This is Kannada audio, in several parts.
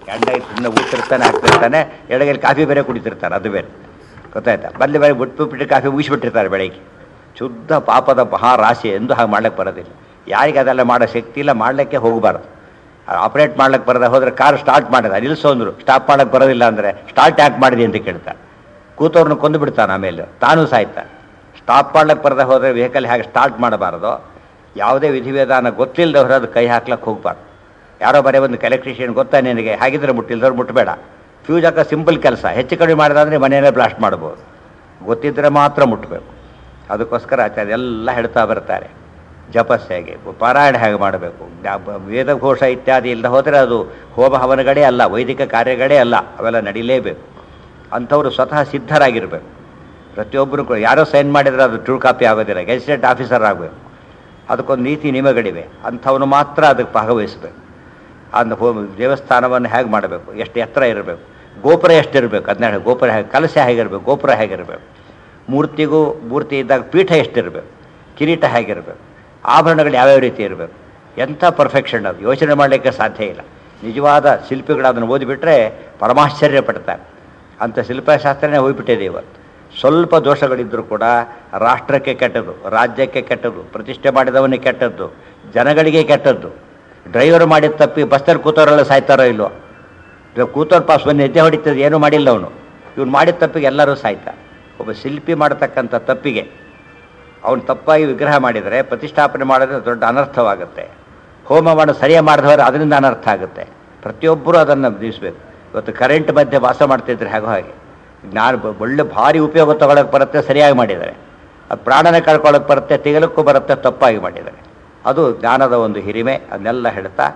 ಗಂಡ ಸುಮ್ಮನೆ ಊತಿರ್ತಾನೆ ಹಾಕ್ತಿರ್ತಾನೆ, ಎಡಗೈಲಿ ಕಾಫಿ ಬೇರೆ ಕುಡಿತಿರ್ತಾರೆ, ಅದು ಬೇರೆ ಗೊತ್ತಾಯ್ತಾ. ಬದಲು ಬೇರೆ ಬಿಟ್ಟು ಕಾಫಿ ಊಸಿಬಿಟ್ಟಿರ್ತಾರೆ ಬೆಳಗ್ಗೆ. ಶುದ್ಧ ಪಾಪದ ಮಹಾರಾಶಿ ಎಂದು ಹಾಗೆ ಮಾಡ್ಲಿಕ್ಕೆ ಬರೋದಿಲ್ಲ. ಯಾರಿಗೆ ಅದೆಲ್ಲ ಮಾಡೋ ಶಕ್ತಿ ಇಲ್ಲ, ಮಾಡಲಿಕ್ಕೆ ಹೋಗಬಾರ್ದು. ಆಪ್ರೇಟ್ ಮಾಡ್ಲಿಕ್ಕೆ ಬರೋದ ಹೋದರೆ ಕಾರು ಸ್ಟಾರ್ಟ್ ಮಾಡಿದ ನಿಲ್ಲಿಸೋಂದ್ರು, ಸ್ಟಾಪ್ ಮಾಡೋಕ್ಕೆ ಬರೋದಿಲ್ಲ ಅಂದರೆ ಸ್ಟಾರ್ಟ್ ಯಾಕೆ ಮಾಡಿದೆ ಅಂತ ಕೇಳ್ತಾರೆ. ಕೂತವ್ರನ್ನ ಕೊಂದು ಬಿಡ್ತಾನೆ, ಆಮೇಲೆ ತಾನೂ ಸಾಯ್ತಾನೆ. ಸ್ಟಾಪ್ ಮಾಡ್ಲಿಕ್ಕೆ ಬರದ ಹೋದರೆ ವೆಹಿಕಲ್ ಹೇಗೆ ಸ್ಟಾರ್ಟ್ ಮಾಡಬಾರ್ದು, ಯಾವುದೇ ವಿಧಿವಿಧಾನ ಗೊತ್ತಿಲ್ಲದವ್ರು ಅದು ಕೈ ಹಾಕ್ಲಿಕ್ಕೆ ಹೋಗ್ಬಾರ್ದು. ಯಾರೋ ಬರೀ ಒಂದು ಎಲೆಕ್ಟ್ರಿಷಿಯನ್ ಗೊತ್ತಾ ನಿನಗೆ, ಹಾಗಿದ್ರೆ ಮುಟ್ಟಿಲ್ದವ್ರು ಮುಟ್ಟಬೇಡ. ಫ್ಯೂಸ್ ಹಾಕೋ ಸಿಂಪಲ್ ಕೆಲಸ, ಹೆಚ್ಚು ಕಡಿಮೆ ಮಾಡಿದ್ರೆ ಮನೆಯಲ್ಲೇ ಬ್ಲಾಸ್ಟ್ ಮಾಡ್ಬೋದು, ಗೊತ್ತಿದ್ದರೆ ಮಾತ್ರ ಮುಟ್ಟಬೇಕು. ಅದಕ್ಕೋಸ್ಕರ ಆಚಾರ್ಯ ಎಲ್ಲ ಹೇಳ್ತಾ ಬರ್ತಾರೆ. ಜಪಸ್ ಹೇಗೆ, ಪಾರಾಯಣ ಹೇಗೆ ಮಾಡಬೇಕು, ವೇದಘೋಷ ಇತ್ಯಾದಿ ಇಲ್ಲದೆ ಹೋದರೆ ಅದು ಹೋಮ ಹವನಗಳೇ ಅಲ್ಲ, ವೈದಿಕ ಕಾರ್ಯಗಳೇ ಅಲ್ಲ, ಅವೆಲ್ಲ ನಡೀಲೇಬೇಕು. ಅಂಥವರು ಸ್ವತಃ ಸಿದ್ಧರಾಗಿರಬೇಕು. ಪ್ರತಿಯೊಬ್ಬರು ಕೂಡ ಯಾರೋ ಸೈನ್ ಮಾಡಿದರೆ ಅದು ಟ್ರೂ ಕಾಪಿ ಆಗೋದಿಲ್ಲ, ಗೆಜೆಟೆಡ್ ಆಫೀಸರ್ ಆಗಬೇಕು. ಅದಕ್ಕೊಂದು ನೀತಿ ನಿಯಮಗಳಿವೆ, ಅಂಥವನು ಮಾತ್ರ ಅದಕ್ಕೆ ಭಾಗವಹಿಸಬೇಕು. ಅಂದು ದೇವಸ್ಥಾನವನ್ನು ಹೇಗೆ ಮಾಡಬೇಕು, ಎಷ್ಟು ಎತ್ತರ ಇರಬೇಕು, ಗೋಪುರ ಎಷ್ಟಿರಬೇಕು ಅದನ್ನ ಹೇಳಿ, ಗೋಪುರ ಹೇಗೆ, ಕಲಶ ಹೇಗಿರಬೇಕು, ಗೋಪುರ ಹೇಗಿರಬೇಕು, ಮೂರ್ತಿ ಇದ್ದಾಗ ಪೀಠ ಎಷ್ಟಿರಬೇಕು, ಕಿರೀಟ ಹೇಗಿರಬೇಕು, ಆಭರಣಗಳು ಯಾವ್ಯಾವ ರೀತಿ ಇರಬೇಕು, ಎಂಥ ಪರ್ಫೆಕ್ಷನ್ ಅದು ಯೋಚನೆ ಮಾಡಲಿಕ್ಕೆ ಸಾಧ್ಯ ಇಲ್ಲ. ನಿಜವಾದ ಶಿಲ್ಪಿಗಳು ಅದನ್ನು ಓದಿಬಿಟ್ರೆ ಪರಮಾಶ್ಚರ್ಯ ಪಡ್ತಾರೆ. ಅಂಥ ಶಿಲ್ಪಶಾಸ್ತ್ರನೇ ಹೋಗಿಬಿಟ್ಟಿದೆ ಇವತ್ತು. ಸ್ವಲ್ಪ ದೋಷಗಳಿದ್ದರೂ ಕೂಡ ರಾಷ್ಟ್ರಕ್ಕೆ ಕೆಟ್ಟದ್ದು, ರಾಜ್ಯಕ್ಕೆ ಕೆಟ್ಟದ್ದು, ಪ್ರತಿಷ್ಠೆ ಮಾಡಿದವನಿಗೆ ಕೆಟ್ಟದ್ದು, ಜನಗಳಿಗೆ ಕೆಟ್ಟದ್ದು. ಡ್ರೈವರ್ ಮಾಡಿದ ತಪ್ಪಿ ಬಸ್ಸಲ್ಲಿ ಕೂತವರೆಲ್ಲ ಸಾಯ್ತಾರೋ ಇಲ್ವೋ, ಕೂತವ್ರ ಪಾಸ್ ಒಂದು ಹೆಜ್ಜೆ ಹೊಡಿತದೆ, ಏನೂ ಮಾಡಿಲ್ಲ ಅವನು, ಇವನು ಮಾಡಿದ ತಪ್ಪಿಗೆ ಎಲ್ಲರೂ ಸಾಯ್ತಾರೆ. ಒಬ್ಬ ಶಿಲ್ಪಿ ಮಾಡತಕ್ಕಂಥ ತಪ್ಪಿಗೆ ಅವನು ತಪ್ಪಾಗಿ ವಿಗ್ರಹ ಮಾಡಿದರೆ, ಪ್ರತಿಷ್ಠಾಪನೆ ಮಾಡಿದ್ರೆ ದೊಡ್ಡ ಅನರ್ಥವಾಗುತ್ತೆ. ಹೋಮ ಮಾಡೋ ಸರಿಯಾಗಿ ಮಾಡಿದವರು ಅದರಿಂದ ಅನರ್ಥ ಆಗುತ್ತೆ. ಪ್ರತಿಯೊಬ್ಬರೂ ಅದನ್ನು ನಿಲ್ಲಿಸಬೇಕು. ಇವತ್ತು ಕರೆಂಟ್ ಮಧ್ಯೆ ವಾಸ ಮಾಡ್ತಿದ್ರೆ ಹಾಗೆ ಒಳ್ಳೆ ಭಾರಿ ಉಪಯೋಗ ತಗೊಳ್ಳೋಕೆ ಬರುತ್ತೆ ಸರಿಯಾಗಿ ಮಾಡಿದ್ದಾರೆ, ಅದು ಪ್ರಾಣನೇ ಕಳ್ಕೊಳ್ಳೋಕೆ ಬರುತ್ತೆ, ತೆಗಲಕ್ಕೂ ಬರುತ್ತೆ ತಪ್ಪಾಗಿ ಮಾಡಿದ್ದಾರೆ. ಅದು ಜ್ಞಾನದ ಒಂದು ಹಿರಿಮೆ. ಅದನ್ನೆಲ್ಲ ಹೇಳ್ತಾ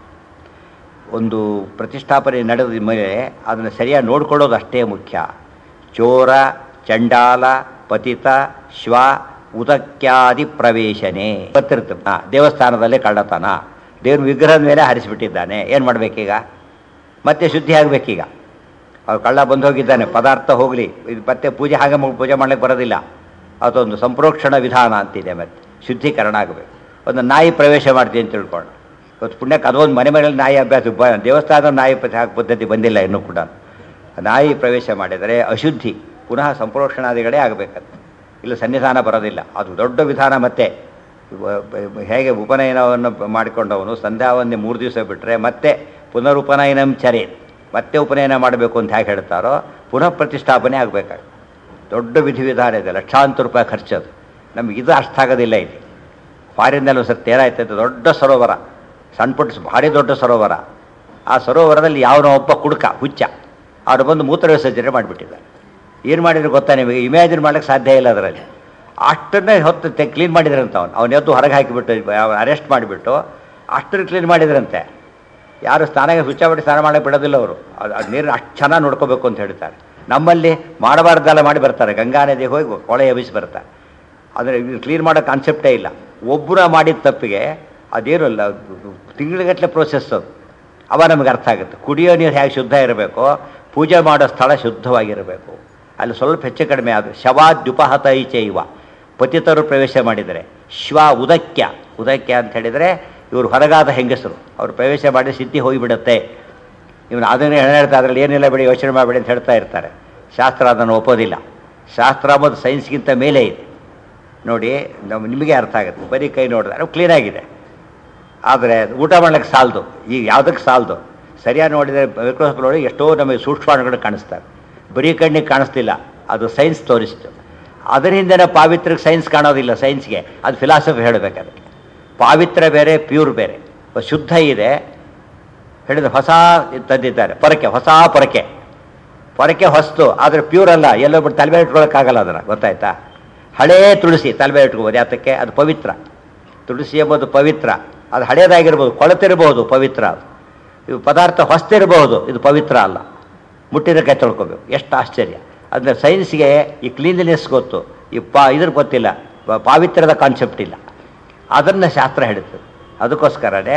ಒಂದು ಪ್ರತಿಷ್ಠಾಪನೆ ನಡೆದ ಮೇಲೆ ಅದನ್ನು ಸರಿಯಾಗಿ ನೋಡ್ಕೊಳ್ಳೋದು ಅಷ್ಟೇ ಮುಖ್ಯ. ಚೋರ, ಚಂಡಾಲ, ಪತಿತ, ಶ್ವ, ಉದಕ್ಯಾದಿ ಪ್ರವೇಶನೇ ಗೊತ್ತಿರ್ತದೆ. ದೇವಸ್ಥಾನದಲ್ಲೇ ಕಳ್ಳತನ, ದೇವ್ರ ವಿಗ್ರಹದ ಮೇಲೆ ಹರಿಸಿಬಿಟ್ಟಿದ್ದಾನೆ, ಏನು ಮಾಡಬೇಕೀಗ? ಮತ್ತೆ ಶುದ್ಧಿ ಆಗಬೇಕೀಗ. ಅವ್ರು ಕಳ್ಳ ಬಂದು ಹೋಗಿದ್ದಾನೆ, ಪದಾರ್ಥ ಹೋಗಲಿ, ಇದು ಮತ್ತೆ ಪೂಜೆ ಹಾಗೆ ಪೂಜೆ ಮಾಡ್ಲಿಕ್ಕೆ ಬರೋದಿಲ್ಲ. ಅದೊಂದು ಸಂಪ್ರೋಕ್ಷಣ ವಿಧಾನ ಅಂತಿದೆ. ಮತ್ತೆ ಶುದ್ಧೀಕರಣ ಆಗಬೇಕು. ಒಂದು ನಾಯಿ ಪ್ರವೇಶ ಮಾಡ್ತೀನಿ ಅಂತ ತಿಳ್ಕೊಂಡು, ಇವತ್ತು ಪುಣ್ಯಕ್ಕೆ ಅದೊಂದು ಮನೆಯಲ್ಲಿ ನಾಯಿ ಅಭ್ಯಾಸ, ದೇವಸ್ಥಾನದ ನಾಯಿ ಪದ್ಧತಿ ಬಂದಿಲ್ಲ ಇನ್ನೂ ಕೂಡ. ನಾಯಿ ಪ್ರವೇಶ ಮಾಡಿದರೆ ಅಶುದ್ಧಿ, ಪುನಃ ಸಂಪ್ರೋಕ್ಷಣಾದಿಗಳೇ ಆಗಬೇಕಂತ, ಇಲ್ಲ ಸನ್ನಿಧಾನ ಬರೋದಿಲ್ಲ. ಅದು ದೊಡ್ಡ ವಿಧಾನ. ಮತ್ತೆ ಹೇಗೆ ಉಪನಯನವನ್ನು ಮಾಡಿಕೊಂಡವನು ಸಂಧ್ಯಾವನ್ನೇ 3 ದಿವಸ ಬಿಟ್ಟರೆ ಮತ್ತೆ ಪುನರುಪನಯನಂ ಚರೆ, ಮತ್ತೆ ಉಪನಯನ ಮಾಡಬೇಕು ಅಂತ ಹೇಗೆ ಹೇಳ್ತಾರೋ, ಪುನಃ ಪ್ರತಿಷ್ಠಾಪನೆ ಆಗಬೇಕಾಗುತ್ತೆ. ದೊಡ್ಡ ವಿಧಿವಿಧಾನ ಇದೆ, ಲಕ್ಷಾಂತರ ರೂಪಾಯಿ ಖರ್ಚದು. ನಮಗೆ ಇದು ಅರ್ಥ ಆಗೋದಿಲ್ಲ. ಇಲ್ಲಿ ಫಾರಿನ್ನಲ್ಲಿ ಒಂದು ಸರ್ತಿ ಏನಾಯ್ತೈತೆ, ದೊಡ್ಡ ಸರೋವರ, ಸಣ್ಣ ಪುಟ್ಟ ಭಾರಿ ದೊಡ್ಡ ಸರೋವರ. ಆ ಸರೋವರದಲ್ಲಿ ಯಾವನೋ ಒಬ್ಬ ಕುಡುಕ ಹುಚ್ಚ ಅವರು ಬಂದು ಮೂತ್ರ ವಿಸರ್ಜನೆ ಮಾಡಿಬಿಟ್ಟಿದ್ದಾರೆ. ಏನು ಮಾಡಿದ್ರು ಗೊತ್ತಾ ನಿಮಗೆ? ಇಮ್ಯಾಜಿನ್ ಮಾಡೋಕ್ಕೆ ಸಾಧ್ಯ ಇಲ್ಲ. ಅದರಲ್ಲಿ ಅಷ್ಟನ್ನೇ ಹೊತ್ತು ಕ್ಲೀನ್ ಮಾಡಿದ್ರಂತೆ. ಅವನು ಎದ್ದು ಹೊರಗೆ ಹಾಕಿಬಿಟ್ಟು ಅರೆಸ್ಟ್ ಮಾಡಿಬಿಟ್ಟು ಅಷ್ಟನ್ನು ಕ್ಲೀನ್ ಮಾಡಿದ್ರಂತೆ. ಯಾರು ಸ್ನಾನಕ್ಕೆ ಹುಚ್ಚಾಬಿಟ್ಟು ಸ್ನಾನ ಮಾಡೋಕ್ಕೆ ಬಿಡೋದಿಲ್ಲ ಅವರು. ಅದು ನೀರನ್ನು ಅಷ್ಟು ಚೆನ್ನಾಗಿ ನೋಡ್ಕೋಬೇಕು ಅಂತ ಹೇಳ್ತಾರೆ. ನಮ್ಮಲ್ಲಿ ಮಾಡಬಾರ್ದೆಲ್ಲ ಮಾಡಿ ಬರ್ತಾರೆ, ಗಂಗಾ ನದಿಗೆ ಹೋಗಿ ಕೊಳೆ ಎಬ್ಬಿಸಿ ಬರ್ತಾರೆ. ಆದರೆ ಕ್ಲೀನ್ ಮಾಡೋ ಕಾನ್ಸೆಪ್ಟೇ ಇಲ್ಲ. ಒಬ್ಬರ ಮಾಡಿದ ತಪ್ಪಿಗೆ ಅದೇನು ಅಲ್ಲ, ತಿಂಗಳಿಗಟ್ಟಲೆ ಪ್ರೋಸೆಸ್ ಅದು. ಅವ ನಮಗೆ ಅರ್ಥ ಆಗುತ್ತೆ. ಕುಡಿಯೋ ನೀರು ಹೇಗೆ ಶುದ್ಧ ಇರಬೇಕು, ಪೂಜೆ ಮಾಡೋ ಸ್ಥಳ ಶುದ್ಧವಾಗಿರಬೇಕು. ಅಲ್ಲಿ ಸ್ವಲ್ಪ ಹೆಚ್ಚು ಕಡಿಮೆ ಆದರೂ ಶವಾದ್ಯುಪಹತ ಈಚೆಯುವ ಪತಿತರು ಪ್ರವೇಶ ಮಾಡಿದರೆ, ಶ್ವ ಉದಕ್ಯ, ಉದಕ್ಯ ಅಂತ ಹೇಳಿದರೆ ಇವರು ಹೊರಗಾದ ಹೆಂಗಸರು, ಅವರು ಪ್ರವೇಶ ಮಾಡಿ ಸಿದ್ಧಿ ಹೋಗಿಬಿಡುತ್ತೆ. ಇವನು ಅದನ್ನೇ ಹೇಳ್ತಾ ಅದರಲ್ಲಿ ಏನಿಲ್ಲ ಬಿಡಿ, ಯೋಚನೆ ಮಾಡಬೇಡಿ ಅಂತ ಹೇಳ್ತಾ ಇರ್ತಾರೆ. ಶಾಸ್ತ್ರ ಅದನ್ನು ಒಪ್ಪೋದಿಲ್ಲ. ಶಾಸ್ತ್ರ ಅಂಬೋದು ಸೈನ್ಸ್ಗಿಂತ ಮೇಲೆ ಇದೆ. ನೋಡಿ, ನಿಮಗೆ ಅರ್ಥ ಆಗುತ್ತೆ. ಬರೀ ಕೈ ನೋಡಿದ್ರೆ ಅದು ಕ್ಲೀನಾಗಿದೆ, ಆದರೆ ಊಟ ಮಾಡ್ಲಿಕ್ಕೆ ಸಾಲದು. ಈಗ ಯಾವುದಕ್ಕೆ ಸಾಲದು? ಸರಿಯಾಗಿ ನೋಡಿದರೆ ಮೈಕ್ರೋಸ್ಕೋಪ್ ನೋಡಿ ಎಷ್ಟೋ ನಮಗೆ ಸೂಕ್ಷ್ಮಾಣುಗಳು ಕಾಣಿಸ್ತವೆ, ಬರೀ ಕಣ್ಣಿಗೆ ಕಾಣಿಸ್ತಿಲ್ಲ. ಅದು ಸೈನ್ಸ್ ತೋರಿಸ್ತು. ಅದರಿಂದನೇ ಪಾವಿತ್ರಕ್ಕೆ ಸೈನ್ಸ್ ಕಾಣೋದಿಲ್ಲ. ಸೈನ್ಸ್ಗೆ ಅದು ಫಿಲಾಸಫಿ ಹೇಳಬೇಕು. ಅದಕ್ಕೆ ಪಾವಿತ್ರ ಬೇರೆ, ಪ್ಯೂರ್ ಬೇರೆ. ಶುದ್ಧ ಇದೆ ಹೇಳಿದ್ರೆ ಹೊಸ ತಂದಿದ್ದಾರೆ, ಪೊರಕೆ, ಹೊಸ ಪೊರಕೆ, ಪೊರಕೆ ಹೊಸ್ತು, ಆದರೆ ಪ್ಯೂರ್ ಅಲ್ಲ. ಎಲ್ಲೋ ಬಿಟ್ಟು ತಲೆಮೇಲೆ ಇಟ್ಕೊಳ್ಳೋಕ್ಕಾಗಲ್ಲ ಅದನ್ನು, ಗೊತ್ತಾಯ್ತಾ? ಹಳೇ ತುಳಸಿ ತಲೆಮೇಲೆ ಇಟ್ಕೋಬೋದು. ಯಾತಕ್ಕೆ? ಅದು ಪವಿತ್ರ. ತುಳಸಿ ಎಂಬುದು ಪವಿತ್ರ. ಅದು ಹಳೇದಾಗಿರ್ಬೋದು, ಕೊಳತಿರ್ಬೋದು, ಪವಿತ್ರ. ಅದು ಇವು ಪದಾರ್ಥ ಹೊಸ್ತಿರಬಹುದು, ಇದು ಪವಿತ್ರ ಅಲ್ಲ. ಮುಟ್ಟಿನ ಕೈ ತೊಳ್ಕೋಬೇಕು. ಎಷ್ಟು ಆಶ್ಚರ್ಯ! ಅಂದರೆ ಸೈನ್ಸ್ಗೆ ಈ ಕ್ಲೀನ್ಲಿನೆಸ್ ಗೊತ್ತು, ಈ ಇದ್ರ ಗೊತ್ತಿಲ್ಲ, ಪಾವಿತ್ರ್ಯದ ಕಾನ್ಸೆಪ್ಟ್ ಇಲ್ಲ. ಅದನ್ನು ಶಾಸ್ತ್ರ ಹೇಳುತ್ತದೆ. ಅದಕ್ಕೋಸ್ಕರನೇ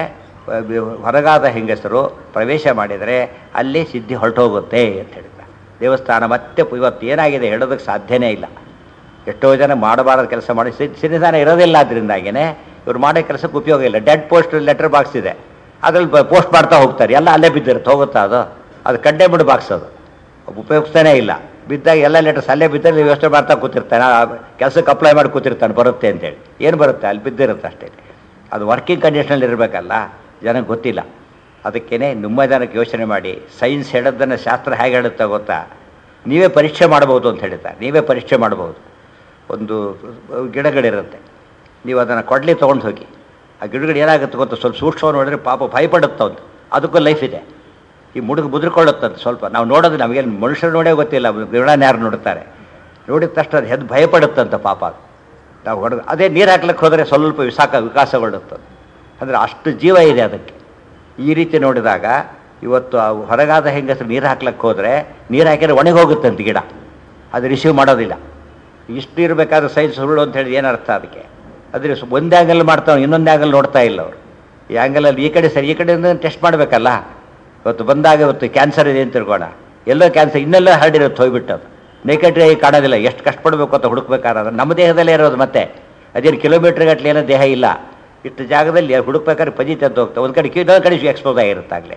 ಹೊರಗಾದ ಹೆಂಗಸರು ಪ್ರವೇಶ ಮಾಡಿದರೆ ಅಲ್ಲಿ ಸಿದ್ಧಿ ಹೊರಟೋಗುತ್ತೆ ಅಂತ ಹೇಳ್ತಾರೆ. ದೇವಸ್ಥಾನ ಮತ್ತೆ ಇವತ್ತು ಏನಾಗಿದೆ ಹೇಳೋದಕ್ಕೆ ಸಾಧ್ಯನೇ ಇಲ್ಲ. ಎಷ್ಟೋ ಜನ ಮಾಡಬಾರದ ಕೆಲಸ ಮಾಡಿ ಸನ್ನಿಧಾನ ಇರೋದಿಲ್ಲ. ಅದರಿಂದಾಗಿಯೇ ಇವ್ರು ಮಾಡೋ ಕೆಲಸಕ್ಕೆ ಉಪಯೋಗ ಇಲ್ಲ. ಡೆಡ್ ಪೋಸ್ಟ್ ಲೆಟರ್ ಬಾಕ್ಸ್ ಇದೆ, ಅದ್ರಲ್ಲಿ ಪೋಸ್ಟ್ ಮಾಡ್ತಾ ಹೋಗ್ತಾರೆ, ಎಲ್ಲ ಅಲ್ಲೇ ಬಿದ್ದಿರುತ್ತೆ, ಹೋಗುತ್ತಾ ಅದು ಕಡ್ಡೆ ಬಿಡು ಬಾಕ್ಸ್, ಅದು ಉಪಯೋಗಿಸ್ತಾನೇ ಇಲ್ಲ. ಬಿದ್ದಾಗ ಎಲ್ಲ ಲೆಟರ್ಸ್ ಅಲ್ಲೇ ಬಿದ್ದರೆ ವ್ಯವಸ್ಥೆ ಮಾಡ್ತಾ ಕೂತಿರ್ತಾನೆ, ಕೆಲಸಕ್ಕೆ ಅಪ್ಲೈ ಮಾಡಿ ಕೂತಿರ್ತಾನೆ ಬರುತ್ತೆ ಅಂತೇಳಿ. ಏನು ಬರುತ್ತೆ ಅಲ್ಲಿ ಬಿದ್ದಿರುತ್ತೆ ಅಷ್ಟೇ. ಅದು ವರ್ಕಿಂಗ್ ಕಂಡೀಷನಲ್ಲಿ ಇರಬೇಕಲ್ಲ, ಜನಕ್ಕೆ ಗೊತ್ತಿಲ್ಲ. ಅದಕ್ಕೇ ನಿಮ್ಮ ಜನಕ್ಕೆ ಯೋಚನೆ ಮಾಡಿ, ಸೈನ್ಸ್ ಹೇಳೋದನ್ನು ಶಾಸ್ತ್ರ ಹೇಗೆ ಹೇಳುತ್ತಾ ಗೊತ್ತಾ, ನೀವೇ ಪರೀಕ್ಷೆ ಮಾಡ್ಬೋದು ಅಂತ ಹೇಳ್ತಾರೆ. ನೀವೇ ಪರೀಕ್ಷೆ ಮಾಡ್ಬೋದು. ಒಂದು ಗಿಡಗಳಿರುತ್ತೆ, ನೀವು ಅದನ್ನು ಕೊಡಲಿ ತೊಗೊಂಡು ಹೋಗಿ, ಆ ಗಿಡಗಳು ಏನಾಗುತ್ತೆ ಗೊತ್ತಾ, ಸ್ವಲ್ಪ ಸೂಕ್ಷ್ಮ ನೋಡಿದ್ರೆ ಪಾಪ ಭಯಪಡುತ್ತೆ ಅಂತ. ಅದಕ್ಕೂ ಲೈಫ್ ಇದೆ. ಈ ಮುದುರಿಕೊಳ್ಳುತ್ತಂತೆ ಸ್ವಲ್ಪ, ನಾವು ನೋಡೋದು ನಮಗೇನು ಮನುಷ್ಯರು ನೋಡೇ ಗೊತ್ತಿಲ್ಲ, ಗಿಡನ ಯಾರು ನೋಡ್ತಾರೆ, ನೋಡಿದ ತಕ್ಷಣ ಅದು ಹೆದ್ದು ಭಯಪಡುತ್ತಂತ ಪಾಪ. ಅದು ನಾವು ಹೊಡೆದು ಅದೇ ನೀರು ಹಾಕ್ಲಿಕ್ಕೆ ಹೋದರೆ ಸ್ವಲ್ಪ ವಿಕಾಸಗೊಳ್ಳುತ್ತದೆ. ಅಂದರೆ ಅಷ್ಟು ಜೀವ ಇದೆ ಅದಕ್ಕೆ. ಈ ರೀತಿ ನೋಡಿದಾಗ ಇವತ್ತು ಹೊರಗಾದ ಹೆಂಗಸರು ನೀರು ಹಾಕ್ಲಿಕ್ಕೆ ಹೋದರೆ ನೀರು ಹಾಕಿದ್ರೆ ಒಣಗಿ ಹೋಗುತ್ತಂತೆ ಗಿಡ, ಅದು ರಿಸೀವ್ ಮಾಡೋದಿಲ್ಲ. ಇಷ್ಟು ಇರಬೇಕಾದ್ರೆ ಸೈನ್ಸ್ ಸುಳ್ಳು ಅಂತ ಹೇಳಿ ಏನರ್ಥ ಅದಕ್ಕೆ? ಅದ್ರ ಒಂದು ಆ್ಯಂಗಲ್ ಮಾಡ್ತಾವೆ, ಇನ್ನೊಂದು ಆ್ಯಂಗಲ್ ನೋಡ್ತಾ ಇಲ್ಲ ಅವರು. ಈ ಆ್ಯಂಗಲಲ್ಲಿ ಈ ಕಡೆ ಸರಿ, ಈ ಕಡೆಯಿಂದ ಟೆಸ್ಟ್ ಮಾಡಬೇಕಲ್ಲ. ಇವತ್ತು ಬಂದಾಗ ಇವತ್ತು ಕ್ಯಾನ್ಸರ್ ಇದೆ ಅಂತ ತಿಳ್ಕೋಣ, ಎಲ್ಲೋ ಕ್ಯಾನ್ಸರ್ ಇನ್ನೆಲ್ಲ ಹರಡಿರುತ್ತೆ, ಹೋಗ್ಬಿಟ್ಟದು ನೇಕೆಟ್ರಿ ಕಾಣೋದಿಲ್ಲ. ಎಷ್ಟು ಕಷ್ಟಪಡಬೇಕು ಅಂತ ಹುಡುಕ್ಬೇಕಾದ್ರೆ ನಮ್ಮ ದೇಹದಲ್ಲೇ ಇರೋದು. ಮತ್ತೆ ಅದೇನು ಕಿಲೋಮೀಟ್ರ್ ಗಟ್ಟಲೆ ಏನೋ ದೇಹ ಇಲ್ಲ, ಇಷ್ಟು ಜಾಗದಲ್ಲಿ ಹುಡುಕ್ಬೇಕಾದ್ರೆ ಪಜಿ ತೆದ್ದು ಹೋಗ್ತವೆ. ಒಂದು ಕಡೆ ಇನ್ನೊಂದು ಕಡೆ ಎಕ್ಸ್ಪೋಸ್ ಆಗಿರುತ್ತಾಗಲೇ.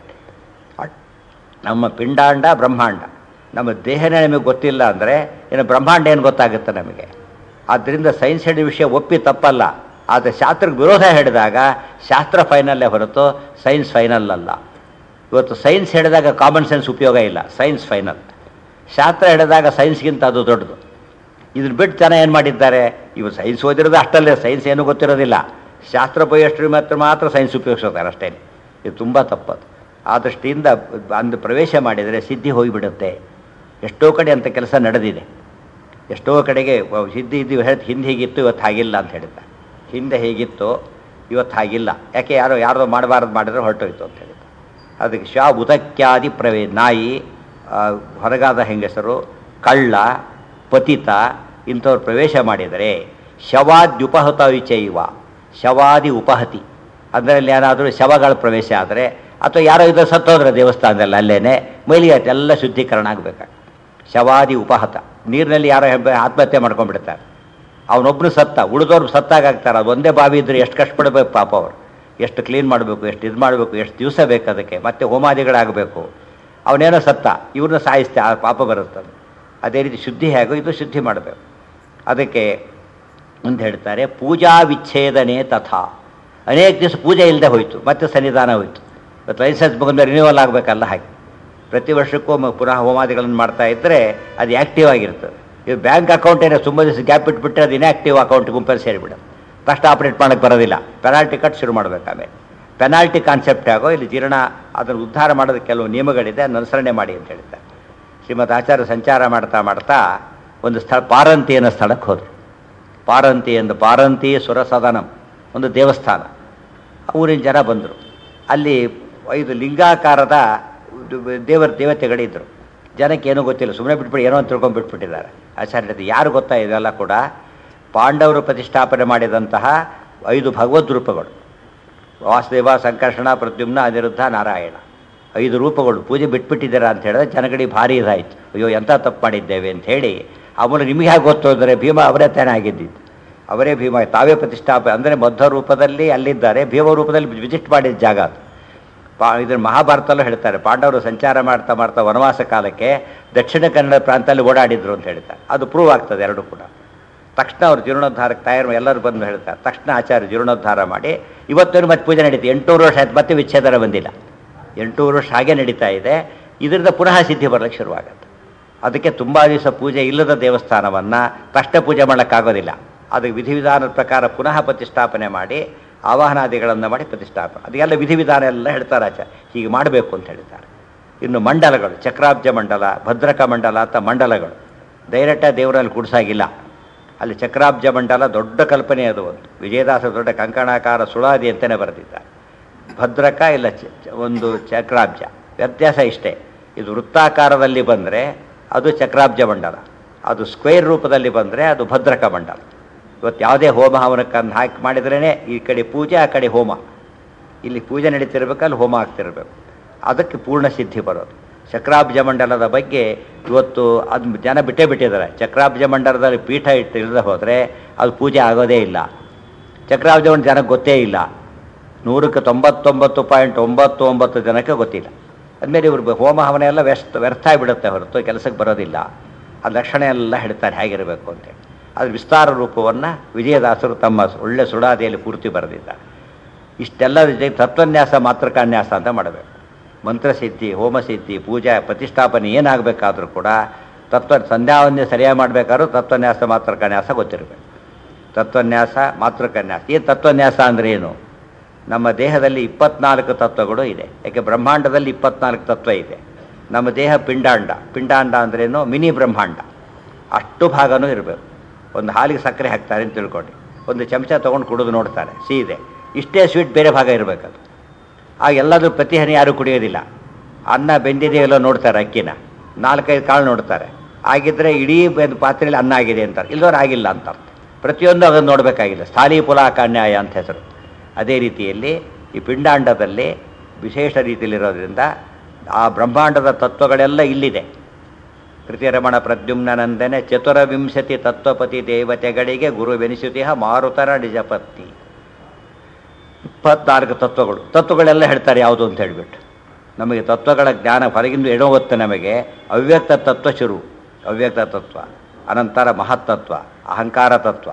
ನಮ್ಮ ಪಿಂಡಾಂಡ ಬ್ರಹ್ಮಾಂಡ, ನಮ್ಮ ದೇಹನೇ ನಮಗೆ ಗೊತ್ತಿಲ್ಲ ಅಂದರೆ ಇನ್ನು ಬ್ರಹ್ಮಾಂಡ ಏನು ಗೊತ್ತಾಗುತ್ತೆ ನಮಗೆ? ಆದ್ದರಿಂದ ಸೈನ್ಸ್ ಹೇಳಿದ ವಿಷಯ ಒಪ್ಪಿ ತಪ್ಪಲ್ಲ, ಆದರೆ ಶಾಸ್ತ್ರಕ್ಕೆ ವಿರೋಧ ಹೇಳಿದಾಗ ಶಾಸ್ತ್ರ ಫೈನಲ್ಲೇ ಹೊರತು ಸೈನ್ಸ್ ಫೈನಲ್ ಅಲ್ಲ. ಇವತ್ತು ಸೈನ್ಸ್ ಹೇಳಿದಾಗ ಕಾಮನ್ ಸೆನ್ಸ್ ಉಪಯೋಗ ಇಲ್ಲ, ಸೈನ್ಸ್ ಫೈನಲ್. ಶಾಸ್ತ್ರ ಹೇಳಿದಾಗ ಸೈನ್ಸ್ಗಿಂತ ಅದು ದೊಡ್ಡದು. ಇದನ್ನು ಬಿಟ್ಟು ಜನ ಏನು ಮಾಡಿದ್ದಾರೆ, ಇವು ಸೈನ್ಸ್ ಓದಿರೋದು ಅಷ್ಟಲ್ಲೇ, ಸೈನ್ಸ್ ಏನೂ ಗೊತ್ತಿರೋದಿಲ್ಲ, ಶಾಸ್ತ್ರ ಬಯೋಷ್ಟ್ರಿ ಮಾತ್ರ ಸೈನ್ಸ್ ಉಪಯೋಗಿಸ್ತಾರೆ ಅಷ್ಟೇ. ಇದು ತುಂಬ ತಪ್ಪದು. ಆ ದೃಷ್ಟಿಯಿಂದ ಅಂದು ಪ್ರವೇಶ ಮಾಡಿದರೆ ಸಿದ್ಧಿ ಹೋಗಿಬಿಡುತ್ತೆ. ಎಷ್ಟೋ ಕಡೆ ಅಂಥ ಕೆಲಸ ನಡೆದಿದೆ. ಎಷ್ಟೋ ಕಡೆಗೆ ಸಿದ್ಧಿ ಇದ್ದು ಹಿಂದೆ ಹೀಗಿತ್ತು, ಇವತ್ತು ಹಾಗಿಲ್ಲ ಅಂತ ಹೇಳಿದ್ದಾರೆ. ಹಿಂದೆ ಹೇಗಿತ್ತು, ಇವತ್ತು ಹಾಗಿಲ್ಲ. ಯಾಕೆ ಯಾರೋ ಮಾಡಬಾರ್ದು ಮಾಡಿದ್ರೆ ಹೊರಟೋಯ್ತು ಅಂತ ಹೇಳಿದ್ದಾರೆ. ಅದಕ್ಕೆ ಉದಕ್ಯಾದಿ ನಾಯಿ, ಹೊರಗಾದ ಹೆಂಗಸರು, ಕಳ್ಳ, ಪತಿತ ಇಂಥವ್ರು ಪ್ರವೇಶ ಮಾಡಿದರೆ ಶವಾದ್ಯುಪಹತ ವಿಚೈವ, ಶವಾದಿ ಉಪಹತಿ ಅದರಲ್ಲಿ ಏನಾದರೂ ಶವಗಳ ಪ್ರವೇಶ ಆದರೆ, ಅಥವಾ ಯಾರೋ ಇದ್ದರೆ ಸತ್ತೋದ್ರೆ ದೇವಸ್ಥಾನದಲ್ಲಿ ಅಲ್ಲೇ ಮೈಲಿಗೆ ಎಲ್ಲ ಶುದ್ಧೀಕರಣ ಆಗಬೇಕಾಗ. ಶವಾದಿ ಉಪಹತ, ನೀರಿನಲ್ಲಿ ಯಾರೋ ಆತ್ಮಹತ್ಯೆ ಮಾಡ್ಕೊಂಡ್ಬಿಡ್ತಾರೆ, ಅವನೊಬ್ಬನು ಸತ್ತ, ಉಳಿದವ್ರು ಸತ್ತಾಗ್ತಾರೆ. ಅದು ಒಂದೇ ಬಾವಿ ಇದ್ದರೆ ಎಷ್ಟು ಕಷ್ಟಪಡಬೇಕು ಪಾಪ ಅವರು, ಎಷ್ಟು ಕ್ಲೀನ್ ಮಾಡಬೇಕು, ಎಷ್ಟು ಇದು ಮಾಡಬೇಕು, ಎಷ್ಟು ದಿವಸ ಬೇಕು ಅದಕ್ಕೆ, ಮತ್ತೆ ಹೋಮಾದಿಗಳಾಗಬೇಕು. ಅವನೇನೋ ಸತ್ತ, ಇವ್ರನ್ನ ಸಾಯಿಸ್ತೆ, ಆ ಪಾಪ ಬರುತ್ತದೆ. ಅದೇ ರೀತಿ ಶುದ್ಧಿ ಹೇಗೋ ಇದು ಶುದ್ಧಿ ಮಾಡಬೇಕು. ಅದಕ್ಕೆ ಅಂತ ಹೇಳ್ತಾರೆ, ಪೂಜಾ ವಿಚ್ಛೇದನೆ ತಥಾ. ಅನೇಕ ದಿವಸ ಪೂಜೆ ಇಲ್ಲದೆ ಹೋಯಿತು, ಮತ್ತೆ ಸನ್ನಿಧಾನ ಹೋಯಿತು. ಇವತ್ತು ಲೈಸೆನ್ಸ್ ಬಂದ ರಿನ್ಯೂವಲ್ ಆಗಬೇಕಲ್ಲ, ಹಾಗೆ ಪ್ರತಿ ವರ್ಷಕ್ಕೂ ಪುನಃ ಹೋಮಾದಿಗಳನ್ನು ಮಾಡ್ತಾ ಇದ್ದರೆ ಅದು ಆ್ಯಕ್ಟಿವ್ ಆಗಿರ್ತದೆ. ಇದು ಬ್ಯಾಂಕ್ ಅಕೌಂಟ್ ಏನೋ ತುಂಬ ದಿವಸ ಗ್ಯಾಪ್ ಬಿಟ್ಬಿಟ್ರೆ ಅದು ಇನ್ಆ್ಯಕ್ಟಿವ್ ಅಕೌಂಟ್ ಗುಂಪಲ್ಲಿ ಸೇರಿಬಿಡೋದು, ತಕ್ಷಣ ಆಪ್ರೇಟ್ ಮಾಡೋಕ್ಕೆ ಬರೋದಿಲ್ಲ, ಪೆನಾಲ್ಟಿ ಕಟ್ ಶುರು ಮಾಡಬೇಕು. ಆಮೇಲೆ ಪೆನಾಲ್ಟಿ ಕಾನ್ಸೆಪ್ಟ್ ಆಗೋ ಇಲ್ಲಿ ಜೀರ್ಣ ಅದನ್ನು ಉದ್ಧಾರ ಮಾಡೋದಕ್ಕೆ ಕೆಲವು ನಿಯಮಗಳಿದೆ, ಅದನ್ನು ಅನುಸರಣೆ ಮಾಡಿ ಅಂತ ಹೇಳ್ತಾರೆ. ಶ್ರೀಮದ್ ಆಚಾರ್ಯ ಸಂಚಾರ ಮಾಡ್ತಾ ಮಾಡ್ತಾ ಒಂದು ಸ್ಥಳ ಪಾರಂತಿ ಅನ್ನೋ ಸ್ಥಳಕ್ಕೆ ಹೋದರು. ಪಾರಂತಿ ಸುರಸದನಂ ಒಂದು ದೇವಸ್ಥಾನ. ಊರಿನ ಜನ ಬಂದರು. ಅಲ್ಲಿ 5 ಲಿಂಗಾಕಾರದ ದೇವತೆಗಳಿದ್ದರು. ಜನಕ್ಕೆ ಏನೂ ಗೊತ್ತಿಲ್ಲ, ಸುಮ್ಮನೆ ಬಿಟ್ಬಿಟ್ಟು ಏನೋ ಅಂತ ತಿಳ್ಕೊಂಡು ಬಿಟ್ಬಿಟ್ಟಿದ್ದಾರೆ. ಆಚಾರ್ಯದು ಯಾರು ಗೊತ್ತಾ, ಇದೆಲ್ಲ ಕೂಡ ಪಾಂಡವರು ಪ್ರತಿಷ್ಠಾಪನೆ ಮಾಡಿದಂತಹ 5 ಭಗವದ್ ರೂಪಗಳು. ವಾಸುದೇವ, ಸಂಕರ್ಷಣ, ಪ್ರದ್ಯುಮ್ನ, ಅನಿರುದ್ಧ, ನಾರಾಯಣ 5 ರೂಪಗಳು. ಪೂಜೆ ಬಿಟ್ಬಿಟ್ಟಿದ್ದೀರಾ ಅಂತ ಹೇಳಿದ್ರೆ ಜನಗಳಿಗೆ ಭಾರಿ ಇದಾಯಿತು. ಅಯ್ಯೋ ಎಂಥ ತಪ್ಪು ಮಾಡಿದ್ದೇವೆ ಅಂತ ಹೇಳಿ. ಆಮೇಲೆ ನಿಮಗೆ ಹೇಗೆ ಗೊತ್ತು ಅಂದರೆ ಭೀಮ ಅವರೇ ತಾನೇ ಆಗಿದ್ದಿದ್ದು, ಅವರೇ ಭೀಮ, ತಾವೇ ಪ್ರತಿಷ್ಠಾಪನೆ ಅಂದರೆ ಮಧ್ವ ರೂಪದಲ್ಲಿ ಅಲ್ಲಿದ್ದಾರೆ, ಭೀಮ ರೂಪದಲ್ಲಿ ವಿಸಿಟ್ ಮಾಡಿದ ಜಾಗ ಅದು. ಇದನ್ನು ಮಹಾಭಾರತಲ್ಲೂ ಹೇಳ್ತಾರೆ, ಪಾಂಡವರು ಸಂಚಾರ ಮಾಡ್ತಾ ಮಾಡ್ತಾ ವನವಾಸ ಕಾಲಕ್ಕೆ ದಕ್ಷಿಣ ಕನ್ನಡ ಪ್ರಾಂತದಲ್ಲಿ ಓಡಾಡಿದ್ರು ಅಂತ ಹೇಳ್ತಾರೆ. ಅದು ಪ್ರೂವ್ ಆಗ್ತದೆ ಎರಡೂ ಕೂಡ. ತಕ್ಷಣ ಅವರು ಜೀರ್ಣೋದ್ಧಾರಕ್ಕೆ ತಯಾರು ಎಲ್ಲರೂ ಬಂದು ಹೇಳ್ತಾರೆ. ತಕ್ಷಣ ಆಚಾರ್ಯ ಜೀರ್ಣೋದ್ಧಾರ ಮಾಡಿ ಇವತ್ತೇನು ಮತ್ತೆ ಪೂಜೆ ನಡೀತು. 800 ವರ್ಷ ಆಯ್ತು, ಮತ್ತೆ ವಿಚ್ಛೇದನ ಬಂದಿಲ್ಲ. 800 ವರ್ಷ ಹಾಗೆ ನಡೀತಾ ಇದೆ. ಇದರಿಂದ ಪುನಃ ಸಿದ್ಧಿ ಬರಲಿಕ್ಕೆ ಶುರುವಾಗುತ್ತೆ. ಅದಕ್ಕೆ ತುಂಬ ದಿವಸ ಪೂಜೆ ಇಲ್ಲದ ದೇವಸ್ಥಾನವನ್ನು ತಕ್ಷಣ ಪೂಜೆ ಮಾಡೋಕ್ಕಾಗೋದಿಲ್ಲ. ಅದಕ್ಕೆ ವಿಧಿವಿಧಾನದ ಪ್ರಕಾರ ಪುನಃ ಪ್ರತಿಷ್ಠಾಪನೆ ಮಾಡಿ ಆವಾಹನಾದಿಗಳನ್ನು ಮಾಡಿ ಪ್ರತಿಷ್ಠಾಪನೆ, ಅದೆಲ್ಲ ವಿಧಿವಿಧಾನ ಎಲ್ಲ ಹೇಳ್ತಾರೆ ಆಚಾರ್ಯ, ಹೀಗೆ ಮಾಡಬೇಕು ಅಂತ ಹೇಳ್ತಾರೆ. ಇನ್ನು ಮಂಡಲಗಳು, ಚಕ್ರಾಬ್ಜ ಮಂಡಲ, ಭದ್ರಕ ಮಂಡಲ ಅಂತ ಮಂಡಲಗಳು ಡೈರೆಕ್ಟಾಗಿ ದೇವರಲ್ಲಿ ಕೂಡಿಸಾಗಿಲ್ಲ. ಅಲ್ಲಿ ಚಕ್ರಾಬ್ಜ ಮಂಡಲ ದೊಡ್ಡ ಕಲ್ಪನೆ, ಅದು ಒಂದು ವಿಜಯದಾಸ ದೊಡ್ಡ ಕಂಕಣಾಕಾರ ಸುಳಾದಿ ಅಂತಲೇ ಬರೆದಿದ್ದಾರೆ. ಭದ್ರಕ ಇಲ್ಲ ಒಂದು ಚಕ್ರಾಬ್ಜ, ವ್ಯತ್ಯಾಸ ಇಷ್ಟೇ. ಇದು ವೃತ್ತಾಕಾರದಲ್ಲಿ ಬಂದರೆ ಅದು ಚಕ್ರಾಬ್ಜ ಮಂಡಲ, ಅದು ಸ್ಕ್ವೇರ್ ರೂಪದಲ್ಲಿ ಬಂದರೆ ಅದು ಭದ್ರಕ ಮಂಡಲ. ಇವತ್ತು ಯಾವುದೇ ಹೋಮ ಹವನಕ್ಕನ್ನು ಹಾಕಿ ಮಾಡಿದ್ರೇ ಈ ಕಡೆ ಪೂಜೆ, ಆ ಕಡೆ ಹೋಮ. ಇಲ್ಲಿ ಪೂಜೆ ನಡೀತಿರ್ಬೇಕು, ಅಲ್ಲಿ ಹೋಮ ಆಗ್ತಿರ್ಬೇಕು. ಅದಕ್ಕೆ ಪೂರ್ಣ ಸಿದ್ಧಿ ಬರೋದು. ಚಕ್ರಾಬ್ಜ ಮಂಡಲದ ಬಗ್ಗೆ ಇವತ್ತು ಅದು ಜನ ಬಿಟ್ಟಿದ್ದಾರೆ. ಚಕ್ರಾಬ್ಜ ಮಂಡಲದಲ್ಲಿ ಪೀಠ ಇಲ್ಲದೆ ಹೋದರೆ ಅದು ಪೂಜೆ ಆಗೋದೇ ಇಲ್ಲ. ಚಕ್ರಾಬ್ಜ ಮಂಡಲ ಜನಕ್ಕೆ ಗೊತ್ತೇ ಇಲ್ಲ. 99.99 ಜನಕ್ಕೆ ಗೊತ್ತಿಲ್ಲ. ಅದ್ಮೇಲೆ ಇವ್ರು ಹೋಮ ಹವನ ಎಲ್ಲ ವ್ಯರ್ಥ ಆಗಿಬಿಡುತ್ತೆ ಹೊರತು ಕೆಲಸಕ್ಕೆ ಬರೋದಿಲ್ಲ. ಆ ಲಕ್ಷಣ ಎಲ್ಲ ಹೇಳ್ತಾರೆ ಹೇಗಿರಬೇಕು ಅಂತೇಳಿ. ಅದ್ರ ವಿಸ್ತಾರ ರೂಪವನ್ನು ವಿಜಯದಾಸರು ತಮ್ಮ ಒಳ್ಳೆ ಸುಡಾದಿಯಲ್ಲಿ ಪೂರ್ತಿ ಬರೆದಿದ್ದಾರೆ. ಇಷ್ಟೆಲ್ಲ ತತ್ವನ್ಯಾಸ ಮಾತೃಕಾನ್ಯಾಸ ಅಂತ ಮಾಡಬೇಕು. ಮಂತ್ರಸಿದ್ಧಿ, ಹೋಮಸಿದ್ಧಿ, ಪೂಜಾ, ಪ್ರತಿಷ್ಠಾಪನೆ ಏನಾಗಬೇಕಾದ್ರೂ ಕೂಡ ಸಂಧ್ಯಾವನ್ನೇ ಸರಿಯಾಗಿ ಮಾಡಬೇಕಾದ್ರೂ ತತ್ವನ್ಯಾಸ ಮಾತೃಕಾನ್ಯಾಸ ಗೊತ್ತಿರಬೇಕು. ತತ್ವನ್ಯಾಸ ಮಾತೃಕಾನ್ಯಾಸ. ಈ ತತ್ವನ್ಯಾಸ ಅಂದರೆ ಏನು? ನಮ್ಮ ದೇಹದಲ್ಲಿ 24 ತತ್ವಗಳು ಇದೆ. ಯಾಕೆ ಬ್ರಹ್ಮಾಂಡದಲ್ಲಿ 24 ತತ್ವ ಇದೆ. ನಮ್ಮ ದೇಹ ಪಿಂಡಾಂಡ. ಪಿಂಡಾಂಡ ಅಂದ್ರೇನು? ಮಿನಿ ಬ್ರಹ್ಮಾಂಡ. ಅಷ್ಟು ಭಾಗನೂ ಇರಬೇಕು. ಒಂದು ಹಾಲಿಗೆ ಸಕ್ಕರೆ ಹಾಕ್ತಾರೆ ಅಂತ ತಿಳ್ಕೊಂಡು ಒಂದು ಚಮಚ ತೊಗೊಂಡು ಕುಡಿದು ನೋಡ್ತಾರೆ, ಇದೆ ಇಷ್ಟೇ ಸ್ವೀಟ್, ಬೇರೆ ಭಾಗ ಇರಬೇಕದು. ಆಗ ಎಲ್ಲಾದರೂ ಪ್ರತಿಹನಿ ಯಾರೂ ಕುಡಿಯೋದಿಲ್ಲ. ಅನ್ನ ಬೆಂದಿದೆಯಲ್ಲೋ ನೋಡ್ತಾರೆ, ಅಕ್ಕಿನ 4-5 ಕಾಳು ನೋಡ್ತಾರೆ. ಆಗಿದ್ದರೆ ಇಡೀ ಪಾತ್ರೆಯಲ್ಲಿ ಅನ್ನ ಆಗಿದೆ ಅಂತಾರೆ, ಇಲ್ಲದವ್ರು ಆಗಿಲ್ಲ ಅಂತಾರೆ. ಪ್ರತಿಯೊಂದು ಅದನ್ನು ನೋಡಬೇಕಾಗಿಲ್ಲ. ಸ್ಥಾಲಿ ಪುಲಾಕಾನ್ಯಾಯ ಅಂತ ಹೆಸರು. ಅದೇ ರೀತಿಯಲ್ಲಿ ಈ ಪಿಂಡಾಂಡದಲ್ಲಿ ವಿಶೇಷ ರೀತಿಯಲ್ಲಿರೋದ್ರಿಂದ ಆ ಬ್ರಹ್ಮಾಂಡದ ತತ್ವಗಳೆಲ್ಲ ಇಲ್ಲಿದೆ. ಕೃತಿರಮಣ ಪ್ರದ್ಯುಮ್ನಂದನೆ 24 ತತ್ವಪತಿ ದೇವತೆಗಳಿಗೆ ಗುರುವೆನಿಸುತ್ತಿಹ ಮಾರುತರ ನಿಜಪತ್ತಿ. 24 ತತ್ವಗಳೆಲ್ಲ ಹೇಳ್ತಾರೆ ಯಾವುದು ಅಂತ ಹೇಳಿಬಿಟ್ಟು. ನಮಗೆ ತತ್ವಗಳ ಜ್ಞಾನ ಹೊರಗಿಂದ ಎಡೋಗುತ್ತೆ. ನಮಗೆ ಅವ್ಯಕ್ತ ತತ್ವ ಶುರು, ಅವ್ಯಕ್ತ ತತ್ವ, ಅನಂತರ ಮಹತ್ತತ್ವ, ಅಹಂಕಾರ ತತ್ವ,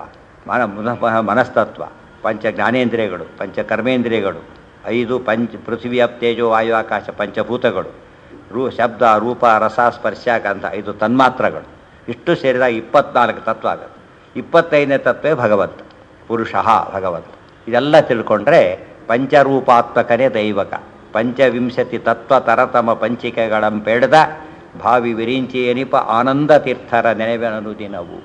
ಮನಸ್ತತ್ವ, ಪಂಚ ಜ್ಞಾನೇಂದ್ರಿಯಗಳು, ಪಂಚ ಕರ್ಮೇಂದ್ರಿಯಗಳು, 5 ಪೃಥ್ವಿ ಅಪ್ ತೇಜೋ ವಾಯು ಆಕಾಶ ಪಂಚಭೂತಗಳು, ಶಬ್ದ ರೂಪ ರಸ ಸ್ಪರ್ಶ ಗಂಧ 5 ತನ್ಮಾತ್ರಗಳು. ಇಷ್ಟು ಸೇರಿದಾಗ 24 ತತ್ವ ಆಗುತ್ತೆ. 25ನೇ ತತ್ವೇ ಭಗವಂತ, ಪುರುಷಃ ಭಗವಂತ. ಇದೆಲ್ಲ ತಿಳ್ಕೊಂಡ್ರೆ ಪಂಚರೂಪಾತ್ಮಕನೇ ದೈವಕ. 25 ತತ್ವ ತರತಮ ಪಂಚಿಕೆಗಳಂಪೆಡ್ದ ಭಾವಿ ವಿರಿಂಚಿ ಎನಿಪ ಆನಂದ ತೀರ್ಥರ ನೆನವೆನನು ದಿನವು.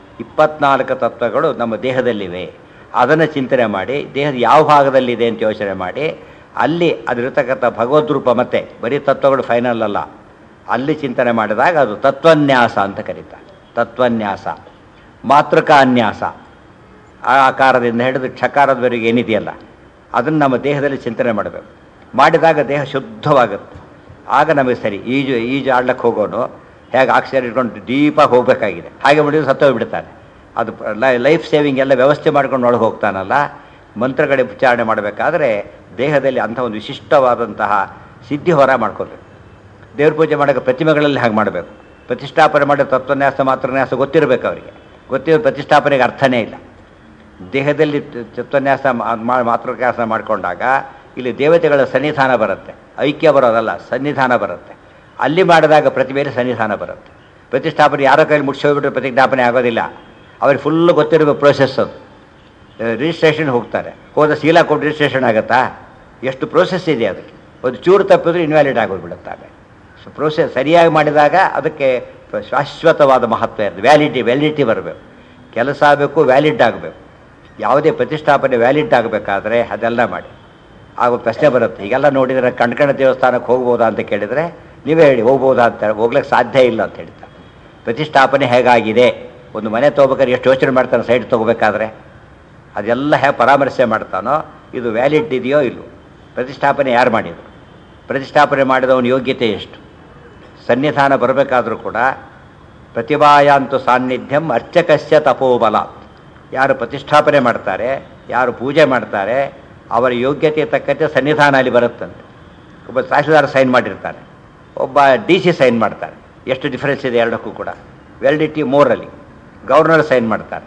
24 ತತ್ವಗಳು ನಮ್ಮ ದೇಹದಲ್ಲಿವೆ. ಅದನ್ನು ಚಿಂತನೆ ಮಾಡಿ ದೇಹದ ಯಾವ ಭಾಗದಲ್ಲಿದೆ ಅಂತ ಯೋಚನೆ ಮಾಡಿ ಅಲ್ಲಿ ಅದಿರತಕ್ಕಂಥ ಭಗವದ್ರೂಪ, ಮತ್ತೆ ಬರೀ ತತ್ವಗಳು ಫೈನಲ್ ಅಲ್ಲ, ಅಲ್ಲಿ ಚಿಂತನೆ ಮಾಡಿದಾಗ ಅದು ತತ್ವನ್ಯಾಸ ಅಂತ ಕರೀತಾರೆ. ತತ್ವನ್ಯಾಸ. ಮಾತೃಕಾನ್ಯಾಸ, ಆ ಆಕಾರದಿಂದ ಹಿಡಿದು ಕ್ಷಕಾರದವರೆಗೆ ಏನಿದೆಯಲ್ಲ ಅದನ್ನು ನಮ್ಮ ದೇಹದಲ್ಲಿ ಚಿಂತನೆ ಮಾಡಬೇಕು. ಮಾಡಿದಾಗ ದೇಹ ಶುದ್ಧವಾಗುತ್ತೆ. ಆಗ ನಮಗೆ ಸರಿ. ಈಜು ಆಡ್ಲಿಕ್ಕೆ ಹೋಗೋನು ಹೇಗೆ ಆಕ್ಸಿಜನ್ ಇಟ್ಕೊಂಡು ಡೀಪಾಗಿ ಹೋಗಬೇಕಾಗಿದೆ, ಹಾಗೆ ಮಾಡಿದ್ರೆ ಸತ್ತೋಗ್ಬಿಡ್ತಾನೆ. ಅದು ಲೈಫ್ ಸೇವಿಂಗ್ ಎಲ್ಲ ವ್ಯವಸ್ಥೆ ಮಾಡ್ಕೊಂಡು ಒಳಗೆ ಹೋಗ್ತಾನಲ್ಲ. ಮಂತ್ರಗಳಿಗೆ ಉಚ್ಚಾರಣೆ ಮಾಡಬೇಕಾದ್ರೆ ದೇಹದಲ್ಲಿ ಅಂಥ ಒಂದು ವಿಶಿಷ್ಟವಾದಂತಹ ಸಿದ್ಧಿ ಹೊರ ಮಾಡ್ಕೋಬೇಕು. ದೇವ್ರ ಪೂಜೆ ಮಾಡೋಕ್ಕೆ ಪ್ರತಿಮೆಗಳಲ್ಲಿ ಹಾಗೆ ಮಾಡಬೇಕು. ಪ್ರತಿಷ್ಠಾಪನೆ ಮಾಡೋ ತತ್ವನ್ಯಾಸ ಮಾತೃನ್ಯಾಸ ಗೊತ್ತಿರಬೇಕು ಅವರಿಗೆ. ಗೊತ್ತಿರೋ ಪ್ರತಿಷ್ಠಾಪನೆಗೆ ಅರ್ಥನೇ ಇಲ್ಲ. ದೇಹದಲ್ಲಿ ತತ್ವನ್ಯಾಸ ಮಾತೃನ್ಯಾಸ ಮಾಡಿಕೊಂಡಾಗ ಇಲ್ಲಿ ದೇವತೆಗಳ ಸನ್ನಿಧಾನ ಬರುತ್ತೆ. ಐಕ್ಯ ಬರೋದಲ್ಲ, ಸನ್ನಿಧಾನ ಬರುತ್ತೆ. ಅಲ್ಲಿ ಮಾಡಿದಾಗ ಪ್ರತಿಮೆಯಲ್ಲಿ ಸನ್ನಿಧಾನ ಬರುತ್ತೆ. ಪ್ರತಿಷ್ಠಾಪನೆ ಯಾರೋ ಕೈಲಿ ಮುಗಿಸೋಗ್ಬಿಟ್ರೆ ಪ್ರತಿಷ್ಠಾಪನೆ ಆಗೋದಿಲ್ಲ. ಅವ್ರಿಗೆ ಫುಲ್ಲು ಗೊತ್ತಿರಬೇಕು ಪ್ರೋಸೆಸ್. ಅದು ರಿಜಿಸ್ಟ್ರೇಷನ್ ಹೋಗ್ತಾರೆ, ಹೋದ ಶೀಲ ಕೊಟ್ಟು ರಿಜಿಸ್ಟ್ರೇಷನ್ ಆಗುತ್ತಾ? ಎಷ್ಟು ಪ್ರೋಸೆಸ್ ಇದೆ ಅದಕ್ಕೆ. ಒಂದು ಚೂರು ತಪ್ಪಿದ್ರೆ ಇನ್ವ್ಯಾಲಿಡ್ ಆಗೋಗ್ಬಿಡುತ್ತಾರೆ. ಸೊ ಪ್ರೋಸೆಸ್ ಸರಿಯಾಗಿ ಮಾಡಿದಾಗ ಅದಕ್ಕೆ ಶಾಶ್ವತವಾದ ಮಹತ್ವ ಇರ್ತದೆ. ವ್ಯಾಲಿಡಿಟಿ ಬರಬೇಕು. ಕೆಲಸ ಆಗಬೇಕು, ವ್ಯಾಲಿಡ್ ಆಗಬೇಕು. ಯಾವುದೇ ಪ್ರತಿಷ್ಠಾಪನೆ ವ್ಯಾಲಿಡ್ ಆಗಬೇಕಾದ್ರೆ ಅದೆಲ್ಲ ಮಾಡಿ. ಆಗ ಪ್ರಶ್ನೆ ಬರುತ್ತೆ, ಈಗೆಲ್ಲ ನೋಡಿದರೆ ಕಣ್ಕಣ ದೇವಸ್ಥಾನಕ್ಕೆ ಹೋಗ್ಬೋದಾ ಅಂತ ಕೇಳಿದರೆ ನೀವೇ ಹೇಳಿ, ಹೋಗ್ಬೋದಾ ಅಂತ. ಹೋಗ್ಲಿಕ್ಕೆ ಸಾಧ್ಯ ಇಲ್ಲ ಅಂತ ಹೇಳ್ತಾರೆ. ಪ್ರತಿಷ್ಠಾಪನೆ ಹೇಗಾಗಿದೆ, ಒಂದು ಮನೆ ತೊಗೋಬೇಕಾದ್ರೆ ಎಷ್ಟು ಯೋಚನೆ ಮಾಡ್ತಾನೆ ಸೈಡ್ ತೊಗೋಬೇಕಾದ್ರೆ, ಅದೆಲ್ಲ ಹೇಗೆ ಪರಾಮರ್ಶೆ ಮಾಡ್ತಾನೋ ಇದು ವ್ಯಾಲಿಡ್ ಇದೆಯೋ ಇಲ್ಲವೋ. ಪ್ರತಿಷ್ಠಾಪನೆ ಯಾರು ಮಾಡಿದರು, ಪ್ರತಿಷ್ಠಾಪನೆ ಮಾಡಿದವನ ಯೋಗ್ಯತೆ ಎಷ್ಟು. ಸನ್ನಿಧಾನ ಬರಬೇಕಾದ್ರೂ ಕೂಡ ಪ್ರತಿಭಾಯಾಂತು ಸಾನ್ನಿಧ್ಯಂ ಅರ್ಚಕಸ್ಯ ತಪೋಬಲ. ಯಾರು ಪ್ರತಿಷ್ಠಾಪನೆ ಮಾಡ್ತಾರೆ, ಯಾರು ಪೂಜೆ ಮಾಡ್ತಾರೆ, ಅವರ ಯೋಗ್ಯತೆ ತಕ್ಕಂತೆ ಸನ್ನಿಧಾನ ಅಲ್ಲಿ ಬರುತ್ತಂತೆ. ಒಬ್ಬ ತಹಸೀಲ್ದಾರ್ ಸೈನ್ ಮಾಡಿರ್ತಾನೆ, ಒಬ್ಬ DC ಸೈನ್ ಮಾಡ್ತಾರೆ. ಎಷ್ಟು ಡಿಫರೆನ್ಸ್ ಇದೆ ಎರಡಕ್ಕೂ ಕೂಡ. ವ್ಯಾಲಿಡಿಟಿ ಮೋರಲ್ಲಿ. ಗವರ್ನರ್ ಸೈನ್ ಮಾಡ್ತಾರೆ.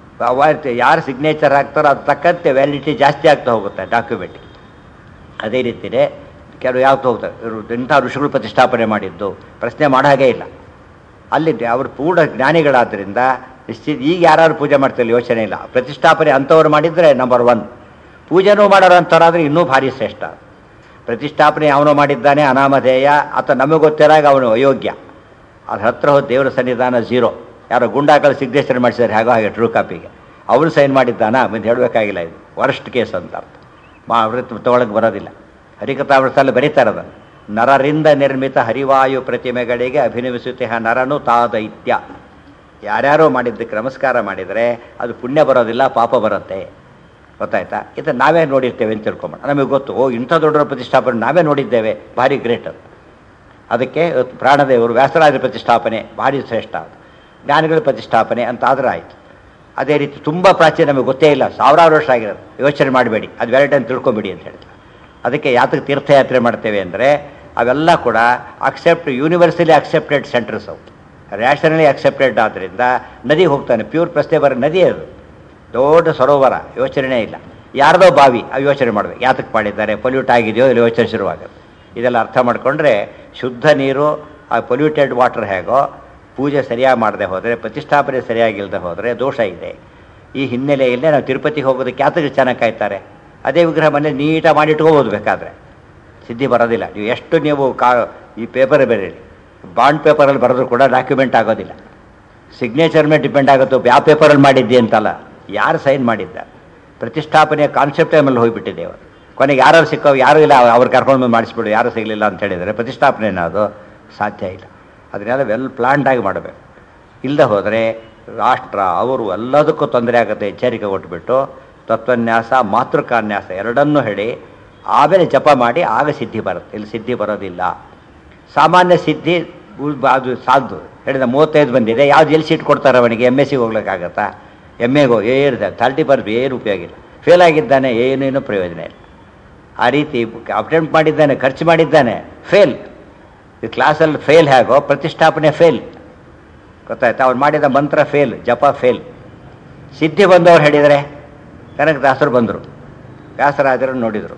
ಯಾರು ಸಿಗ್ನೇಚರ್ ಹಾಕ್ತಾರೋ ಅದು ತಕ್ಕಂತೆ ವ್ಯಾಲಿಡಿಟಿ ಜಾಸ್ತಿ ಆಗ್ತಾ ಹೋಗುತ್ತೆ ಡಾಕ್ಯುಮೆಂಟ್. ಅದೇ ರೀತಿಯೇ ಕೆಲವು ಯಾವತ್ತು ಹೋಗ್ತಾರೆ, ಇಂಥ ಋಷಿಗಳು ಪ್ರತಿಷ್ಠಾಪನೆ ಮಾಡಿದ್ದು ಪ್ರಶ್ನೆ ಮಾಡೋ ಹಾಗೇ ಇಲ್ಲ. ಅಲ್ಲಿ ಅವರು ಪೂರ್ಣ ಜ್ಞಾನಿಗಳಾದ್ದರಿಂದ ಈಗ ಯಾರು ಪೂಜೆ ಮಾಡ್ತಿಲ್ಲ ಯೋಚನೆ ಇಲ್ಲ. ಪ್ರತಿಷ್ಠಾಪನೆ ಅಂಥವ್ರು ಮಾಡಿದರೆ ನಂಬರ್ 1. ಪೂಜೆನೂ ಮಾಡೋರು ಅಂಥವ್ರಾದರೆ ಇನ್ನೂ ಭಾರಿ ಶ್ರೇಷ್ಠ. ಪ್ರತಿಷ್ಠಾಪನೆ ಅವನು ಮಾಡಿದ್ದಾನೆ ಅನಾಮಧೇಯ, ಅಥವಾ ನಮಗೆ ಗೊತ್ತಿರಾಗ ಅವನು ಅಯೋಗ್ಯ. ಅದ್ರ ಹತ್ರ ಹೋದ ದೇವರ ಸನ್ನಿಧಾನ 0. ಯಾರೋ ಗುಂಡಾಕಲ್ಲಿ ಸಿಗ್ನೇಚರ್ ಮಾಡಿಸಿದ್ದಾರೆ ಹಾಗೋ ಹಾಗೆ ಟ್ರೂ ಕಾಪಿಗೆ, ಅವನು ಸೈನ್ ಮಾಡಿದ್ದಾನ ಮುಂದೆ ಹೇಳಬೇಕಾಗಿಲ್ಲ. ಇದು ವರ್ಸ್ಟ್ ಕೇಸ್ ಅಂತ ಅರ್ಥ. ತೊಗೊಳಕ್ಕೆ ಬರೋದಿಲ್ಲ. ಹರಿಕಥಾಮೃತದಲ್ಲಿ ಬರೀತಾರೆ ಅದನ್ನು. ನರರಿಂದ ನಿರ್ಮಿತ ಹರಿವಾಯು ಪ್ರತಿಮೆಗಳಿಗೆ ಅಭಿನವಿಸುತ್ತಿಹ ನರನು ತಾದೈತ್ಯ. ಯಾರ್ಯಾರೋ ಮಾಡಿದ್ದಕ್ಕೆ ನಮಸ್ಕಾರ ಮಾಡಿದರೆ ಅದು ಪುಣ್ಯ ಬರೋದಿಲ್ಲ, ಪಾಪ ಬರುತ್ತೆ. ಗೊತ್ತಾಯ್ತಾ? ಇದು ನಾವೇ ನೋಡಿರ್ತೇವೆ ಅಂತ ತಿಳ್ಕೊಂಬೋಣ. ನಮಗೆ ಗೊತ್ತು, ಇಂಥ ದೊಡ್ಡ ಪ್ರತಿಷ್ಠಾಪನೆ ನಾವೇ ನೋಡಿದ್ದೇವೆ, ಭಾರಿ ಗ್ರೇಟ್ ಅದು. ಅದಕ್ಕೆ ಪ್ರಾಣದೇವರು ವ್ಯಾಸರಾಜರ ಪ್ರತಿಷ್ಠಾಪನೆ ಭಾರಿ ಶ್ರೇಷ್ಠ. ಅದು ಜ್ಞಾನಿಗಳ ಪ್ರತಿಷ್ಠಾಪನೆ ಅಂತ ಆದರೆ ಆಯಿತು. ಅದೇ ರೀತಿ ತುಂಬ ಪ್ರಾಚೀನ, ನಮಗೆ ಗೊತ್ತೇ ಇಲ್ಲ, ಸಾವಿರಾರು ವರ್ಷ ಆಗಿರೋದು. ಯೋಚನೆ ಮಾಡಬೇಡಿ, ಅದು ವ್ಯಾಲಿಡ್ ಅಂತ ತಿಳ್ಕೊಂಬಿಡಿ ಅಂತ ಹೇಳ್ತಾರೆ. ಅದಕ್ಕೆ ಯಾತಕ್ಕೆ ತೀರ್ಥಯಾತ್ರೆ ಮಾಡ್ತೇವೆ ಅಂದರೆ ಅವೆಲ್ಲ ಕೂಡ ಯೂನಿವರ್ಸಲಿ ಅಕ್ಸೆಪ್ಟೆಡ್ ಸೆಂಟರ್ಸ್ ಅವು, ರ್ಯಾಷನಲಿ ಅಕ್ಸೆಪ್ಟೆಡ್. ಆದ್ದರಿಂದ ನದಿಗೆ ಹೋಗ್ತಾನೆ, ಪ್ಯೂರ್ ಪ್ರಶ್ನೆ ಬರೋ ನದಿ ಅದು, ದೊಡ್ಡ ಸರೋವರ, ಯೋಚನೆ ಇಲ್ಲ. ಯಾರ್ದೋ ಬಾವಿ, ಅದು ಯೋಚನೆ ಮಾಡಬೇಕು, ಯಾತಕ್ಕೆ ಮಾಡಿದ್ದಾರೆ, ಪೊಲ್ಯೂಟ್ ಆಗಿದೆಯೋ ಇಲ್ಲಿ ಯೋಚನೆ ಶುರುವಾಗುತ್ತೆ. ಇದೆಲ್ಲ ಅರ್ಥ ಮಾಡಿಕೊಂಡ್ರೆ ಶುದ್ಧ ನೀರು, ಆ ಪೊಲ್ಯೂಟೆಡ್ ವಾಟರ್ ಹೇಗೋ, ಪೂಜೆ ಸರಿಯಾಗಿ ಮಾಡದೆ ಹೋದರೆ, ಪ್ರತಿಷ್ಠಾಪನೆ ಸರಿಯಾಗಿಲ್ಲದೆ ಹೋದರೆ ದೋಷ ಇದೆ. ಈ ಹಿನ್ನೆಲೆಯಲ್ಲೇ ನಾವು ತಿರುಪತಿಗೆ ಹೋಗೋದಕ್ಕೆ ಯಾತಕ್ಕೆ ಚೆನ್ನಾಗಿ ಕಾಯ್ತಾರೆ. ಅದೇ ವಿಗ್ರಹ ಮನೇಲಿ ನೀಟಾಗಿ ಮಾಡಿಟ್ಕೋಬೋದು, ಬೇಕಾದರೆ ಸಿದ್ಧಿ ಬರೋದಿಲ್ಲ. ನೀವು ಎಷ್ಟು ನೀವು ಈ ಪೇಪರ್ ಬೇರೆ ಬಾಂಡ್ ಪೇಪರಲ್ಲಿ ಬರೆದ್ರು ಕೂಡ ಡಾಕ್ಯುಮೆಂಟ್ ಆಗೋದಿಲ್ಲ. ಸಿಗ್ನೇಚರ್ ಮೇಲೆ ಡಿಪೆಂಡ್ ಆಗುತ್ತೆ, ಯಾವ ಪೇಪರಲ್ಲಿ ಮಾಡಿದ್ದೆ ಅಂತಲ್ಲ, ಯಾರು ಸೈನ್ ಮಾಡಿದ್ದ. ಪ್ರತಿಷ್ಠಾಪನೆಯ ಕಾನ್ಸೆಪ್ಟೇ ಆಮೇಲೆ ಹೋಗಿಬಿಟ್ಟಿದೆ ಅವರು. ಕೊನೆಗೆ ಯಾರು ಸಿಕ್ಕೋ, ಯಾರೂ ಇಲ್ಲ, ಅವ್ರು ಕರ್ಕೊಂಡು ಬಂದು ಮಾಡಿಸ್ಬಿಡು, ಯಾರೂ ಸಿಗಲಿಲ್ಲ ಅಂತ ಹೇಳಿದರೆ ಪ್ರತಿಷ್ಠಾಪನೆನ ಅದು ಸಾಧ್ಯ ಇಲ್ಲ. ಅದನ್ನೆಲ್ಲ ವೆಲ್ ಪ್ಲಾನ್ಡಾಗಿ ಮಾಡಬೇಕು. ಇಲ್ಲದೆ ಹೋದರೆ ರಾಷ್ಟ್ರ ಅವರು ಎಲ್ಲದಕ್ಕೂ ತೊಂದರೆ ಆಗುತ್ತೆ. ಎಚ್ಚರಿಕೆ ಕೊಟ್ಬಿಟ್ಟು ತತ್ವನ್ಯಾಸ ಮಾತೃಕಾನ್ಯಾಸ ಎರಡನ್ನೂ ಹೇಳಿ ಆಮೇಲೆ ಜಪ ಮಾಡಿ, ಆಗ ಸಿದ್ಧಿ ಬರುತ್ತೆ. ಇಲ್ಲಿ ಸಿದ್ಧಿ ಬರೋದಿಲ್ಲ. ಸಾಮಾನ್ಯ ಸಿದ್ಧಿ ಅದು ಸಾಲದು. ಹೇಳಿದ 35 ಬಂದಿದೆ, ಯಾವ್ದು ಎಲ್ಲಿ ಸೀಟ್ ಕೊಡ್ತಾರೆ ಅವನಿಗೆ? MSc ಹೋಗ್ಲಿಕ್ಕಾಗತ್ತಾ? MAಗೋ ಏನಿದೆ 30% ಏನು ಉಪಯೋಗ ಇಲ್ಲ. ಫೇಲ್ ಆಗಿದ್ದಾನೆ, ಏನೇನು ಪ್ರಯೋಜನ ಇಲ್ಲ. ಆ ರೀತಿ ಅಟೆಂಪ್ಟ್ ಮಾಡಿದ್ದಾನೆ, ಖರ್ಚು ಮಾಡಿದ್ದಾನೆ, ಫೇಲ್. ಈ ಕ್ಲಾಸಲ್ಲಿ ಫೇಲ್ ಹೇಗೋ ಪ್ರತಿಷ್ಠಾಪನೆ ಫೇಲ್, ಗೊತ್ತಾಯ್ತಾ? ಅವ್ರು ಮಾಡಿದ ಮಂತ್ರ ಫೇಲ್, ಜಪ ಫೇಲ್. ಸಿದ್ಧಿ ಬಂದವ್ರು ಹೇಳಿದರೆ, ಕನಕದಾಸರು ಬಂದರು, ವ್ಯಾಸರಾಜರು ನೋಡಿದರು,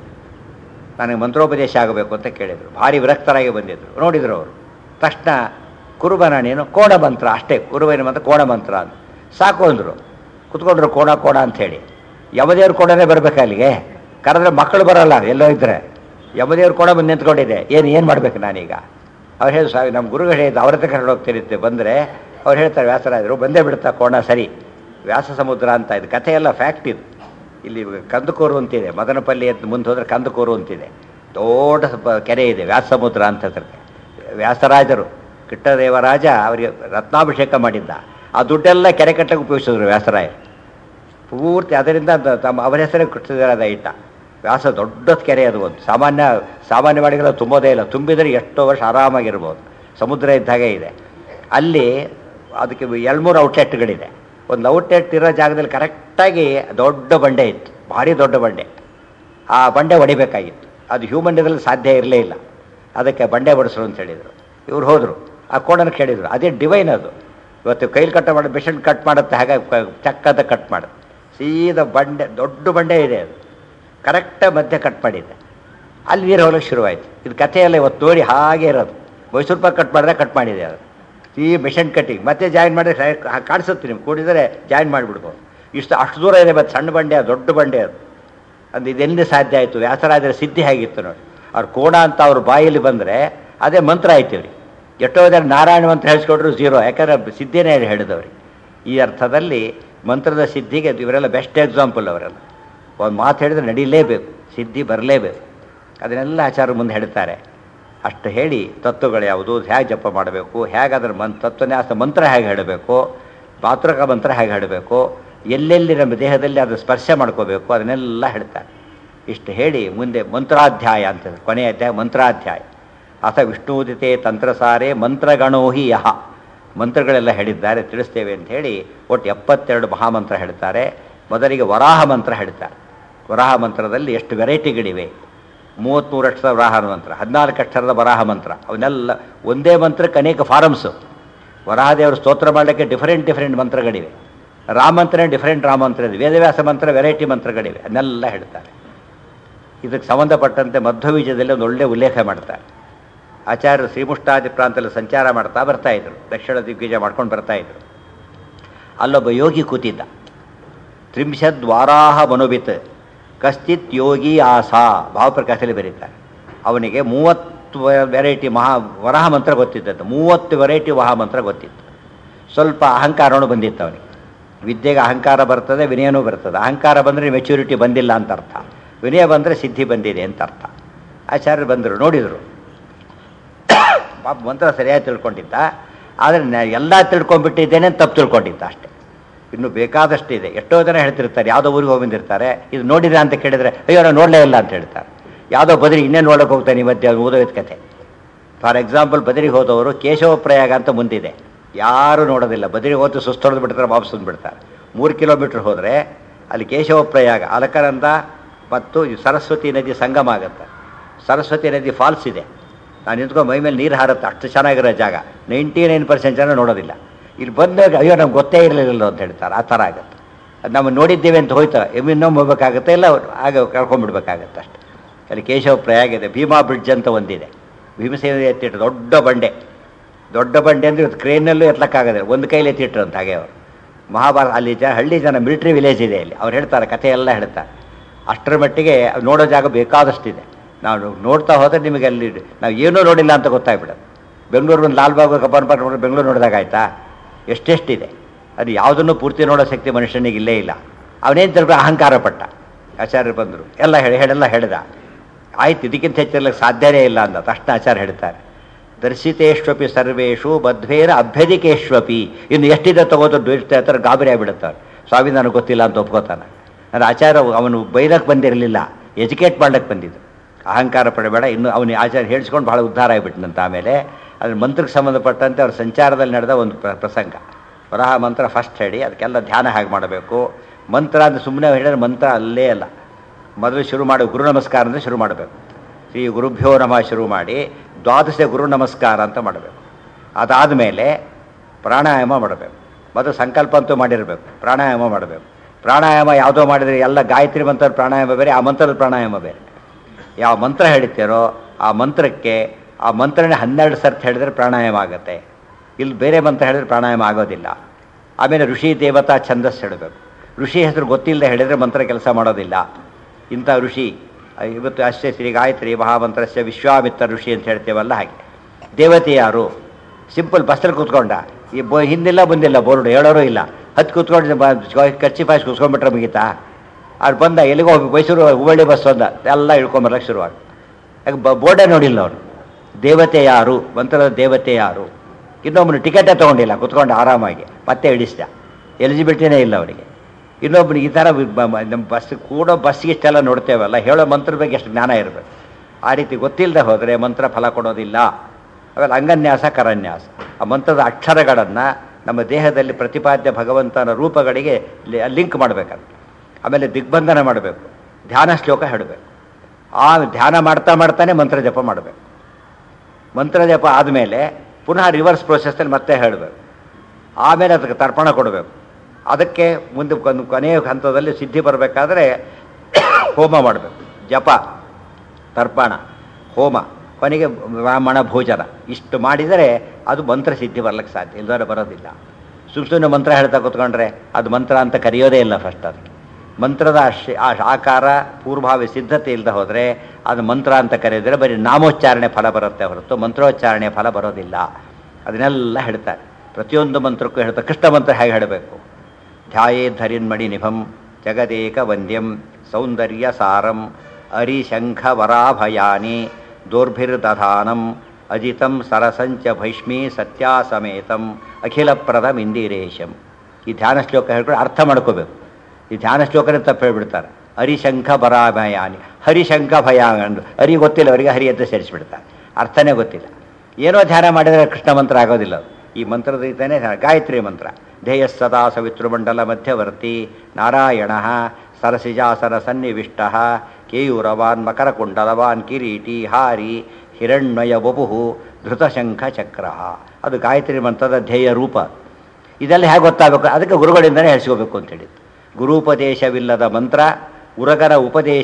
ನನಗೆ ಮಂತ್ರೋಪದೇಶ ಆಗಬೇಕು ಅಂತ ಕೇಳಿದರು. ಭಾರಿ ವಿರಕ್ತರಾಗಿ ಬಂದಿದ್ದರು. ನೋಡಿದರು ಅವರು, ತಕ್ಷಣ ಕುರುಬನ ನೀನು ಕೋಣ ಮಂತ್ರ ಅಷ್ಟೇ, ಕುರುಬನ ಮಂತ್ರ ಕೋಣ ಮಂತ್ರ ಅಂತ ಸಾಕು ಅಂದರು. ಕುತ್ಕೊಂಡ್ರು ಕೋಣ ಕೋಣ ಅಂಥೇಳಿ. ಯಮದೇವ್ರ ಕೋಣನೇ ಬರಬೇಕು ಅಲ್ಲಿಗೆ, ಕರೆದ್ರೆ ಮಕ್ಕಳು ಬರೋಲ್ಲ, ಎಲ್ಲೋ ಇದ್ದರೆ. ಯಮದೇವ್ರ ಕೋಣ ಬಂದು ನಿಂತ್ಕೊಂಡಿದೆ, ಏನು ಮಾಡಬೇಕು ನಾನೀಗ? ಅವ್ರು ಹೇಳಿ, ನಮ್ಮ ಗುರುಗಳು ಹೇಳಿದ್ದು ಅವ್ರ ಹತ್ರ ಕರ್ಕೊಂಡು ಹೋಗ್ತಿರುತ್ತೆ. ಬಂದರೆ ಅವ್ರು ಹೇಳ್ತಾರೆ, ವ್ಯಾಸರಾಜರು ಬಂದೇ ಬಿಡ್ತಾ ಕೋಣ, ಸರಿ ವ್ಯಾಸ ಸಮುದ್ರ ಅಂತ. ಇದು ಕಥೆ ಎಲ್ಲ ಫ್ಯಾಕ್ಟ್ ಇದು. ಇಲ್ಲಿ ಕಂದಕೂರು ಅಂತಿದೆ, ಮದನಪಲ್ಲಿ ಅಂತ ಮುಂದೆ ಹೋದರೆ ಕಂದಕೂರು ಅಂತಿದೆ, ದೊಡ್ಡ ಕೆರೆ ಇದೆ, ವ್ಯಾಸ ಸಮುದ್ರ ಅಂತ ಹೇಳ್ತಾರೆ. ವ್ಯಾಸರಾಜರು, ಕಿಟ್ಟದೇವರಾಜ ಅವರಿಗೆ ರತ್ನಾಭಿಷೇಕ ಮಾಡಿದ್ದ. ಆ ದುಡ್ಡೆಲ್ಲ ಕೆರೆ ಕಟ್ಟಕ್ಕೆ ಉಪಯೋಗಿಸಿದ್ರು ವ್ಯಾಸರಾಯರು ಪೂರ್ತಿ. ಅದರಿಂದ ಅವರ ಹೆಸರೇ ಕೃಷ್ಣದೇವರಾದ ಇಟ್ಟ. ವ್ಯಾಸ ದೊಡ್ಡ ಕೆರೆ ಅದು. ಒಂದು ಸಾಮಾನ್ಯವಾಡಿಗೆಲ್ಲ ತುಂಬೋದೇ ಇಲ್ಲ, ತುಂಬಿದರೆ ಎಷ್ಟೋ ವರ್ಷ ಆರಾಮಾಗಿರ್ಬೋದು. ಸಮುದ್ರ ಇದ್ದಾಗೆ ಇದೆ ಅಲ್ಲಿ. ಅದಕ್ಕೆ 2-3 ಔಟ್ಲೆಟ್ಗಳಿದೆ. ಒಂದು ಔಟ್ಲೆಟ್ ಇರೋ ಜಾಗದಲ್ಲಿ ಕರೆಕ್ಟಾಗಿ ದೊಡ್ಡ ಬಂಡೆ ಇತ್ತು, ಭಾರಿ ದೊಡ್ಡ ಬಂಡೆ. ಆ ಬಂಡೆ ಹೊಡಿಬೇಕಾಗಿತ್ತು, ಅದು ಹ್ಯೂಮನ್ ಇದರಲ್ಲಿ ಸಾಧ್ಯ ಇರಲೇ ಇಲ್ಲ. ಅದಕ್ಕೆ ಬಂಡೆ ಹೊಡಿಸ್ರು ಅಂತ ಹೇಳಿದರು. ಇವ್ರು ಹೋದರು, ಆ ಕೋಣನ ಕೇಳಿದರು. ಅದೇ ಡಿವೈನ್ ಅದು. ಇವತ್ತು ಕೈಲಿ ಕಟ್ ಮಾಡಿ ಮಿಷನ್ ಕಟ್ ಮಾಡುತ್ತೆ, ಹಾಗೆ ಚಕ್ಕದ ಕಟ್ ಮಾಡುತ್ತೆ. ಸೀದಾ ಬಂಡೆ, ದೊಡ್ಡ ಬಂಡೆ ಇದೆ, ಅದು ಕರೆಕ್ಟಾಗಿ ಮಧ್ಯೆ ಕಟ್ ಮಾಡಿದ್ದೆ. ಅಲ್ಲಿ ನೀರು ಹೋಗ್ಲಿಕ್ಕೆ ಶುರುವಾಯಿತು. ಇದು ಕಥೆಯೆಲ್ಲ ಇವತ್ತು ನೋಡಿ ಹಾಗೆ ಇರೋದು. ಮೈಸೂರು ಪಾಕ್ ಕಟ್ ಮಾಡಿದ್ರೆ ಕಟ್ ಮಾಡಿದೆ ಅದು. ಈ ಮಿಷನ್ ಕಟ್ಟಿಂಗ್ ಮತ್ತೆ ಜಾಯಿನ್ ಮಾಡಿದ್ರೆ ಕಾಣಿಸುತ್ತೆ, ನಿಮ್ಗೆ ಕೂಡಿದರೆ ಜಾಯಿನ್ ಮಾಡಿಬಿಡ್ಬೋದು. ಅಷ್ಟು ದೂರ ಇದೆ. ಮತ್ತು ಸಣ್ಣ ಬಂಡೆ, ದೊಡ್ಡ ಬಂಡೆ ಅದು. ಅದು ಇದೆಲ್ಲಿ ಸಾಧ್ಯ ಆಯಿತು? ವ್ಯಾಸರಾಜರ ಸಿದ್ಧಿ ಹೇಗಿತ್ತು ನೋಡಿ. ಅವ್ರು ಕೋಣ ಅಂತ ಅವ್ರ ಬಾಯಲ್ಲಿ ಬಂದರೆ ಅದೇ ಮಂತ್ರ ಆಯ್ತು ಇವ್ರಿಗೆ. ಎಷ್ಟೋ ಜನ ನಾರಾಯಣ ಮಂತ್ರ ಹೇಳಿಸ್ಕೊಟ್ರು ಝೀರೋ, ಯಾಕಂದರೆ ಸಿದ್ಧಿನೇ ಹೇಳಿದವ್ರಿಗೆ. ಈ ಅರ್ಥದಲ್ಲಿ ಮಂತ್ರದ ಸಿದ್ಧಿಗೆ ಇವರೆಲ್ಲ ಬೆಸ್ಟ್ ಎಕ್ಸಾಂಪಲ್. ಅವರೆಲ್ಲ ಒಂದು ಮಾತು ಹೇಳಿದ್ರೆ ನಡೀಲೇಬೇಕು, ಸಿದ್ಧಿ ಬರಲೇಬೇಕು. ಅದನ್ನೆಲ್ಲ ಆಚಾರ್ಯ ಮುಂದೆ ಹೇಳ್ತಾರೆ. ಅಷ್ಟು ಹೇಳಿ ತತ್ವಗಳು ಯಾವುದು, ಹೇಗೆ ಜಪ ಮಾಡಬೇಕು, ಹೇಗೆ ಅದರ ತತ್ವನ್ಯಾಸ ಮಂತ್ರ ಹೇಗೆ ಹೇಳಬೇಕು, ಮಾತೃಕ ಮಂತ್ರ ಹೇಗೆ ಹೇಳಬೇಕು, ಎಲ್ಲೆಲ್ಲಿ ನಮ್ಮ ದೇಹದಲ್ಲಿ ಅದು ಸ್ಪರ್ಶ ಮಾಡ್ಕೋಬೇಕು, ಅದನ್ನೆಲ್ಲ ಹೇಳ್ತಾರೆ. ಇಷ್ಟು ಹೇಳಿ ಮುಂದೆ ಮಂತ್ರಾಧ್ಯಾಯ ಅಂತ, ಕೊನೆಯ ಅಧ್ಯಾಯ ಮಂತ್ರಾಧ್ಯಾಯ. ಅಥ ವಿಷ್ಣುದಿತೆ ತಂತ್ರಸಾರೇ ಮಂತ್ರಗಣೋಹಿ ಯಹ, ಮಂತ್ರಗಳೆಲ್ಲ ಹೇಳಿದ್ದಾರೆ, ತಿಳಿಸ್ತೇವೆ ಅಂತ ಹೇಳಿ ಒಟ್ಟು 72 ಮಹಾಮಂತ್ರ ಹೇಳ್ತಾರೆ. ಮೊದಲಿಗೆ ವರಾಹ ಮಂತ್ರ ಹೇಳ್ತಾರೆ. ವರಾಹ ಮಂತ್ರದಲ್ಲಿ ಎಷ್ಟು ವೆರೈಟಿಗಳಿವೆ. 33 ಅಕ್ಷರದ ವರಾಹ ಮಂತ್ರ, 14 ಅಕ್ಷರದ ವರಾಹ ಮಂತ್ರ. ಅವನ್ನೆಲ್ಲ ಒಂದೇ ಮಂತ್ರಕ್ಕೆ ಅನೇಕ ಫಾರಮ್ಸು. ವರಾಹದೇವರು ಸ್ತೋತ್ರ ಮಾಡಲಿಕ್ಕೆ ಡಿಫರೆಂಟ್ ಮಂತ್ರಗಳಿವೆ. ರಾಮಂತ್ರನೇ ಡಿಫರೆಂಟ್ ರಾಮಂತ್ರ ಇದೆ. ವೇದವ್ಯಾಸ ಮಂತ್ರ ವೆರೈಟಿ ಮಂತ್ರಗಳಿವೆ, ಅದನ್ನೆಲ್ಲ ಹೇಳ್ತಾರೆ. ಇದಕ್ಕೆ ಸಂಬಂಧಪಟ್ಟಂತೆ ಮಧ್ವಬೀಜದಲ್ಲಿ ಒಂದು ಒಳ್ಳೆಯ ಉಲ್ಲೇಖ ಮಾಡ್ತಾರೆ. ಆಚಾರ್ಯರು ಶ್ರೀಮುಷ್ಟಾದಿ ಪ್ರಾಂತದಲ್ಲಿ ಸಂಚಾರ ಮಾಡ್ತಾ ಬರ್ತಾಯಿದ್ರು, ದಕ್ಷಿಣ ದಿಗ್ವಿಜಯ ಮಾಡ್ಕೊಂಡು ಬರ್ತಾಯಿದ್ರು. ಅಲ್ಲೊಬ್ಬ ಯೋಗಿ ಕೂತಿದ್ದ. 30 ವಾರಾಹ ಮನುಬಿತ್ ಕಶ್ಚಿತ್ ಯೋಗಿ ಆಸಾ, ಭಾವಪ್ರಕಾಶದಲ್ಲಿ ಬರೀತಾರೆ. ಅವನಿಗೆ 30 ವೆರೈಟಿ ವರಾಹ ಮಂತ್ರ ಗೊತ್ತಿದ್ದದ್ದು, 30 ವೆರೈಟಿ ವರಾಹ ಮಂತ್ರ ಗೊತ್ತಿತ್ತು. ಸ್ವಲ್ಪ ಅಹಂಕಾರನೂ ಬಂದಿತ್ತು ಅವನಿಗೆ. ವಿದ್ಯೆಗೆ ಅಹಂಕಾರ ಬರ್ತದೆ, ವಿನಯನೂ ಬರ್ತದೆ. ಅಹಂಕಾರ ಬಂದರೆ ಮೆಚ್ಯೂರಿಟಿ ಬಂದಿಲ್ಲ ಅಂತ ಅರ್ಥ, ವಿನಯ ಬಂದರೆ ಸಿದ್ಧಿ ಬಂದಿದೆ ಅಂತ ಅರ್ಥ. ಆಚಾರ್ಯರು ಬಂದರು, ನೋಡಿದರು. ಮಂತ್ರ ಸರಿಯಾಗಿ ತಿಳ್ಕೊಂಡಿದ್ದ, ಆದರೆ ಎಲ್ಲ ತಿಳ್ಕೊಂಡ್ಬಿಟ್ಟಿದ್ದೇನೆ ಅಂತ ತಪ್ಪು ತಿಳ್ಕೊಂಡಿದ್ದ ಅಷ್ಟೇ. ಇನ್ನು ಬೇಕಾದಷ್ಟಿದೆ. ಎಷ್ಟೋ ಜನ ಹೇಳ್ತಿರ್ತಾರೆ, ಯಾವುದೋ ಊರಿಗೆ ಹೋಗಿ ಬಂದಿರ್ತಾರೆ, ಇದು ನೋಡಿದ್ರೆ ಅಂತ ಕೇಳಿದರೆ ಅಯ್ಯೋ ನಾನು ನೋಡಲೇ ಇಲ್ಲ ಅಂತ ಹೇಳ್ತಾರೆ. ಯಾವುದೋ ಬದರಿ ಇನ್ನೇನು ನೋಡೋಕೆ ಹೋಗ್ತಾನೆ ಈ ಮಧ್ಯೆ, ಓದೋದ ಕತೆ. ಫಾರ್ ಎಕ್ಸಾಂಪಲ್, ಬದರಿಗೆ ಹೋದವರು ಕೇಶವ ಪ್ರಯಾಗ ಅಂತ ಮುಂದಿದೆ, ಯಾರೂ ನೋಡೋದಿಲ್ಲ. ಬದರಿಗೆ ಹೋದ ಸುಸ್ತೊಡೆದು ಬಿಡ್ತಾರೆ, ವಾಪಸ್ ಬಿಡ್ತಾರೆ. 3 ಕಿಲೋಮೀಟ್ರ್ ಹೋದರೆ ಅಲ್ಲಿ ಕೇಶವಪ್ರಯಾಗ ಅಲಕನಂದ ಮತ್ತು ಸರಸ್ವತಿ ನದಿ ಸಂಗಮ ಆಗುತ್ತೆ. ಸರಸ್ವತಿ ನದಿ ಫಾಲ್ಸ್ ಇದೆ. ನಾನು ನಿಂತ್ಕೊಂಡು ಮೈ ಮೇಲೆ ನೀರು ಹಾರುತ್ತೆ, ಅಷ್ಟು ಚೆನ್ನಾಗಿರೋ ಜಾಗ. 99% ಜನ ನೋಡೋದಿಲ್ಲ. ಇಲ್ಲಿ ಬಂದಾಗ ಅಯ್ಯೋ ನಮ್ಗೆ ಗೊತ್ತೇ ಇರಲಿಲ್ಲ ಅಂತ ಹೇಳ್ತಾರೆ. ಆ ಥರ ಆಗುತ್ತೆ. ಅದು ನಾವು ನೋಡಿದ್ದೇವೆ ಅಂತ ಹೋಯ್ತು, ಇನ್ನೊಮ್ಮೆ ಹೋಗ್ಬೇಕಾಗುತ್ತೆ, ಇಲ್ಲ ಆಗ ಕರ್ಕೊಂಡ್ಬಿಡ್ಬೇಕಾಗತ್ತೆ ಅಷ್ಟೆ. ಅಲ್ಲಿ ಕೇಶವಪ್ರಯಾಗ ಇದೆ. ಭೀಮಾ ಬ್ರಿಡ್ಜ್ ಅಂತ ಒಂದಿದೆ, ಭೀಮಸೇನ ಎತ್ತಿಟ್ಟು ದೊಡ್ಡ ಬಂಡೆ. ದೊಡ್ಡ ಬಂಡೆ ಅಂದರೆ ಇವತ್ತು ಕ್ರೇನಲ್ಲೂ ಎತ್ತಲಕ್ಕಾಗೋದಿಲ್ಲ, ಒಂದು ಕೈಲಿ ಎತ್ತಿಟ್ರು ಅಂತ ಹಾಗೆ ಅವರು. ಮಹಾಭಾರತ ಅಲ್ಲಿ ಹಳ್ಳಿ ಜನ ಮಿಲಿಟ್ರಿ ವಿಲೇಜ್ ಇದೆ ಅಲ್ಲಿ, ಅವ್ರು ಹೇಳ್ತಾರೆ, ಕಥೆ ಎಲ್ಲ ಹೇಳ್ತಾರೆ. ಅಷ್ಟರ ಮಟ್ಟಿಗೆ ನೋಡೋ ಜಾಗ ಬೇಕಾದಷ್ಟಿದೆ. ನಾವು ನೋಡ್ತಾ ಹೋದರೆ ನಿಮಗೆ ಅಲ್ಲಿ ನಾವು ಏನೂ ನೋಡಿಲ್ಲ ಅಂತ ಗೊತ್ತಾಗ್ಬಿಡೋದು. ಬೆಂಗಳೂರು ಒಂದು ಲಾಲ್ಬಾಗ್ ಕಬ್ಬನ್ ಪಾರ್ಕ್ ನೋಡಿದ್ರೆ ಬೆಂಗಳೂರು ನೋಡಿದಾಗ ಆಯ್ತಾ? ಎಷ್ಟೆಷ್ಟಿದೆ. ಅದು ಯಾವುದನ್ನು ಪೂರ್ತಿ ನೋಡೋ ಶಕ್ತಿ ಮನುಷ್ಯನಿಗೆ ಇಲ್ಲೇ ಇಲ್ಲ. ಅವನೇನು ತಿಳ್ಕೊಂಡು ಅಹಂಕಾರ ಪಟ್ಟ. ಆಚಾರ್ಯರು ಬಂದರು, ಎಲ್ಲ ಹೇಳೆಲ್ಲ ಹೇಳಿದ. ಆಯ್ತು, ಇದಕ್ಕಿಂತ ಹೆಚ್ಚಿರ್ಲಿಕ್ಕೆ ಸಾಧ್ಯವೇ ಇಲ್ಲ ಅಂತ ತಕ್ಷಣ ಆಚಾರ್ಯ ಹೇಳ್ತಾರೆ, ದರ್ಶಿತೇಶ್ವಪಿ ಸರ್ವೇಶು ಬದ್ವೇರ ಅಭ್ಯಧಿಕೇಶ್ವಪಿ. ಇನ್ನು ಎಷ್ಟಿದೆ ತಗೋದು ಹತ್ರ ಗಾಬರಿ ಆಗಿಬಿಡುತ್ತಾರೆ. ಸ್ವಾಮಿ ನನಗೆ ಗೊತ್ತಿಲ್ಲ ಅಂತ ಒಪ್ಕೋತಾನೆ. ಅಂದರೆ ಆಚಾರ್ಯ ಅವನು ಬೈಲಕ್ಕೆ ಬಂದಿರಲಿಲ್ಲ, ಎಜುಕೇಟ್ ಮಾಡ್ಲಿಕ್ಕೆ ಬಂದಿದ್ದು. ಅಹಂಕಾರ ಪಡಬೇಡ. ಇನ್ನು ಅವನು ಆಚಾರ್ಯ ಹೇಳಿಸ್ಕೊಂಡು ಭಾಳ ಉದ್ಧಾರ ಆಗಿಬಿಟ್ಟನಂತ. ಆಮೇಲೆ ಅದ್ರ ಮಂತ್ರಕ್ಕೆ ಸಂಬಂಧಪಟ್ಟಂತೆ ಅವ್ರ ಸಂಚಾರದಲ್ಲಿ ನಡೆದ ಒಂದು ಪ್ರಸಂಗ. ವರಹ ಮಂತ್ರ ಫಸ್ಟ್ ಹೇಳಿ ಅದಕ್ಕೆಲ್ಲ ಧ್ಯಾನ ಹೇಗೆ ಮಾಡಬೇಕು. ಮಂತ್ರ ಅಂದರೆ ಸುಮ್ಮನೆ ಹೇಳಿದ್ರೆ ಮಂತ್ರ ಅಲ್ಲೇ ಅಲ್ಲ. ಮೊದಲು ಶುರು ಮಾಡಿ ಗುರು ನಮಸ್ಕಾರ ಅಂದರೆ ಶುರು ಮಾಡಬೇಕು. ಶ್ರೀ ಗುರುಭ್ಯೋ ನಮಃ ಶುರು ಮಾಡಿ ದ್ವಾದಶ ಗುರು ನಮಸ್ಕಾರ ಅಂತ ಮಾಡಬೇಕು. ಅದಾದಮೇಲೆ ಪ್ರಾಣಾಯಾಮ ಮಾಡಬೇಕು. ಮೊದಲು ಸಂಕಲ್ಪ ಅಂತೂ ಮಾಡಿರಬೇಕು, ಪ್ರಾಣಾಯಾಮ ಮಾಡಬೇಕು. ಪ್ರಾಣಾಯಾಮ ಯಾವುದೋ ಮಾಡಿದರೆ ಎಲ್ಲ ಗಾಯತ್ರಿ ಮಂತ್ರದ ಪ್ರಾಣಾಯಾಮ ಬೇರೆ, ಆ ಮಂತ್ರದ ಪ್ರಾಣಾಯಾಮ ಬೇರೆ. ಯಾವ ಮಂತ್ರ ಹೇಳ್ತೀರೋ ಆ ಮಂತ್ರಕ್ಕೆ ಆ ಮಂತ್ರನೇ 12 ಸರ್ತಿ ಹೇಳಿದ್ರೆ ಪ್ರಾಣಾಯಾಮ ಆಗುತ್ತೆ. ಇಲ್ಲಿ ಬೇರೆ ಮಂತ್ರ ಹೇಳಿದ್ರೆ ಪ್ರಾಣಾಯಾಮ ಆಗೋದಿಲ್ಲ. ಆಮೇಲೆ ಋಷಿ ದೇವತಾ ಛಂದಸ್ಸು ಹೇಳಬೇಕು. ಋಷಿ ಹೆಸರು ಗೊತ್ತಿಲ್ಲದೆ ಹೇಳಿದರೆ ಮಂತ್ರ ಕೆಲಸ ಮಾಡೋದಿಲ್ಲ. ಇಂಥ ಋಷಿ ಇವತ್ತು ಅಷ್ಟೇ ಶ್ರೀ ಗಾಯತ್ರಿ ಮಹಾಮಂತ್ರಸ್ಯ ವಿಶ್ವಾಮಿತ್ರ ಋಷಿ ಅಂತ ಹೇಳ್ತೇವಲ್ಲ ಹಾಗೆ. ದೇವತೆ ಯಾರು? ಸಿಂಪಲ್ ಬಸ್ಸಲ್ಲಿ ಕೂತ್ಕೊಂಡ, ಈ ಹಿಂದಿಲ್ಲ ಮುಂದಿಲ್ಲ ಬೋರ್ಡು ಹೇಳೋರು ಇಲ್ಲ. ಹತ್ತು ಕೂತ್ಕೊಂಡು ಕಚ್ಚಿ ಪಾಯ್ಸಿ ಕೂತ್ಕೊಂಡ್ಬಿಟ್ರೆ ಮುಗೀತಾ? ಅವ್ರು ಬಂದ ಎಲ್ಲಿಗೋ ಹೋಗಿ ಮೈಸೂರು ಹುಬ್ಬಳ್ಳಿ ಬಸ್ ಬಂದ ಎಲ್ಲ ಇಳ್ಕೊಂಬರಕ್ಕೆ ಶುರುವಾಗಿ. ಯಾಕೆ ಬೋರ್ಡೇ ನೋಡಿಲ್ಲ ಅವನು. ದೇವತೆ ಯಾರು? ಮಂತ್ರದ ದೇವತೆ ಯಾರು? ಇನ್ನೊಬ್ಬನು ಟಿಕೆಟೇ ತೊಗೊಂಡಿಲ್ಲ, ಕೂತ್ಕೊಂಡು ಆರಾಮಾಗಿ ಮತ್ತೆ ಇಳಿಸ್ದ. ಎಲಿಜಿಬಿಲಿಟಿನೇ ಇಲ್ಲ ಅವನಿಗೆ. ಇನ್ನೊಬ್ಬನಿಗೆ ಈ ಥರ ನಮ್ಮ ಬಸ್ ಕೂಡ ಬಸ್ಸಿಗೆ ಇಷ್ಟೆಲ್ಲ ನೋಡ್ತೇವಲ್ಲ, ಹೇಳೋ ಮಂತ್ರದ ಬಗ್ಗೆ ಎಷ್ಟು ಜ್ಞಾನ ಇರಬೇಕು. ಆ ರೀತಿ ಗೊತ್ತಿಲ್ಲದೆ ಹೋದರೆ ಮಂತ್ರ ಫಲ ಕೊಡೋದಿಲ್ಲ. ಆಮೇಲೆ ಅಂಗನ್ಯಾಸ ಕರನ್ಯಾಸ, ಆ ಮಂತ್ರದ ಅಕ್ಷರಗಳನ್ನು ನಮ್ಮ ದೇಹದಲ್ಲಿ ಪ್ರತಿಪಾದ್ಯ ಭಗವಂತನ ರೂಪಗಳಿಗೆ ಲಿಂಕ್ ಮಾಡಬೇಕಂತ. ಆಮೇಲೆ ದಿಗ್ಬಂಧನ ಮಾಡಬೇಕು, ಧ್ಯಾನ ಶ್ಲೋಕ ಹೇಳಬೇಕು. ಆ ಧ್ಯಾನ ಮಾಡ್ತಾನೆ ಮಂತ್ರ ಜಪ ಮಾಡಬೇಕು. ಮಂತ್ರ ಜಪ ಆದಮೇಲೆ ಪುನಃ ರಿವರ್ಸ್ ಪ್ರೋಸೆಸ್ಸಲ್ಲಿ ಮತ್ತೆ ಹೇಳಬೇಕು. ಆಮೇಲೆ ಅದಕ್ಕೆ ತರ್ಪಣ ಕೊಡಬೇಕು. ಅದಕ್ಕೆ ಮುಂದೆ ಕೊನೆಯ ಹಂತದಲ್ಲಿ ಸಿದ್ಧಿ ಬರಬೇಕಾದ್ರೆ ಹೋಮ ಮಾಡಬೇಕು. ಜಪ, ತರ್ಪಣ, ಹೋಮ, ಕೊನೆಗೆ ಬ್ರಾಹ್ಮಣ ಭೋಜನ. ಇಷ್ಟು ಮಾಡಿದರೆ ಅದು ಮಂತ್ರ ಸಿದ್ಧಿ ಬರ್ಲಿಕ್ಕೆ ಸಾಧ್ಯ, ಇಲ್ಲದ್ರೆ ಬರೋದಿಲ್ಲ. ಸುಮ್ಮನೆ ಮಂತ್ರ ಹೇಳ್ತಾ ಕೂತ್ಕೊಂಡ್ರೆ ಅದು ಮಂತ್ರ ಅಂತ ಕರೆಯೋದೇ ಇಲ್ಲ. ಫಸ್ಟ್ ಅದಕ್ಕೆ ಮಂತ್ರದ ಆಕಾರ ಪೂರ್ವಭಾವಿ ಸಿದ್ಧತೆ ಇಲ್ಲದೆ ಹೋದರೆ ಅದು ಮಂತ್ರ ಅಂತ ಕರೆಯಿದರೆ ಬರೀ ನಾಮೋಚ್ಚಾರಣೆ ಫಲ ಬರುತ್ತೆ ಹೊರತು ಮಂತ್ರೋಚ್ಚಾರಣೆ ಫಲ ಬರೋದಿಲ್ಲ. ಅದನ್ನೆಲ್ಲ ಹೇಳ್ತಾರೆ. ಪ್ರತಿಯೊಂದು ಮಂತ್ರಕ್ಕೂ ಹೇಳ್ತಾರೆ. ಕೃಷ್ಣ ಮಂತ್ರ ಹೇಗೆ ಹೇಳಬೇಕು? ಧ್ಯಾಯೇ ಧರಿನ್ಮಣಿ ನಿಭಂ ಜಗದೇಕ ವಂದ್ಯಂ ಸೌಂದರ್ಯ ಸಾರಂ ಅರಿಶಂಖ ವರಾಭಯಾನಿ ದೋರ್ಭಿರ್ದಧಾನಂ ಅಜಿತಂ ಸರಸಂಚ ಭೈಷ್ಮೀ ಸತ್ಯಾಸಮೇತಂ ಅಖಿಲಪ್ರದಂ ಇಂದಿರೇಶಂ. ಈ ಧ್ಯಾನ ಶ್ಲೋಕ ಹೇಳ್ಕೊಂಡು ಅರ್ಥ ಮಾಡ್ಕೋಬೇಕು. ಈ ಧ್ಯಾನ ಶ್ಲೋಕನೇ ತಪ್ಪು ಹೇಳ್ಬಿಡ್ತಾರೆ. ಹರಿಶಂಖ ವರಾಭಯಾನಿ, ಹರಿಶಂಖ ಭಯ ಅಂದು ಹರಿ ಗೊತ್ತಿಲ್ಲ ಅವರಿಗೆ, ಹರಿ ಅಂತ ಸೇರಿಸ್ಬಿಡ್ತಾರೆ. ಅರ್ಥನೇ ಗೊತ್ತಿಲ್ಲ. ಏನೋ ಧ್ಯಾನ ಮಾಡಿದರೆ ಕೃಷ್ಣ ಮಂತ್ರ ಆಗೋದಿಲ್ಲ. ಈ ಮಂತ್ರದ ರೀತಿಯೇ ಗಾಯತ್ರಿ ಮಂತ್ರ. ಧ್ಯೇಯ ಸದಾ ಸವಿತೃಮಂಡಲ ಮಧ್ಯವರ್ತಿ ನಾರಾಯಣ ಸರಸಿಜಾಸನ ಸನ್ನಿವಿಷ್ಟ ಕೇಯೂರವಾನ್ ಮಕರಕುಂಡಲವಾನ್ ಕಿರೀಟಿ ಹಾರಿ ಹಿರಣ್ಮಯ ವಪುಹು ಧೃತಶಂಖ ಚಕ್ರ. ಅದು ಗಾಯತ್ರಿ ಮಂತ್ರದ ಧ್ಯೇಯ ರೂಪ. ಇದೆಲ್ಲ ಹೇಗೆ ಗೊತ್ತಾಗಬೇಕು? ಅದಕ್ಕೆ ಗುರುಗಳಿಂದಲೇ ಹೇಳಿಸ್ಕೋಬೇಕು ಅಂತೇಳಿದ್ದು. ಗುರೂಪದೇಶವಿಲ್ಲದ ಮಂತ್ರ ಉರಗರ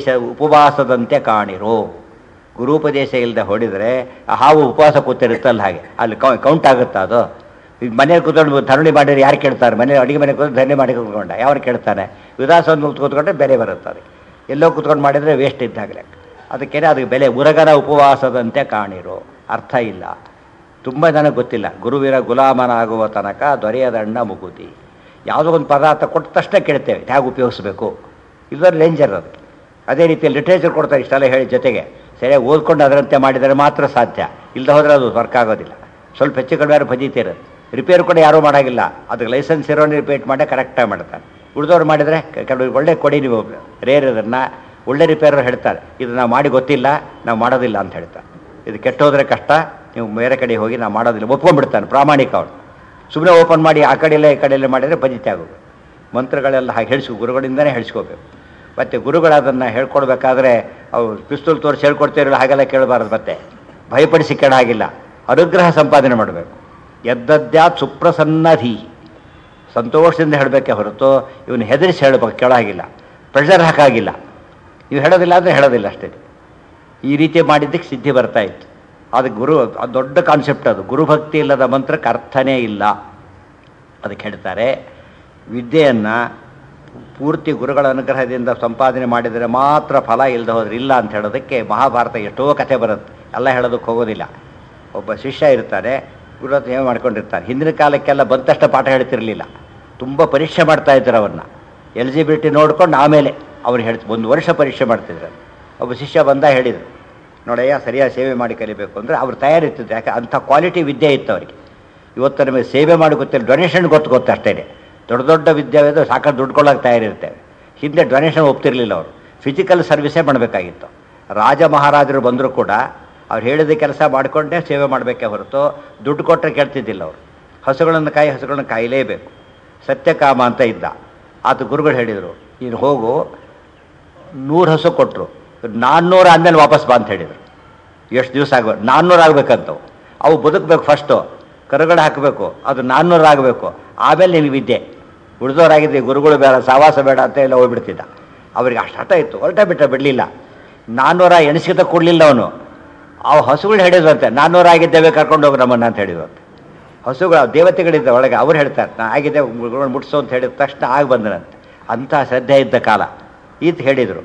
ಉಪವಾಸದಂತೆ ಕಾಣಿರೋ. ಗುರೂಪದೇಶ ಇಲ್ಲದೆ ಹೊಡಿದರೆ ಆ ಹಾವು ಉಪವಾಸ ಕೂತಿರುತ್ತಲ್ಲ ಹಾಗೆ, ಅಲ್ಲಿ ಕೌಂಟ್ ಆಗುತ್ತಾ ಅದು? ಈಗ ಮನೇಲಿ ಕೂತ್ಕೊಂಡು ಧರಣಿ ಮಾಡಿದ್ರೆ ಯಾರು ಕೇಳ್ತಾರೆ? ಮನೇಲಿ ಅಡುಗೆ ಮನೆ ಕೂತ್ಕೊಂಡು ಧರಣಿ ಮಾಡಿ ಕೂತ್ಕೊಂಡ ಯಾರು ಕೇಳ್ತಾನೆ? ವಿಧಾಸವನ್ನು ಕೂತ್ಕೊಂಡ್ರೆ ಬೆಲೆ ಬರುತ್ತೆ ಅದಕ್ಕೆ. ಎಲ್ಲೋ ಕೂತ್ಕೊಂಡು ಮಾಡಿದರೆ ವೇಸ್ಟ್ ಇದ್ದಾಗಲೇ. ಅದಕ್ಕೇನೆ ಅದಕ್ಕೆ ಬೆಲೆ. ಉರಗರ ಉಪವಾಸದಂತೆ ಕಾಣಿರೋ ಅರ್ಥ ಇಲ್ಲ. ತುಂಬ ನನಗೆ ಗೊತ್ತಿಲ್ಲ. ಗುರುವಿನ ಗುಲಾಮನಾಗುವ ತನಕ ದೊರೆಯದಣ್ಣ ಮುಗುತಿ. ಯಾವುದೋ ಒಂದು ಪದಾರ್ಥ ಕೊಟ್ಟ ತಕ್ಷಣ ಕೇಳ್ತೇವೆ ಹೇಗೆ ಉಪಯೋಗಿಸ್ಬೇಕು. ಇದರ ಡೇಂಜರ್ ಅದು. ಅದೇ ರೀತಿಯಲ್ಲಿ ಲಿಟ್ರೇಚರ್ ಕೊಡ್ತಾರೆ ಇಷ್ಟೆಲ್ಲ ಹೇಳಿ ಜೊತೆಗೆ ಸರಿಯಾಗಿ ಓದ್ಕೊಂಡು ಅದರಂತೆ ಮಾಡಿದರೆ ಮಾತ್ರ ಸಾಧ್ಯ. ಇಲ್ಲದೆ ಹೋದರೆ ಅದು ವರ್ಕ್ ಆಗೋದಿಲ್ಲ. ಸ್ವಲ್ಪ ಹೆಚ್ಚು ಕಡಿಮೆ ಯಾರು ಭಜಿತೀರೋದು. ರಿಪೇರ್ ಕೂಡ ಯಾರೂ ಮಾಡೋಂಗಿಲ್ಲ. ಅದಕ್ಕೆ ಲೈಸೆನ್ಸ್ ಇರೋನು ರಿಪೇರ್ ಮಾಡಿ ಕರೆಕ್ಟಾಗಿ ಮಾಡ್ತಾರೆ. ಉಳಿದವ್ರು ಮಾಡಿದರೆ ಕೆಲವು ಒಳ್ಳೆ ಕೊಡಿ, ನೀವು ರೇರ್ ಇದನ್ನು ಒಳ್ಳೆ ರಿಪೇರರ್ ಹೇಳ್ತಾರೆ ಇದು ನಾವು ಮಾಡಿ ಗೊತ್ತಿಲ್ಲ, ನಾವು ಮಾಡೋದಿಲ್ಲ ಅಂತ ಹೇಳ್ತಾರೆ. ಇದು ಕೆಟ್ಟೋದ್ರೆ ಕಷ್ಟ, ನೀವು ಬೇರೆ ಕಡೆ ಹೋಗಿ ನಾವು ಮಾಡೋದಿಲ್ಲ ಒಪ್ಕೊಂಡ್ಬಿಡ್ತಾನೆ ಪ್ರಾಮಾಣಿಕ ಅವನು. ಸುಮ್ಮನೆ ಓಪನ್ ಮಾಡಿ ಆ ಕಡೆಯಲ್ಲೇ ಈ ಕಡೆಯಲ್ಲೇ ಮಾಡಿದರೆ ಭಜಿತೆ ಆಗೋದು. ಮಂತ್ರಗಳೆಲ್ಲ ಹಾಗೆ ಗುರುಗಳಿಂದನೇ ಹೇಳಿಸ್ಕೋಬೇಕು. ಮತ್ತು ಗುರುಗಳದನ್ನು ಹೇಳ್ಕೊಡ್ಬೇಕಾದ್ರೆ ಅವ್ರು ಪಿಸ್ತೂಲ್ ತೋರಿಸಿ ಹೇಳ್ಕೊಡ್ತಿರಲ್ಲ ಹಾಗೆಲ್ಲ ಕೇಳಬಾರ್ದು. ಮತ್ತೆ ಭಯಪಡಿಸಿ ಕೇಳಾಗಿಲ್ಲ, ಅನುಗ್ರಹ ಸಂಪಾದನೆ ಮಾಡಬೇಕು. ಎದ್ದದ್ಯಾತ್ ಸುಪ್ರಸನ್ನಧಿ, ಸಂತೋಷದಿಂದ ಹೇಳಬೇಕೆ ಹೊರತು ಇವನು ಹೆದರಿಸಿ ಹೇಳಬೇಕು, ಕೇಳಾಗಿಲ್ಲ, ಪ್ರೆಷರ್ ಹಾಕಾಗಿಲ್ಲ. ನೀವು ಹೇಳೋದಿಲ್ಲ ಅಂದರೆ ಹೇಳೋದಿಲ್ಲ ಅಷ್ಟೇ. ಈ ರೀತಿ ಮಾಡಿದ್ದಕ್ಕೆ ಸಿದ್ಧಿ ಬರ್ತಾ ಇತ್ತು. ಅದು ಅದು ದೊಡ್ಡ ಕಾನ್ಸೆಪ್ಟ್. ಅದು ಗುರುಭಕ್ತಿ ಇಲ್ಲದ ಮಂತ್ರಕ್ಕೆ ಅರ್ಥನೇ ಇಲ್ಲ. ಅದಕ್ಕೆ ಹೇಳ್ತಾರೆ, ವಿದ್ಯೆಯನ್ನು ಪೂರ್ತಿ ಗುರುಗಳ ಅನುಗ್ರಹದಿಂದ ಸಂಪಾದನೆ ಮಾಡಿದರೆ ಮಾತ್ರ ಫಲ, ಇಲ್ಲದೆ ಹೋದ್ರೆ ಇಲ್ಲ ಅಂತ ಹೇಳೋದಕ್ಕೆ ಮಹಾಭಾರತ ಎಷ್ಟೋ ಕಥೆ ಬರುತ್ತೆ. ಎಲ್ಲ ಹೇಳೋದಕ್ಕೆ ಹೋಗೋದಿಲ್ಲ. ಒಬ್ಬ ಶಿಷ್ಯ ಇರ್ತಾನೆ, ಗುರು ಹತ್ರ ಏನು ಮಾಡ್ಕೊಂಡಿರ್ತಾನೆ. ಹಿಂದಿನ ಕಾಲಕ್ಕೆಲ್ಲ ಬಂತಷ್ಟು ಪಾಠ ಹೇಳ್ತಿರಲಿಲ್ಲ, ತುಂಬ ಪರೀಕ್ಷೆ ಮಾಡ್ತಾ ಇದ್ರು ಅವ್ರನ್ನ. ಎಲಿಜಿಬಿಲಿಟಿ ನೋಡ್ಕೊಂಡು ಆಮೇಲೆ ಅವ್ರು ಒಂದು ವರ್ಷ ಪರೀಕ್ಷೆ ಮಾಡ್ತಿದ್ರು. ಒಬ್ಬ ಶಿಷ್ಯ ಬಂದ ಹೇಳಿದರು, ನೋಡಯ್ಯ ಸರಿಯಾಗಿ ಸೇವೆ ಮಾಡಿ ಕಲಿಬೇಕು ಅಂದರೆ ಅವ್ರು ತಯಾರಿರ್ತಿದ್ರು. ಯಾಕೆ ಅಂಥ ಕ್ವಾಲಿಟಿ ವಿದ್ಯೆ ಇತ್ತು ಅವರಿಗೆ. ಇವತ್ತು ನಮಗೆ ಸೇವೆ ಮಾಡಿ ಗೊತ್ತಿಲ್ಲ, ಡೊನೇಷನ್ ಗೊತ್ತು ಅಷ್ಟೇ. ದೊಡ್ಡ ದೊಡ್ಡ ವಿದ್ಯಾವೇದ ಸಾಕಷ್ಟು ದುಡ್ಡು ಕೊಡೋಕೆ ತಯಾರಿರ್ತೇವೆ. ಹಿಂದೆ ಡೊನೇಷನ್ ಒಪ್ತಿರಲಿಲ್ಲ ಅವರು, ಫಿಸಿಕಲ್ ಸರ್ವಿಸೇ ಮಾಡಬೇಕಾಗಿತ್ತು. ರಾಜ ಮಹಾರಾಜರು ಬಂದರೂ ಕೂಡ ಅವ್ರು ಹೇಳಿದ ಕೆಲಸ ಮಾಡಿಕೊಂಡೇ ಸೇವೆ ಮಾಡಬೇಕೇ ಹೊರತು ದುಡ್ಡು ಕೊಟ್ಟರೆ ಕೇಳ್ತಿದ್ದಿಲ್ಲ ಅವರು. ಹಸುಗಳನ್ನು ಕಾಯಲೇಬೇಕು. ಸತ್ಯಕಾಮ ಅಂತ ಇದ್ದ, ಆತ ಗುರುಗಳು ಹೇಳಿದರು, ನೀನು ಹೋಗು 100 ಹಸು ಕೊಟ್ಟರು, 400 ಆದಮೇಲೆ ವಾಪಸ್ ಬಾ ಅಂತ ಹೇಳಿದರು. ಎಷ್ಟು ದಿವಸ 400 ಆಗಬೇಕಂತವು. ಅವು ಬದುಕಬೇಕು, ಫಸ್ಟು ಕರುಗಳು ಹಾಕಬೇಕು, ಅದು 400 ಆಗಬೇಕು, ಆಮೇಲೆ ನಿನಗೆ ವಿದ್ಯೆ. ಉಳಿದವರಾಗಿದ್ದೆ ಗುರುಗಳು ಬೇಡ, ಸಾವಾಸ ಬೇಡ ಅಂತ ಎಲ್ಲ ಹೋಗ್ಬಿಡ್ತಿದ್ದ. ಅವ್ರಿಗೆ ಅಷ್ಟು ಹಠ ಇತ್ತು, ಬಿಡಲಿಲ್ಲ. 400 ಎಣಿಸ್ಕಿತ ಕೊಡಲಿಲ್ಲ ಅವನು. ಅವು ಹಸುಗಳು ಹೇಳಿದ್ರಂತೆ, 400 ಆಗಿದ್ದೇವೆ ಕರ್ಕೊಂಡು ಹೋಗಿ ನಮ್ಮನ್ನು ಅಂತ ಹೇಳಿದ್ರಂತೆ. ಹಸುಗಳು ದೇವತೆಗಳಿದ್ದ ಒಳಗೆ ಅವ್ರು ಹೇಳ್ತಾರೆ, ನಾ ಆಗಿದ್ದೆ ಮುಟ್ಸು ಅಂತ ಹೇಳಿದ ತಕ್ಷಣ ಆಗಿ ಬಂದನಂತೆ. ಅಂಥ ಶ್ರದ್ಧೆ ಇದ್ದ ಕಾಲ ಈತ ಹೇಳಿದರು.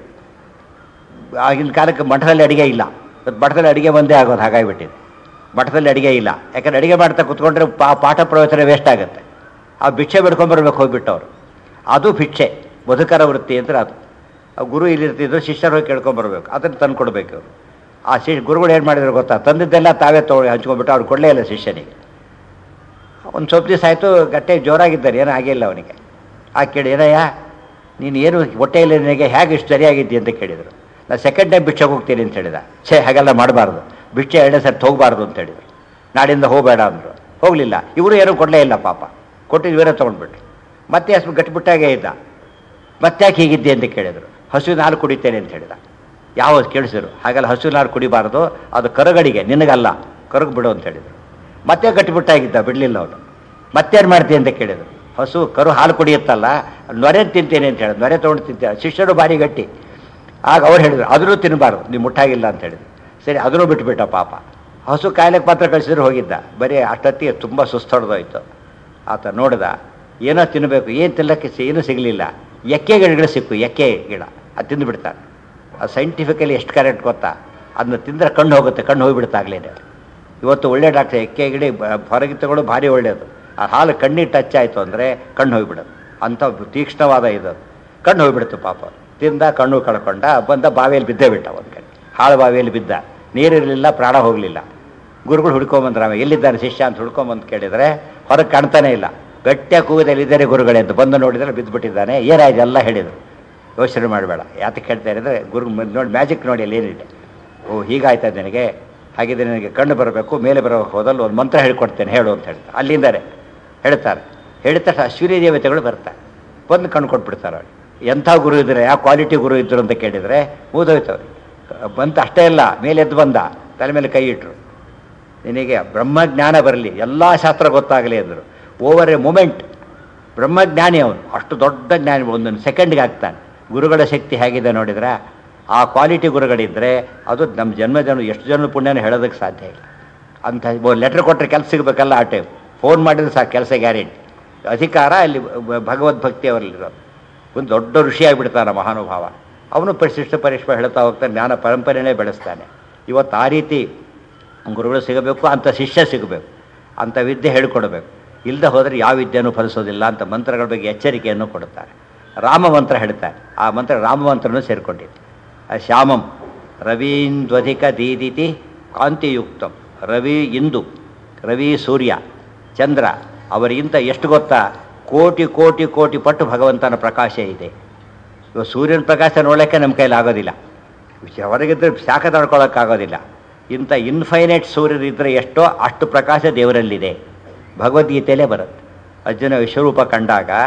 ಆಗಿನ ಕಾಲಕ್ಕೆ ಮಠದಲ್ಲಿ ಅಡುಗೆ ಇಲ್ಲ, ಮಠದಲ್ಲಿ ಅಡುಗೆ ಒಂದೇ ಆಗೋದು, ಹಾಗಾಗಿಬಿಟ್ಟಿದೆ. ಮಠದಲ್ಲಿ ಅಡುಗೆ ಇಲ್ಲ, ಯಾಕಂದ್ರೆ ಅಡುಗೆ ಮಾಡ್ತಾ ಕೂತ್ಕೊಂಡ್ರೆ ಪಾಠ ಪ್ರವಚನ ವೇಸ್ಟ್ ಆಗುತ್ತೆ. ಆ ಭಿಕ್ಷೆ ಬಿಡ್ಕೊಂಬರ್ಬೇಕು ಹೋಗ್ಬಿಟ್ಟು ಅವರು. ಅದು ಭಿಕ್ಷೆ, ಬದುಕರ ವೃತ್ತಿ ಅಂದರೆ ಅದು. ಗುರು ಇಲ್ಲಿರ್ತಿದ್ರು, ಶಿಷ್ಯರು ಹೋಗಿ ಕೇಳ್ಕೊಂಬರ್ಬೇಕು, ಅದನ್ನು ತಂದು ಕೊಡಬೇಕು ಅವರು. ಆ ಗುರುಗಳು ಏನು ಮಾಡಿದ್ರು ಗೊತ್ತಾ, ತಂದಿದ್ದೆಲ್ಲ ತಾವೇ ಹಂಚ್ಕೊಂಡ್ಬಿಟ್ಟು ಅವ್ರು ಕೊಡಲೇ ಇಲ್ಲ ಶಿಷ್ಯನಿಗೆ. ಒಂದು ಸ್ವಲ್ಪ ದಿವಸ ಆಯಿತು, ಗಟ್ಟೆ ಜೋರಾಗಿದ್ದಾರೆ, ಏನೂ ಆಗಿಲ್ಲ ಅವನಿಗೆ. ಆ ಕೇಳಿ, ಏನಯ್ಯ ನೀನು ಏನು ಹೊಟ್ಟೆಯಲ್ಲಿ ನನಗೆ ಹೇಗೆ ಇಷ್ಟು ಸರಿಯಾಗಿದ್ದಿ ಅಂತ ಕೇಳಿದರು. ನಾನು ಸೆಕೆಂಡ್ ಟೈಮ್ ಭಿಕ್ಷೆಗೆ ಹೋಗ್ತೀನಿ ಅಂತ ಹೇಳಿದ. ಹಾಗೆಲ್ಲ ಮಾಡಬಾರ್ದು, ಭಿಕ್ಷೆ 2ನೇ ಸರ್ತಿ ಹೋಗಬಾರ್ದು ಅಂತ ಹೇಳಿದರು. ನಾಡಿಂದ ಹೋಗಬೇಡ ಅಂದರು. ಹೋಗಲಿಲ್ಲ. ಇವರು ಏನೂ ಕೊಡಲೇ ಇಲ್ಲ ಪಾಪ, ಕೊಟ್ಟಿದ್ದು ಇವರೇ ತೊಗೊಂಡ್ಬಿಟ್ರು. ಮತ್ತೆ ಅಷ್ಟು ಗಟ್ಟಿಬಿಟ್ಟಾಗೇ ಇದ್ದ. ಮತ್ತೆ ಯಾಕೆ ಹೀಗಿದ್ದೆ ಅಂತ ಕೇಳಿದರು. ಹಸುವಿನ ಹಾಲು ಕುಡಿತೇನೆ ಅಂತ ಹೇಳಿದ. ಯಾವುದು ಕೇಳಿಸಿದ್ರು. ಹಾಗೆಲ್ಲ ಹಸುವಿನ ಹಾಲು ಕುಡಿಬಾರ್ದು, ಅದು ಕರುಗಳಿಗೆ, ನಿನಗಲ್ಲ, ಕರುಗೆ ಬಿಡು ಅಂತ ಹೇಳಿದರು. ಮತ್ತೆ ಗಟ್ಟಿಬಿಟ್ಟಾಗಿದ್ದ, ಬಿಡಲಿಲ್ಲ ಅವನು. ಮತ್ತೇನು ಮಾಡ್ತೀನಿ ಅಂತ ಕೇಳಿದರು. ಕರು ಹಾಲು ಕುಡಿಯುತ್ತಲ್ಲ, ನೊರೆ ತಿಂತೇನೆ ಅಂತ ಹೇಳಿದ್ರು. ನೊರೆ ತೊಗೊಂಡು ತಿಂತೇನೆ. ಶಿಷ್ಯರು ಭಾರಿ ಗಟ್ಟಿ. ಆಗ ಅವ್ರು ಹೇಳಿದರು, ಅದನ್ನು ತಿನ್ನಬಾರ್ದು, ನೀವು ಮುಟ್ಟಾಗಿಲ್ಲ ಅಂತ ಹೇಳಿದ್ರು. ಸರಿ, ಅದನ್ನು ಬಿಟ್ಟುಬಿಟ್ಟ ಪಾಪ. ಹಸು ಕಾಯಿಲೆಗೆ ಮಾತ್ರ ಕಳಿಸಿದ್ರು, ಹೋಗಿದ್ದ. ಬರೀ ಅಷ್ಟೊತ್ತಿಗೆ ತುಂಬ ಸುಸ್ತೊಡ್ದೋಯ್ತು. ಆತ ನೋಡ್ದ, ಏನೋ ತಿನ್ನಬೇಕು, ಏನು ತಿನ್ನಕ್ಕೆ ಏನೂ ಸಿಗಲಿಲ್ಲ. ಎಕ್ಕೆ ಗಿಡಗಳು ಸಿಕ್ಕು, ಎಕ್ಕೆ ಗಿಡ, ಅದು ತಿಂದುಬಿಡ್ತಾರೆ. ಅದು ಸೈಂಟಿಫಿಕಲಿ ಎಷ್ಟು ಕರೆಕ್ಟ್ ಗೊತ್ತಾ, ಅದನ್ನ ತಿಂದರೆ ಕಣ್ಣು ಹೋಗುತ್ತೆ, ಕಣ್ಣು ಹೋಗಿಬಿಡುತ್ತಾಗಲೇನೆ. ಇವತ್ತು ಒಳ್ಳೆ ಡಾಕ್ಟ್ರ್, ಎಕ್ಕೆ ಗಿಡ ಹೊರಗೆ ತಗೊಳ್ಳೋ ಭಾರಿ ಒಳ್ಳೆಯದು. ಆ ಹಾಲು ಕಣ್ಣಿಗೆ ಟಚ್ ಆಯಿತು ಅಂದರೆ ಕಣ್ಣು ಹೋಗಿಬಿಡೋದು. ಅಂಥ ತೀಕ್ಷ್ಣವಾದ ಇದು, ಕಣ್ಣು ಹೋಗಿಬಿಡ್ತು ಪಾಪ. ತಿಂದ, ಕಣ್ಣು ಕಳ್ಕೊಂಡ, ಬಂದ ಬಾವಿಯಲ್ಲಿ ಬಿದ್ದೇ ಬಿಟ್ಟ. ಒಂದು ಕಡೆ ಹಾಳು ಬಾವಿಯಲ್ಲಿ ಬಿದ್ದ, ನೀರಿರಲಿಲ್ಲ, ಪ್ರಾಣ ಹೋಗಲಿಲ್ಲ. ಗುರುಗಳು ಹುಡ್ಕೊಂಬಂದ್ರೆ ಆಮೇಲೆ ಎಲ್ಲಿದ್ದಾನೆ ಶಿಷ್ಯ ಅಂತ ಹುಡ್ಕೊಂಬಂದು ಕೇಳಿದರೆ ಹೊರಗೆ ಕಾಣ್ತಾನೆ ಇಲ್ಲ. ಗಟ್ಟಿಯಾಗಿ ಕೂಗದಲ್ಲಿದ್ದಾರೆ ಗುರುಗಳೇ ಅಂತ ಬಂದು ನೋಡಿದರೆ ಬಿದ್ದುಬಿಟ್ಟಿದ್ದಾನೆ. ಏನಾಯ್ತು ಎಲ್ಲ ಹೇಳಿದರು. ಯೋಚನೆ ಮಾಡಬೇಡ, ಯಾತಕ್ಕೆ ಹೇಳ್ತಾ ಇದ್ದಾರೆ, ಗುರು ನೋಡಿ ಮ್ಯಾಜಿಕ್ ನೋಡಿ ಅಲ್ಲಿ ಏನಿದೆ. ಓ ಹೀಗಾಯ್ತಾ ನನಗೆ, ಹಾಗಿದ್ರೆ ನನಗೆ ಕಣ್ಣು ಬರಬೇಕು, ಮೇಲೆ ಬರಬೇಕು, ಹೋದಲ್ಲಿ ಒಂದು ಮಂತ್ರ ಹೇಳ್ಕೊಡ್ತೇನೆ ಹೇಳು ಅಂತ ಹೇಳ್ತಾರೆ. ಅಲ್ಲಿಂದರೆ ಹೇಳ್ತಾರೆ. ಹೇಳಿದ ತಕ್ಷಣ ಅಶ್ವಿನಿ ದೇವತೆಗಳು ಬರ್ತಾರೆ, ಬಂದು ಕಣ್ಣು ಕೊಟ್ಬಿಡ್ತಾರೆ ಅವ್ರಿಗೆ. ಎಂಥ ಗುರು ಇದ್ದಾರೆ, ಯಾವ ಕ್ವಾಲಿಟಿ ಗುರು ಇದ್ದರು ಅಂತ ಕೇಳಿದರೆ ಮುಗಿದೋಯ್ತವ್ರಿಗೆ. ಬಂತು ಅಷ್ಟೇ ಇಲ್ಲ, ಮೇಲೆ ಎದ್ದು ಬಂದ, ತಲೆ ಮೇಲೆ ಕೈ ಇಟ್ಟರು. ನಿನಗೆ ಬ್ರಹ್ಮಜ್ಞಾನ ಬರಲಿ, ಎಲ್ಲ ಶಾಸ್ತ್ರ ಗೊತ್ತಾಗಲಿ ಅಂದರು. ಓವರ್ ಎ ಮೂಮೆಂಟ್ ಬ್ರಹ್ಮಜ್ಞಾನಿ ಅವನು, ಅಷ್ಟು ದೊಡ್ಡ ಜ್ಞಾನಿ, ಒಂದೊಂದು ಸೆಕೆಂಡ್ಗೆ ಆಗ್ತಾನೆ. ಗುರುಗಳ ಶಕ್ತಿ ಹೇಗಿದೆ ನೋಡಿದರೆ, ಆ ಕ್ವಾಲಿಟಿ ಗುರುಗಳಿದ್ದರೆ ಅದು ನಮ್ಮ ಜನ್ಮ ಎಷ್ಟು ಜನ ಪುಣ್ಯನ ಹೇಳೋದಕ್ಕೆ ಸಾಧ್ಯ ಇಲ್ಲ. ಅಂಥ ಲೆಟ್ರ್ ಕೊಟ್ಟರೆ ಕೆಲಸ ಸಿಗಬೇಕಲ್ಲ, ಆ ಟೈಮ್ ಫೋನ್ ಮಾಡಿದ್ರೆ ಸಾಕು, ಕೆಲಸ ಗ್ಯಾರಂಟಿ. ಅಧಿಕಾರ ಅಲ್ಲಿ ಭಗವದ್ಭಕ್ತಿ ಅವರಲ್ಲಿರೋದು. ಒಂದು ದೊಡ್ಡ ಋಷಿಯಾಗಿಬಿಡ್ತಾನೆ ಮಹಾನುಭಾವ. ಅವನು ಪರಿಶ್ರಮ ಹೇಳ್ತಾ ಹೋಗ್ತಾನೆ, ಜ್ಞಾನ ಪರಂಪರೆಯೇ ಬೆಳೆಸ್ತಾನೆ. ಇವತ್ತು ಆ ರೀತಿ ಗುರುಗಳು ಸಿಗಬೇಕು, ಅಂಥ ಶಿಷ್ಯ ಸಿಗಬೇಕು, ಅಂಥ ವಿದ್ಯೆ ಹೇಳಿಕೊಡಬೇಕು. ಇಲ್ಲದೆ ಹೋದರೆ ಯಾವ ವಿದ್ಯೆನೂ ಫಲಿಸೋದಿಲ್ಲ ಅಂತ ಮಂತ್ರಗಳ ಬಗ್ಗೆ ಎಚ್ಚರಿಕೆಯನ್ನು ಕೊಡುತ್ತಾರೆ. ರಾಮ ಮಂತ್ರ ಹೇಳ್ತಾರೆ, ಆ ಮಂತ್ರ ರಾಮ ಮಂತ್ರನೂ ಸೇರಿಕೊಂಡಿದೆ. ಶ್ಯಾಮಂ ರವೀಂದ್ವಧಿಕ ದೀದಿತಿ ಕಾಂತಿಯುಕ್ತಂ. ರವಿ ಇಂದು, ರವಿ ಸೂರ್ಯ, ಚಂದ್ರ ಅವರಿಗಿಂತ ಎಷ್ಟು ಗೊತ್ತಾ, ಕೋಟಿ ಕೋಟಿ ಕೋಟಿ ಪಟ್ಟು ಭಗವಂತನ ಪ್ರಕಾಶ ಇದೆ. ಇವಾಗ ಸೂರ್ಯನ ಪ್ರಕಾಶ ನೋಡೋಕ್ಕೆ ನಮ್ಮ ಕೈಲಿ ಆಗೋದಿಲ್ಲ, ಹೊರಗಿದ್ದರೆ ಶಾಖ ತಡ್ಕೊಳ್ಳೋಕ್ಕಾಗೋದಿಲ್ಲ. ಇಂಥ ಇನ್ಫೈನೈಟ್ ಸೂರ್ಯರಿದ್ದರೆ ಎಷ್ಟೋ ಅಷ್ಟು ಪ್ರಕಾಶ ದೇವರಲ್ಲಿದೆ. ಭಗವದ್ಗೀತೆಯಲ್ಲೇ ಬರುತ್ತೆ. ಅರ್ಜುನ ವಿಶ್ವರೂಪ ಕಂಡಾಗ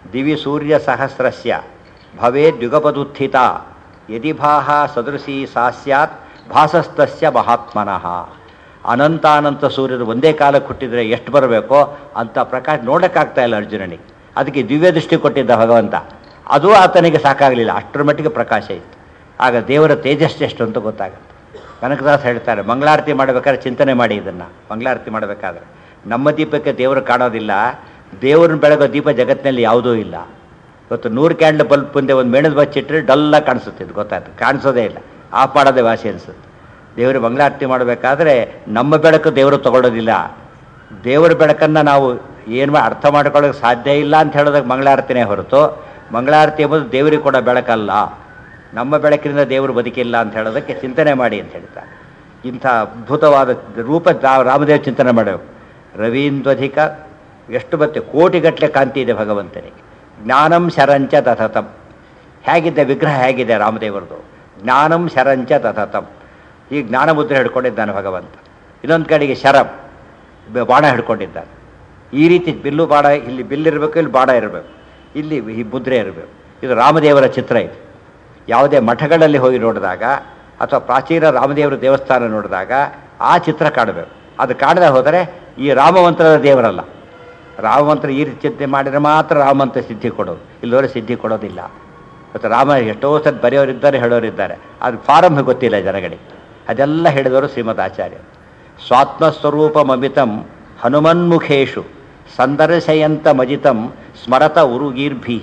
ದಿವಿ ಸೂರ್ಯ ಸಹಸ್ರಸ್ಯ ಭವೇದ್ಯುಗಪದುತ್ಥಿತ ಯದಿ ಭಾಹ ಸದೃಶಿ ಸಾ ಸ್ಯಾತ್ ಭಾಸಸ್ತಸ್ಯ ಮಹಾತ್ಮನಃ. ಅನಂತಾನಂತ ಸೂರ್ಯರು ಒಂದೇ ಕಾಲಕ್ಕೆ ಹುಟ್ಟಿದರೆ ಎಷ್ಟು ಬರಬೇಕೋ ಅಂಥ ಪ್ರಕಾಶ ನೋಡೋಕ್ಕಾಗ್ತಾ ಇಲ್ಲ ಅರ್ಜುನನಿಗೆ. ಅದಕ್ಕೆ ದಿವ್ಯ ದೃಷ್ಟಿ ಕೊಟ್ಟಿದ್ದ ಭಗವಂತ. ಅದು ಆತನಿಗೆ ಸಾಕಾಗಲಿಲ್ಲ, ಅಷ್ಟರ ಮಟ್ಟಿಗೆ ಪ್ರಕಾಶ ಇತ್ತು. ಆಗ ದೇವರ ತೇಜಸ್ಸು ಎಷ್ಟು ಅಂತ ಗೊತ್ತಾಗುತ್ತೆ. ಕನಕದಾಸ್ ಹೇಳ್ತಾರೆ, ಮಂಗಳಾರತಿ ಮಾಡಬೇಕಾದ್ರೆ ಚಿಂತನೆ ಮಾಡಿ ಇದನ್ನು. ಮಂಗಳಾರತಿ ಮಾಡಬೇಕಾದ್ರೆ ನಮ್ಮ ದೀಪಕ್ಕೆ ದೇವರು ಕಾಣೋದಿಲ್ಲ, ದೇವ್ರನ್ನ ಬೆಳಗೋ ದೀಪ ಜಗತ್ತಿನಲ್ಲಿ ಯಾವುದೂ ಇಲ್ಲ. ಇವತ್ತು 100 ಕ್ಯಾಂಡಲ್ ಬಲ್ಬ್ ಮುಂದೆ ಒಂದು ಮೇಣದ ಬಚ್ಚಿಟ್ಟರೆ ಡಲ್ಲಾಗಿ ಕಾಣಿಸುತ್ತೆ, ಇದು ಗೊತ್ತಾಯ್ತು, ಕಾಣಿಸೋದೇ ಇಲ್ಲ, ಆಫ್ ಮಾಡೋದೇ ವಾಸಿ ಅನಿಸುತ್ತೆ. ದೇವರು ಮಂಗಳಾರತಿ ಮಾಡಬೇಕಾದ್ರೆ ನಮ್ಮ ಬೆಳಕು ದೇವರು ತಗೊಳ್ಳೋದಿಲ್ಲ. ದೇವರ ಬೆಳಕನ್ನು ನಾವು ಏನು ಅರ್ಥ ಮಾಡ್ಕೊಳ್ಳೋಕೆ ಸಾಧ್ಯ ಇಲ್ಲ ಅಂತ ಹೇಳೋದಕ್ಕೆ ಮಂಗಳಾರತಿನೇ ಹೊರತು, ಮಂಗಳಾರತಿ ಎಂಬುದು ದೇವರಿಗೆ ಕೂಡ ಬೆಳಕಲ್ಲ. ನಮ್ಮ ಬೆಳಕಿನಿಂದ ದೇವರು ಬದುಕಿಲ್ಲ ಅಂತ ಹೇಳೋದಕ್ಕೆ ಚಿಂತನೆ ಮಾಡಿ ಅಂತ ಹೇಳ್ತಾರೆ. ಇಂಥ ಅದ್ಭುತವಾದ ರೂಪ ರಾಮದೇವ ಚಿಂತನೆ ಮಾಡಬೇಕು. ರವೀಂದ್ವಧಿಕ ಎಷ್ಟು ಬತ್ತೆ, ಕೋಟಿಗಟ್ಟಲೆ ಕಾಂತಿ ಇದೆ ಭಗವಂತನಿಗೆ. ಜ್ಞಾನಂ ಶರಂಚ ತಥತಂ, ಹೇಗಿದೆ ವಿಗ್ರಹ, ಹೇಗಿದೆ ರಾಮದೇವರದು. ಜ್ಞಾನಂ ಶರಂಚ ತಥತಂ, ಈ ಜ್ಞಾನ ಮುದ್ರೆ ಹಿಡ್ಕೊಂಡಿದ್ದಾನೆ ಭಗವಂತ. ಇನ್ನೊಂದು ಕಡೆಗೆ ಶರಂ, ಬಾಣ ಹಿಡ್ಕೊಂಡಿದ್ದಾನೆ. ಈ ರೀತಿ ಬಿಲ್ಲು ಬಾಣ, ಇಲ್ಲಿ ಬಿಲ್ಲಿರಬೇಕು, ಇಲ್ಲಿ ಬಾಣ ಇರಬೇಕು, ಇಲ್ಲಿ ಈ ಮುದ್ರೆ ಇರಬೇಕು. ಇದು ರಾಮದೇವರ ಚಿತ್ರ. ಇದು ಯಾವುದೇ ಮಠಗಳಲ್ಲಿ ಹೋಗಿ ನೋಡಿದಾಗ ಅಥವಾ ಪ್ರಾಚೀನ ರಾಮದೇವರ ದೇವಸ್ಥಾನ ನೋಡಿದಾಗ ಆ ಚಿತ್ರ ಕಾಣಬೇಕು. ಅದು ಕಾಣದೆ ಹೋದರೆ ಈ ರಾಮಮಂತ್ರದ ದೇವರಲ್ಲ. ರಾಮಮಂತ್ರ ಈ ರೀತಿ ಚಿಂತೆ ಮಾಡಿದರೆ ಮಾತ್ರ ರಾಮಮಂತ್ರ ಸಿದ್ಧಿ ಕೊಡೋದು, ಇಲ್ಲವರೆ ಸಿದ್ಧಿ ಕೊಡೋದಿಲ್ಲ. ಮತ್ತು ರಾಮ ಎಷ್ಟೋ ಸತ್ ಬರೆಯೋರಿದ್ದಾರೆ, ಹೇಳೋರಿದ್ದಾರೆ, ಅದು ಫಾರಮ್ ಗೊತ್ತಿಲ್ಲ ಜನಗಳಿಗೆ. ಅದೆಲ್ಲ ಹೇಳಿದವರು ಶ್ರೀಮದ್ ಆಚಾರ್ಯರು. ಸ್ವಾತ್ಮಸ್ವರೂಪ ಮಮಿತಂ ಹನುಮನ್ಮುಖೇಶು ಸಂದರ್ಶಯಂತ ಮಜಿತಂ ಸ್ಮರತ ಉರುಗೀರ್ಭಿ.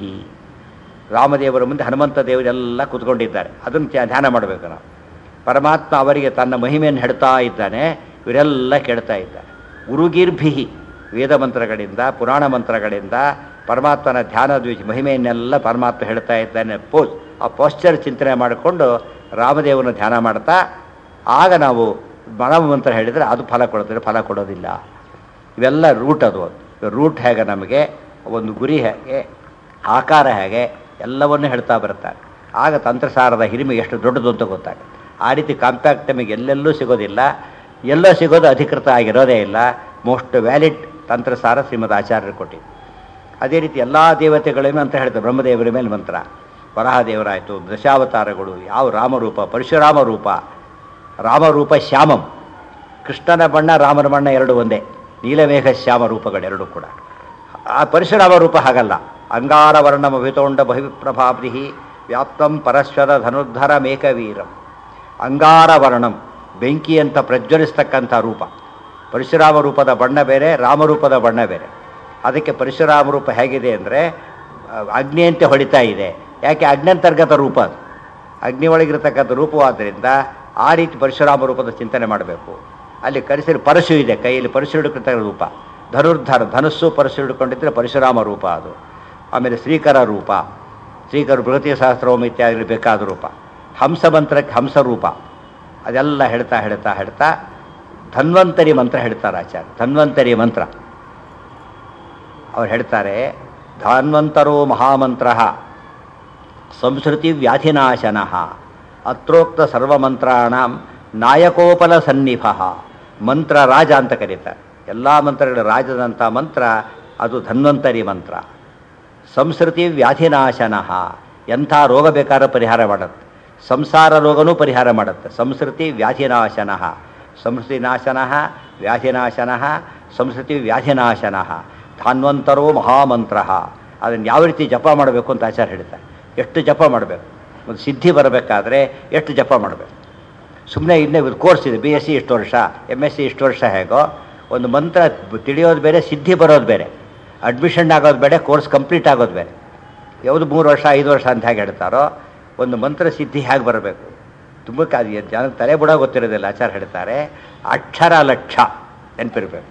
ರಾಮದೇವರ ಮುಂದೆ ಹನುಮಂತ ದೇವರೆಲ್ಲ ಕೂತ್ಕೊಂಡಿದ್ದಾರೆ, ಅದನ್ನು ಧ್ಯಾನ ಮಾಡಬೇಕು ನಾವು. ಪರಮಾತ್ಮ ಅವರಿಗೆ ತನ್ನ ಮಹಿಮೆಯನ್ನು ಹೇಳ್ತಾ ಇದ್ದಾನೆ, ಇವರೆಲ್ಲ ಕೇಳ್ತಾ ಇದ್ದಾರೆ. ಉರುಗೀರ್ಭಿ, ವೇದ ಮಂತ್ರಗಳಿಂದ ಪುರಾಣ ಮಂತ್ರಗಳಿಂದ ಪರಮಾತ್ಮನ ಧ್ಯಾನದ ಮಹಿಮೆಯನ್ನೆಲ್ಲ ಪರಮಾತ್ಮ ಹೇಳ್ತಾ ಇದ್ದಾನೆ. ಆ ಪೋಸ್ಚರ್ ಚಿಂತನೆ ಮಾಡಿಕೊಂಡು ರಾಮದೇವನ ಧ್ಯಾನ ಮಾಡ್ತಾ ಆಗ ನಾವು ಮಂತ್ರ ಹೇಳಿದರೆ ಅದು ಫಲ ಕೊಡ್ತಾರೆ, ಫಲ ಕೊಡೋದಿಲ್ಲ. ಇವೆಲ್ಲ ರೂಟ್. ಅದು ರೂಟ್ ಹೇಗೆ, ನಮಗೆ ಒಂದು ಗುರಿ ಹೇಗೆ, ಆಕಾರ ಹೇಗೆ, ಎಲ್ಲವನ್ನೂ ಹೇಳ್ತಾ ಬರ್ತಾರೆ. ಆಗ ತಂತ್ರಸಾರದ ಹಿರಿಮೆ ಎಷ್ಟು ದೊಡ್ಡದು ಅಂತ ಗೊತ್ತಾಗುತ್ತೆ. ಆ ರೀತಿ ಕಾಂಪ್ಯಾಕ್ಟ್ ನಮಗೆ ಎಲ್ಲೆಲ್ಲೂ ಸಿಗೋದಿಲ್ಲ, ಎಲ್ಲೋ ಸಿಗೋದು ಅಧಿಕೃತ ಆಗಿರೋದೇ ಇಲ್ಲ. ಮೋಸ್ಟ್ ವ್ಯಾಲಿಡ್ ತಂತ್ರಸಾರ ಶ್ರೀಮದ್ ಆಚಾರ್ಯರು ಕೊಟ್ಟಿದ್ದು. ಅದೇ ರೀತಿ ಎಲ್ಲ ದೇವತೆಗಳೇನು ಅಂತ ಹೇಳ್ತಾರೆ. ಬ್ರಹ್ಮದೇವರ ಮೇಲೆ ಮಂತ್ರ, ವರಾಹದೇವರಾಯಿತು, ದಶಾವತಾರಗಳು, ಯಾವ ರಾಮರೂಪ, ಪರಶುರಾಮ ರೂಪ. ರಾಮರೂಪ ಶ್ಯಾಮಂ, ಕೃಷ್ಣನ ಬಣ್ಣ ರಾಮನ ಬಣ್ಣ ಎರಡು ಒಂದೇ, ನೀಲಮೇಘ ಶ್ಯಾಮ ರೂಪಗಳೆರಡೂ ಕೂಡ. ಆ ಪರಶುರಾಮ ರೂಪ ಹಾಗಲ್ಲ. ಅಂಗಾರ ವರ್ಣಮ ವಿತೋಂಡ ಬಹಿಪ್ರಭಾಬ್ಧಿ ವ್ಯಾಪ್ತಂ ಪರಶ್ವರ ಧನುರ್ಧರ ಮೇಕವೀರಂ. ಅಂಗಾರ ವರ್ಣಂ, ಬೆಂಕಿ ಅಂತ ಪ್ರಜ್ವಲಿಸ್ತಕ್ಕಂಥ ರೂಪ. ಪರಶುರಾಮ ರೂಪದ ಬಣ್ಣ ಬೇರೆ, ರಾಮರೂಪದ ಬಣ್ಣ ಬೇರೆ. ಅದಕ್ಕೆ ಪರಶುರಾಮ ರೂಪ ಹೇಗಿದೆ ಅಂದರೆ ಅಗ್ನಿಯಂತೆ ಹೊಡಿತಾ ಇದೆ. ಯಾಕೆ? ಅಗ್ನಂತರ್ಗತ ರೂಪ ಅದು, ಅಗ್ನಿ ಒಳಗಿರತಕ್ಕಂಥ ರೂಪವಾದ್ದರಿಂದ ಆ ರೀತಿ ಪರಶುರಾಮ ರೂಪದ ಚಿಂತನೆ ಮಾಡಬೇಕು. ಅಲ್ಲಿ ಕರೆಸಿರು ಪರಶು ಇದೆ, ಕೈಯಲ್ಲಿ ಪರಶು ಹಿಡ್ಕೊಳ್ತಕ್ಕಂಥ ರೂಪ. ಧನುರ್ಧರ, ಧನುಸ್ಸು ಪರಶು ಹಿಡ್ಕೊಂಡಿದ್ದರೆ ಪರಶುರಾಮ ರೂಪ ಅದು. ಆಮೇಲೆ ಶ್ರೀಕರ ರೂಪ, ಶ್ರೀಕರ ಬೃಹತಿ ಸಹಸ್ರೋಮ ಇತ್ಯಾದಿ ಬೇಕಾದ ರೂಪ. ಹಂಸ ಮಂತ್ರಕ್ಕೆ ಹಂಸ ರೂಪ. ಅದೆಲ್ಲ ಹೇಳ್ತಾ ಹೇಳ್ತಾ ಹೇಳ್ತಾ ಧನ್ವಂತರಿ ಮಂತ್ರ ಹೇಳ್ತಾರೆ ಆಚಾರ್ಯ. ಧನ್ವಂತರಿ ಮಂತ್ರ ಅವ್ರು ಹೇಳ್ತಾರೆ, ಧನ್ವಂತರೋ ಮಹಾಮಂತ್ರ ಸಂಸ್ಕೃತಿ ವ್ಯಾಧಿನಾಶನ ಅತ್ರೋಕ್ತ ಸರ್ವಮಂತ್ರಾಣಂ ನಾಯಕೋಪಲ ಸನ್ನಿಭ. ಮಂತ್ರ ರಾಜ ಅಂತ ಕರೀತಾರೆ. ಎಲ್ಲ ಮಂತ್ರಗಳ ರಾಜದಂಥ ಮಂತ್ರ ಅದು ಧನ್ವಂತರಿ ಮಂತ್ರ. ಸಂಸ್ಕೃತಿ ವ್ಯಾಧಿನಾಶನ, ಎಂಥ ರೋಗ ಬೇಕಾದ್ರೆ ಪರಿಹಾರ ಮಾಡುತ್ತೆ. ಸಂಸಾರ ರೋಗನೂ ಪರಿಹಾರ ಮಾಡುತ್ತೆ. ಸಂಸ್ಕೃತಿ ವ್ಯಾಧಿನಾಶನ, ಸಂಸ್ಕೃತಿ ನಾಶನ ವ್ಯಾಧಿನಾಶನ, ಸಂಸ್ಕೃತಿ ವ್ಯಾಧಿನಾಶನ ಧನ್ವಂತರೋ ಮಹಾಮಂತ್ರ. ಅದನ್ನು ಯಾವ ರೀತಿ ಜಪ ಮಾಡಬೇಕು ಅಂತ ಆಚಾರ್ಯ ಹೇಳ್ತಾರೆ. ಎಷ್ಟು ಜಪ ಮಾಡಬೇಕು, ಒಂದು ಸಿದ್ಧಿ ಬರಬೇಕಾದ್ರೆ ಎಷ್ಟು ಜಪ ಮಾಡಬೇಕು. ಸುಮ್ಮನೆ ಇನ್ನೇ ಕೋರ್ಸ್ ಇದೆ, BSc ಇಷ್ಟು ವರ್ಷ, MSc ಇಷ್ಟು ವರ್ಷ, ಹೇಗೋ ಒಂದು ಮಂತ್ರ ತಿಳಿಯೋದು ಬೇರೆ, ಸಿದ್ಧಿ ಬರೋದು ಬೇರೆ, ಅಡ್ಮಿಷನ್ ಆಗೋದು ಬೇರೆ, ಕೋರ್ಸ್ ಕಂಪ್ಲೀಟ್ ಆಗೋದು ಬೇರೆ. ಯಾವುದು 3 ವರ್ಷ 5 ವರ್ಷ ಅಂತ ಹೇಗೆ ಹೇಳ್ತಾರೋ, ಒಂದು ಮಂತ್ರ ಸಿದ್ಧಿ ಹೇಗೆ ಬರಬೇಕು ತುಂಬ ಜನಕ್ಕೆ ತಲೆ ಬುಡ ಗೊತ್ತಿರೋದಿಲ್ಲ. ಆಚಾರ್ಯ ಹೇಳ್ತಾರೆ, ಅಕ್ಷರ ಲಕ್ಷ ನೆನಪಿರ್ಬೇಕು.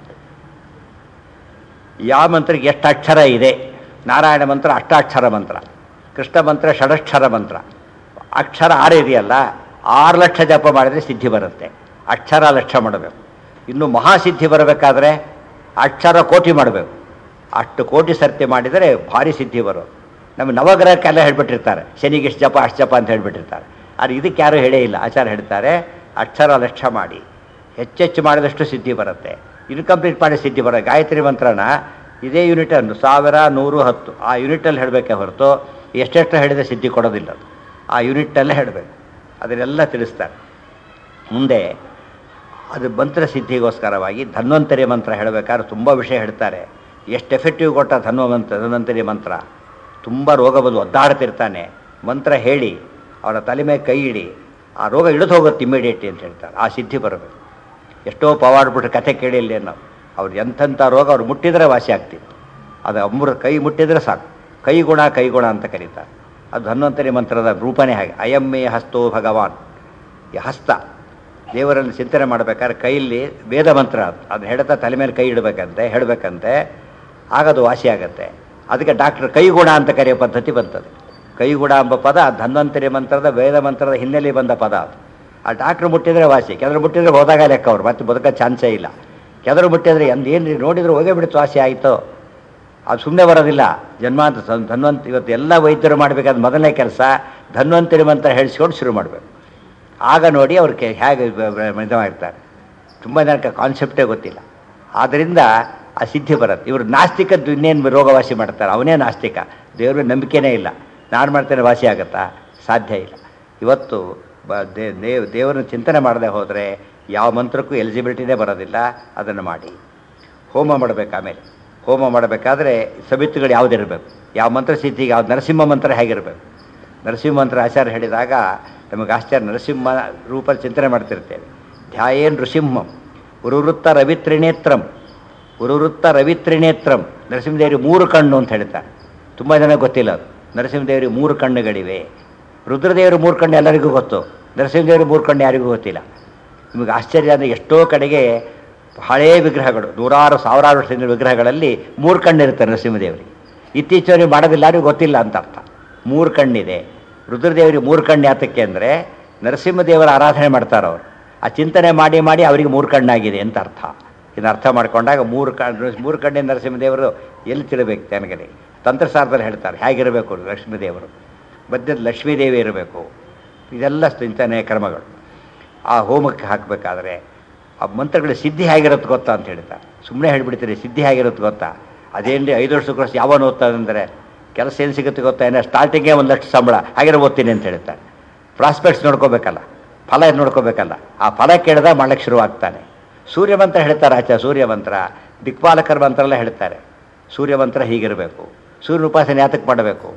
ಯಾವ ಮಂತ್ರಕ್ಕೆ ಎಷ್ಟು ಅಕ್ಷರ ಇದೆ. ನಾರಾಯಣ ಮಂತ್ರ ಅಷ್ಟಾಕ್ಷರ ಮಂತ್ರ, ಕೃಷ್ಣ ಮಂತ್ರ ಷಡಕ್ಷರ ಮಂತ್ರ. ಅಕ್ಷರ 6 ಇದೆಯಲ್ಲ, 6 ಲಕ್ಷ ಜಪ ಮಾಡಿದರೆ ಸಿದ್ಧಿ ಬರುತ್ತೆ. ಅಕ್ಷರ ಲಕ್ಷ ಮಾಡಬೇಕು. ಇನ್ನು ಮಹಾಸಿದ್ಧಿ ಬರಬೇಕಾದ್ರೆ ಅಕ್ಷರ ಕೋಟಿ ಮಾಡಬೇಕು. ಅಷ್ಟು ಕೋಟಿ ಸರ್ತಿ ಮಾಡಿದರೆ ಭಾರಿ ಸಿದ್ಧಿ ಬರೋದು. ನಮ್ಮ ನವಗ್ರಹಕ್ಕೆಲ್ಲ ಹೇಳ್ಬಿಟ್ಟಿರ್ತಾರೆ, ಶನಿಗೆ ಇಷ್ಟು ಜಪ ಅಷ್ಟು ಜಪ ಅಂತ ಹೇಳ್ಬಿಟ್ಟಿರ್ತಾರೆ. ಆದರೆ ಇದಕ್ಕೆ ಯಾರೂ ಹೇಳೇ ಇಲ್ಲ. ಆಚಾರ್ಯ ಹೇಳ್ತಾರೆ, ಅಕ್ಷರ ಲಕ್ಷ ಮಾಡಿ ಹೆಚ್ಚೆಚ್ಚು ಮಾಡಿದಷ್ಟು ಸಿದ್ಧಿ ಬರುತ್ತೆ. ಇನ್ಕಂಪ್ಲೀಟ್ ಮಾಡಿ ಸಿದ್ಧಿ ಬರೋದು. ಗಾಯತ್ರಿ ಮಂತ್ರನ ಇದೇ ಯೂನಿಟ್ 1000, 100, 10 ಆ ಯೂನಿಟಲ್ಲಿ ಹೇಳಬೇಕೆ ಹೊರತು ಎಷ್ಟೆಷ್ಟು ಹೇಳಿದರೆ ಸಿದ್ಧಿ ಕೊಡೋದಿಲ್ಲ. ಅದು ಆ ಯೂನಿಟ್ಟಲ್ಲೇ ಹೇಳಬೇಕು. ಅದನ್ನೆಲ್ಲ ತಿಳಿಸ್ತಾರೆ. ಮುಂದೆ ಅದು ಮಂತ್ರ ಸಿದ್ಧಿಗೋಸ್ಕರವಾಗಿ ಧನ್ವಂತರಿ ಮಂತ್ರ ಹೇಳಬೇಕಾದ್ರೆ ತುಂಬ ವಿಷಯ ಹೇಳ್ತಾರೆ. ಎಷ್ಟು ಎಫೆಕ್ಟಿವ್ ಕೊಟ್ಟ ಧನ್ವಂತರಿ ಮಂತ್ರ. ತುಂಬ ರೋಗ ಬಂದು ಒದ್ದಾಡ್ತಿರ್ತಾನೆ, ಮಂತ್ರ ಹೇಳಿ ಅವರ ತಲೆ ಮೇಲೆ ಕೈ ಇಡಿ, ಆ ರೋಗ ಇಳಿದು ಹೋಗುತ್ತೆ ಇಮ್ಮಿಡಿಯೇಟ್ಲಿ ಅಂತ ಹೇಳ್ತಾರೆ. ಆ ಸಿದ್ಧಿ ಬರಬೇಕು. ಎಷ್ಟೋ ಪವಾಡ್ಬಿಟ್ರೆ ಕಥೆ ಕೇಳಿಲ್ಲ ನಾವು. ಅವ್ರು ಎಂಥೆಂಥ ರೋಗ ಅವ್ರು ಮುಟ್ಟಿದರೆ ವಾಸಿ ಆಗ್ತಿತ್ತು. ಅದು ಅಮೃತ ಕೈ ಮುಟ್ಟಿದರೆ ಸಾಕು. ಕೈಗುಣ ಅಂತ ಕರೀತಾರೆ. ಅದು ಧನ್ವಂತರಿ ಮಂತ್ರದ ರೂಪನೇ ಹಾಗೆ. ಅಯಮ್ಮೇ ಹಸ್ತೋ ಭಗವಾನ್. ಈ ಹಸ್ತ ದೇವರಲ್ಲಿ ಚಿಂತನೆ ಮಾಡಬೇಕಾದ್ರೆ ಕೈಯಲ್ಲಿ ವೇದ ಮಂತ್ರ ಅದು ಹೇಳ್ತಾ ತಲೆ ಮೇಲೆ ಕೈ ಹೇಳಬೇಕಂತೆ. ಆಗದು ವಾಸಿ ಆಗುತ್ತೆ. ಅದಕ್ಕೆ ಡಾಕ್ಟ್ರ್ ಕೈಗುಣ ಅಂತ ಕರೆಯೋ ಪದ್ಧತಿ ಬಂತದೆ. ಕೈಗುಣ ಎಂಬ ಪದ ಧನ್ವಂತರಿ ಮಂತ್ರದ ವೇದ ಮಂತ್ರದ ಹಿನ್ನೆಲೆ ಬಂದ ಪದ ಅದು. ಆ ಡಾಕ್ಟ್ರು ಮುಟ್ಟಿದರೆ ವಾಸಿ, ಕೆದರು ಮುಟ್ಟಿದರೆ ಹೋದಾಗ ಲೆಕ್ಕ ಅವ್ರು ಮತ್ತೆ ಬದುಕೋ ಚಾನ್ಸೇ ಇಲ್ಲ. ಕೆದರು ಮುಟ್ಟಿದರೆ ಏನು ನೋಡಿದ್ರು ಹೋಗೇ ಬಿಡುತ್ತೆ, ವಾಸಿ ಆಯಿತು. ಅದು ಸುಮ್ಮನೆ ಬರೋದಿಲ್ಲ. ಇವತ್ತು ಎಲ್ಲ ವೈದ್ಯರು ಮಾಡಬೇಕಾದ ಮೊದಲನೇ ಕೆಲಸ ಧನ್ವಂತರಿ ಮಂತ್ರ ಹೇಳಿಸ್ಕೊಂಡು ಶುರು ಮಾಡಬೇಕು. ಆಗ ನೋಡಿ ಅವ್ರಿಗೆ ಹೇಗೆ ಇರ್ತಾರೆ. ತುಂಬ ಜನಕ್ಕೆ ಕಾನ್ಸೆಪ್ಟೇ ಗೊತ್ತಿಲ್ಲ. ಆದ್ದರಿಂದ ಆ ಸಿದ್ಧಿ ಬರುತ್ತೆ. ಇವರು ನಾಸ್ತಿಕದ್ದು ಇನ್ನೇನು ರೋಗವಾಸಿ ಮಾಡ್ತಾರೆ, ಅವನೇ ನಾಸ್ತಿಕ. ದೇವ್ರ ನಂಬಿಕೆನೇ ಇಲ್ಲ. ನಾನು ಮಾಡ್ತೇನೆ ವಾಸಿ ಆಗುತ್ತಾ? ಸಾಧ್ಯ ಇಲ್ಲ. ಇವತ್ತು ದೇವರನ್ನ ಚಿಂತನೆ ಮಾಡದೆ ಹೋದರೆ ಯಾವ ಮಂತ್ರಕ್ಕೂ ಎಲಿಜಿಬಿಲಿಟಿನೇ ಬರೋದಿಲ್ಲ. ಅದನ್ನು ಮಾಡಿ ಹೋಮ ಮಾಡಬೇಕು. ಆಮೇಲೆ ಹೋಮ ಮಾಡಬೇಕಾದ್ರೆ ಸಮಿತಿಗಳು ಯಾವುದಿರಬೇಕು, ಯಾವ ಮಂತ್ರ ಸಿದ್ಧಿಗೆ ಯಾವ್ದು. ನರಸಿಂಹ ಮಂತ್ರ ಹೇಗಿರಬೇಕು? ನರಸಿಂಹ ಮಂತ್ರ ಆಚಾರ್ಯ ಹೇಳಿದಾಗ ನಮಗೆ ಆಶ್ಚರ್ಯ. ನರಸಿಂಹ ರೂಪ ಚಿಂತನೆ ಮಾಡ್ತಿರ್ತೇವೆ. ಧ್ಯಾಯೇನ್ ನೃಸಿಂಹಂ ಉರುವೃತ್ತ ರವಿತ್ರಿನೇತ್ರಂ. ನರಸಿಂಹದೇವರಿಗೆ 3 ಕಣ್ಣು ಅಂತ ಹೇಳ್ತಾರೆ. ತುಂಬ ಜನ ಗೊತ್ತಿಲ್ಲ ಅದು. ನರಸಿಂಹದೇವರಿಗೆ 3 ಕಣ್ಣುಗಳಿವೆ. ರುದ್ರದೇವರು 3 ಕಣ್ಣು ಎಲ್ಲರಿಗೂ ಗೊತ್ತು. ನರಸಿಂಹದೇವರು 3 ಕಣ್ಣು ಯಾರಿಗೂ ಗೊತ್ತಿಲ್ಲ. ನಿಮಗೆ ಆಶ್ಚರ್ಯ ಅಂದರೆ ಎಷ್ಟೋ ಕಡೆಗೆ ಹಳೆಯ ವಿಗ್ರಹಗಳು, 100,000 ವರ್ಷದ ವಿಗ್ರಹಗಳಲ್ಲಿ 3 ಕಣ್ಣಿರುತ್ತೆ ನರಸಿಂಹದೇವರಿಗೆ. ಇತ್ತೀಚೆಗೆ ಮಾಡೋದಿಲ್ಲ, ಯಾರಿಗೂ ಗೊತ್ತಿಲ್ಲ ಅಂತ ಅರ್ಥ. 3 ಕಣ್ಣಿದೆ. ರುದ್ರದೇವರಿಗೆ 3 ಕಣ್ಣು ಯಾತಕ್ಕೆ ಅಂದರೆ ನರಸಿಂಹದೇವರ ಆರಾಧನೆ ಮಾಡ್ತಾರೆ ಅವರು. ಆ ಚಿಂತನೆ ಮಾಡಿ ಅವರಿಗೆ 3 ಕಣ್ಣಾಗಿದೆ ಅಂತ ಅರ್ಥ. ಇದನ್ನು ಅರ್ಥ ಮಾಡ್ಕೊಂಡಾಗ 3 ಕಣ್ಣಿನ ನರಸಿಂಹದೇವರು ಎಲ್ಲಿ ತಿಳಬೇಕು ನನಗೆ. ತಂತ್ರಸಾರದಲ್ಲಿ ಹೇಳ್ತಾರೆ ಹೇಗಿರಬೇಕು ಲಕ್ಷ್ಮೀದೇವರು. ಮಧ್ಯದ ಲಕ್ಷ್ಮೀದೇವಿ ಇರಬೇಕು. ಇದೆಲ್ಲ ಚಿಂತನೆ ಕ್ರಮಗಳು. ಆ ಹೋಮಕ್ಕೆ ಹಾಕಬೇಕಾದ್ರೆ ಆ ಮಂತ್ರಗಳ ಸಿದ್ಧಿ ಹೇಗಿರುತ್ತೆ ಗೊತ್ತಾ ಅಂತ ಹೇಳ್ತಾರೆ. ಸುಮ್ಮನೆ ಹೇಳಿಬಿಡ್ತೀರಿ ಸಿದ್ಧಿ ಹೇಗಿರುತ್ತೆ ಗೊತ್ತಾ? ಅದೇನು 5 ವರ್ಷಕ್ಕೋಸ್ ಯಾವನು ಓದ್ತಾದಂದರೆ ಕೆಲಸ ಏನು ಸಿಗುತ್ತೆ ಗೊತ್ತಾ? ಏನೋ ಸ್ಟಾರ್ಟಿಂಗೇ 1 ಲಕ್ಷ ಸಂಬಳ ಹಾಗಿರೋ ಓದ್ತೀನಿ ಅಂತ ಹೇಳ್ತಾರೆ. ಪ್ರಾಸ್ಪೆಕ್ಟ್ಸ್ ನೋಡ್ಕೋಬೇಕಲ್ಲ, ಫಲ ನೋಡ್ಕೋಬೇಕಲ್ಲ. ಆ ಫಲ ಕೇಳಿದಾಗ ಮಾಡಕ್ಕೆ ಶುರುವಾಗ್ತಾನೆ. ಸೂರ್ಯಮಂತ್ರ ಹೇಳ್ತಾರೆ ಸೂರ್ಯಮಂತ್ರ, ದಿಕ್ಪಾಲಕರ ಮಂತ್ರ ಎಲ್ಲ ಹೇಳ್ತಾರೆ. ಸೂರ್ಯಮಂತ್ರ ಹೀಗಿರಬೇಕು. ಸೂರ್ಯನ ಉಪಾಸನೆ ಯಾತಕ್ಕೆ ಮಾಡಬೇಕು?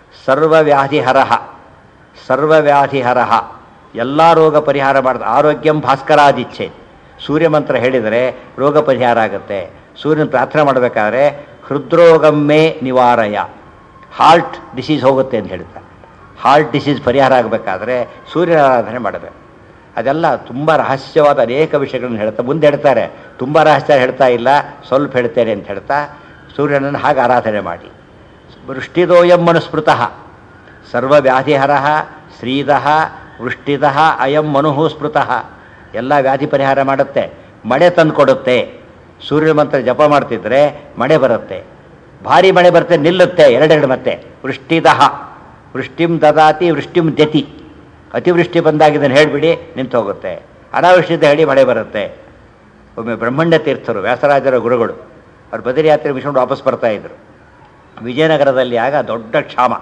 ಸರ್ವವ್ಯಾಧಿಹರಹ ಎಲ್ಲ ರೋಗ ಪರಿಹಾರ ಮಾಡ್ತಾರೆ. ಆರೋಗ್ಯಂ ಭಾಸ್ಕರಾದಿಚ್ಛೆ. ಸೂರ್ಯಮಂತ್ರ ಹೇಳಿದರೆ ರೋಗ ಪರಿಹಾರ ಆಗುತ್ತೆ. ಸೂರ್ಯನ ಪ್ರಾರ್ಥನೆ ಮಾಡಬೇಕಾದ್ರೆ ಹೃದ್ರೋಗಮ್ಮೆ ನಿವಾರಯ, ಹಾರ್ಟ್ ಡಿಸೀಸ್ ಹೋಗುತ್ತೆ ಅಂತ ಹೇಳ್ತಾರೆ. ಹಾರ್ಟ್ ಡಿಸೀಸ್ ಪರಿಹಾರ ಆಗಬೇಕಾದ್ರೆ ಸೂರ್ಯನ ಆರಾಧನೆ ಮಾಡಬೇಕು. ಅದೆಲ್ಲ ತುಂಬ ರಹಸ್ಯವಾದ ಅನೇಕ ವಿಷಯಗಳನ್ನು ಹೇಳ್ತಾ ಮುಂದೆ ಹೇಳ್ತಾರೆ. ತುಂಬ ರಹಸ್ಯ ಹೇಳ್ತಾ ಇಲ್ಲ, ಸ್ವಲ್ಪ ಹೇಳ್ತೇನೆ ಅಂತ ಹೇಳ್ತಾ ಸೂರ್ಯನನ್ನು ಹಾಗೆ ಆರಾಧನೆ ಮಾಡಿ. ವೃಷ್ಟಿದೋಯಂ ಮನುಸ್ಮೃತಃ ಸರ್ವವ್ಯಾಧಿಹರಃ ಶ್ರೀದಃ ವೃಷ್ಟಿದಃ ಅಯಂ ಮನುಃ ಸ್ಮೃತಃ. ಎಲ್ಲ ವ್ಯಾಧಿ ಪರಿಹಾರ ಮಾಡುತ್ತೆ, ಮಳೆ ತಂದು ಕೊಡುತ್ತೆ. ಸೂರ್ಯನ ಮಂತ್ರ ಜಪ ಮಾಡ್ತಿದ್ರೆ ಮಳೆ ಬರುತ್ತೆ. ಭಾರಿ ಮಳೆ ಬರುತ್ತೆ, ನಿಲ್ಲುತ್ತೆ ಎರಡೆರಡು. ಮತ್ತೆ ವೃಷ್ಟಿದಃ ವೃಷ್ಟಿಂ ದದಾತಿ ವೃಷ್ಟಿಂ ದ್ಯತಿ. ಅತಿವೃಷ್ಟಿ ಬಂದಾಗಿದ್ದನ್ನು ಹೇಳಿಬಿಡಿ, ನಿಂತು ಹೋಗುತ್ತೆ. ಅನಾವೃಷ್ಟಿದ ಹೇಳಿ ಮಳೆ ಬರುತ್ತೆ. ಒಮ್ಮೆ ಬ್ರಹ್ಮಣ್ಯ ತೀರ್ಥರು ವ್ಯಾಸರಾಜರ ಗುರುಗಳು ಅವ್ರು ಬದರಿ ಯಾತ್ರೆ ಮುಗಿಸ್ಕೊಂಡು ವಾಪಸ್ ಬರ್ತಾಯಿದ್ರು. ವಿಜಯನಗರದಲ್ಲಿ ಆಗ ದೊಡ್ಡ ಕ್ಷಾಮ,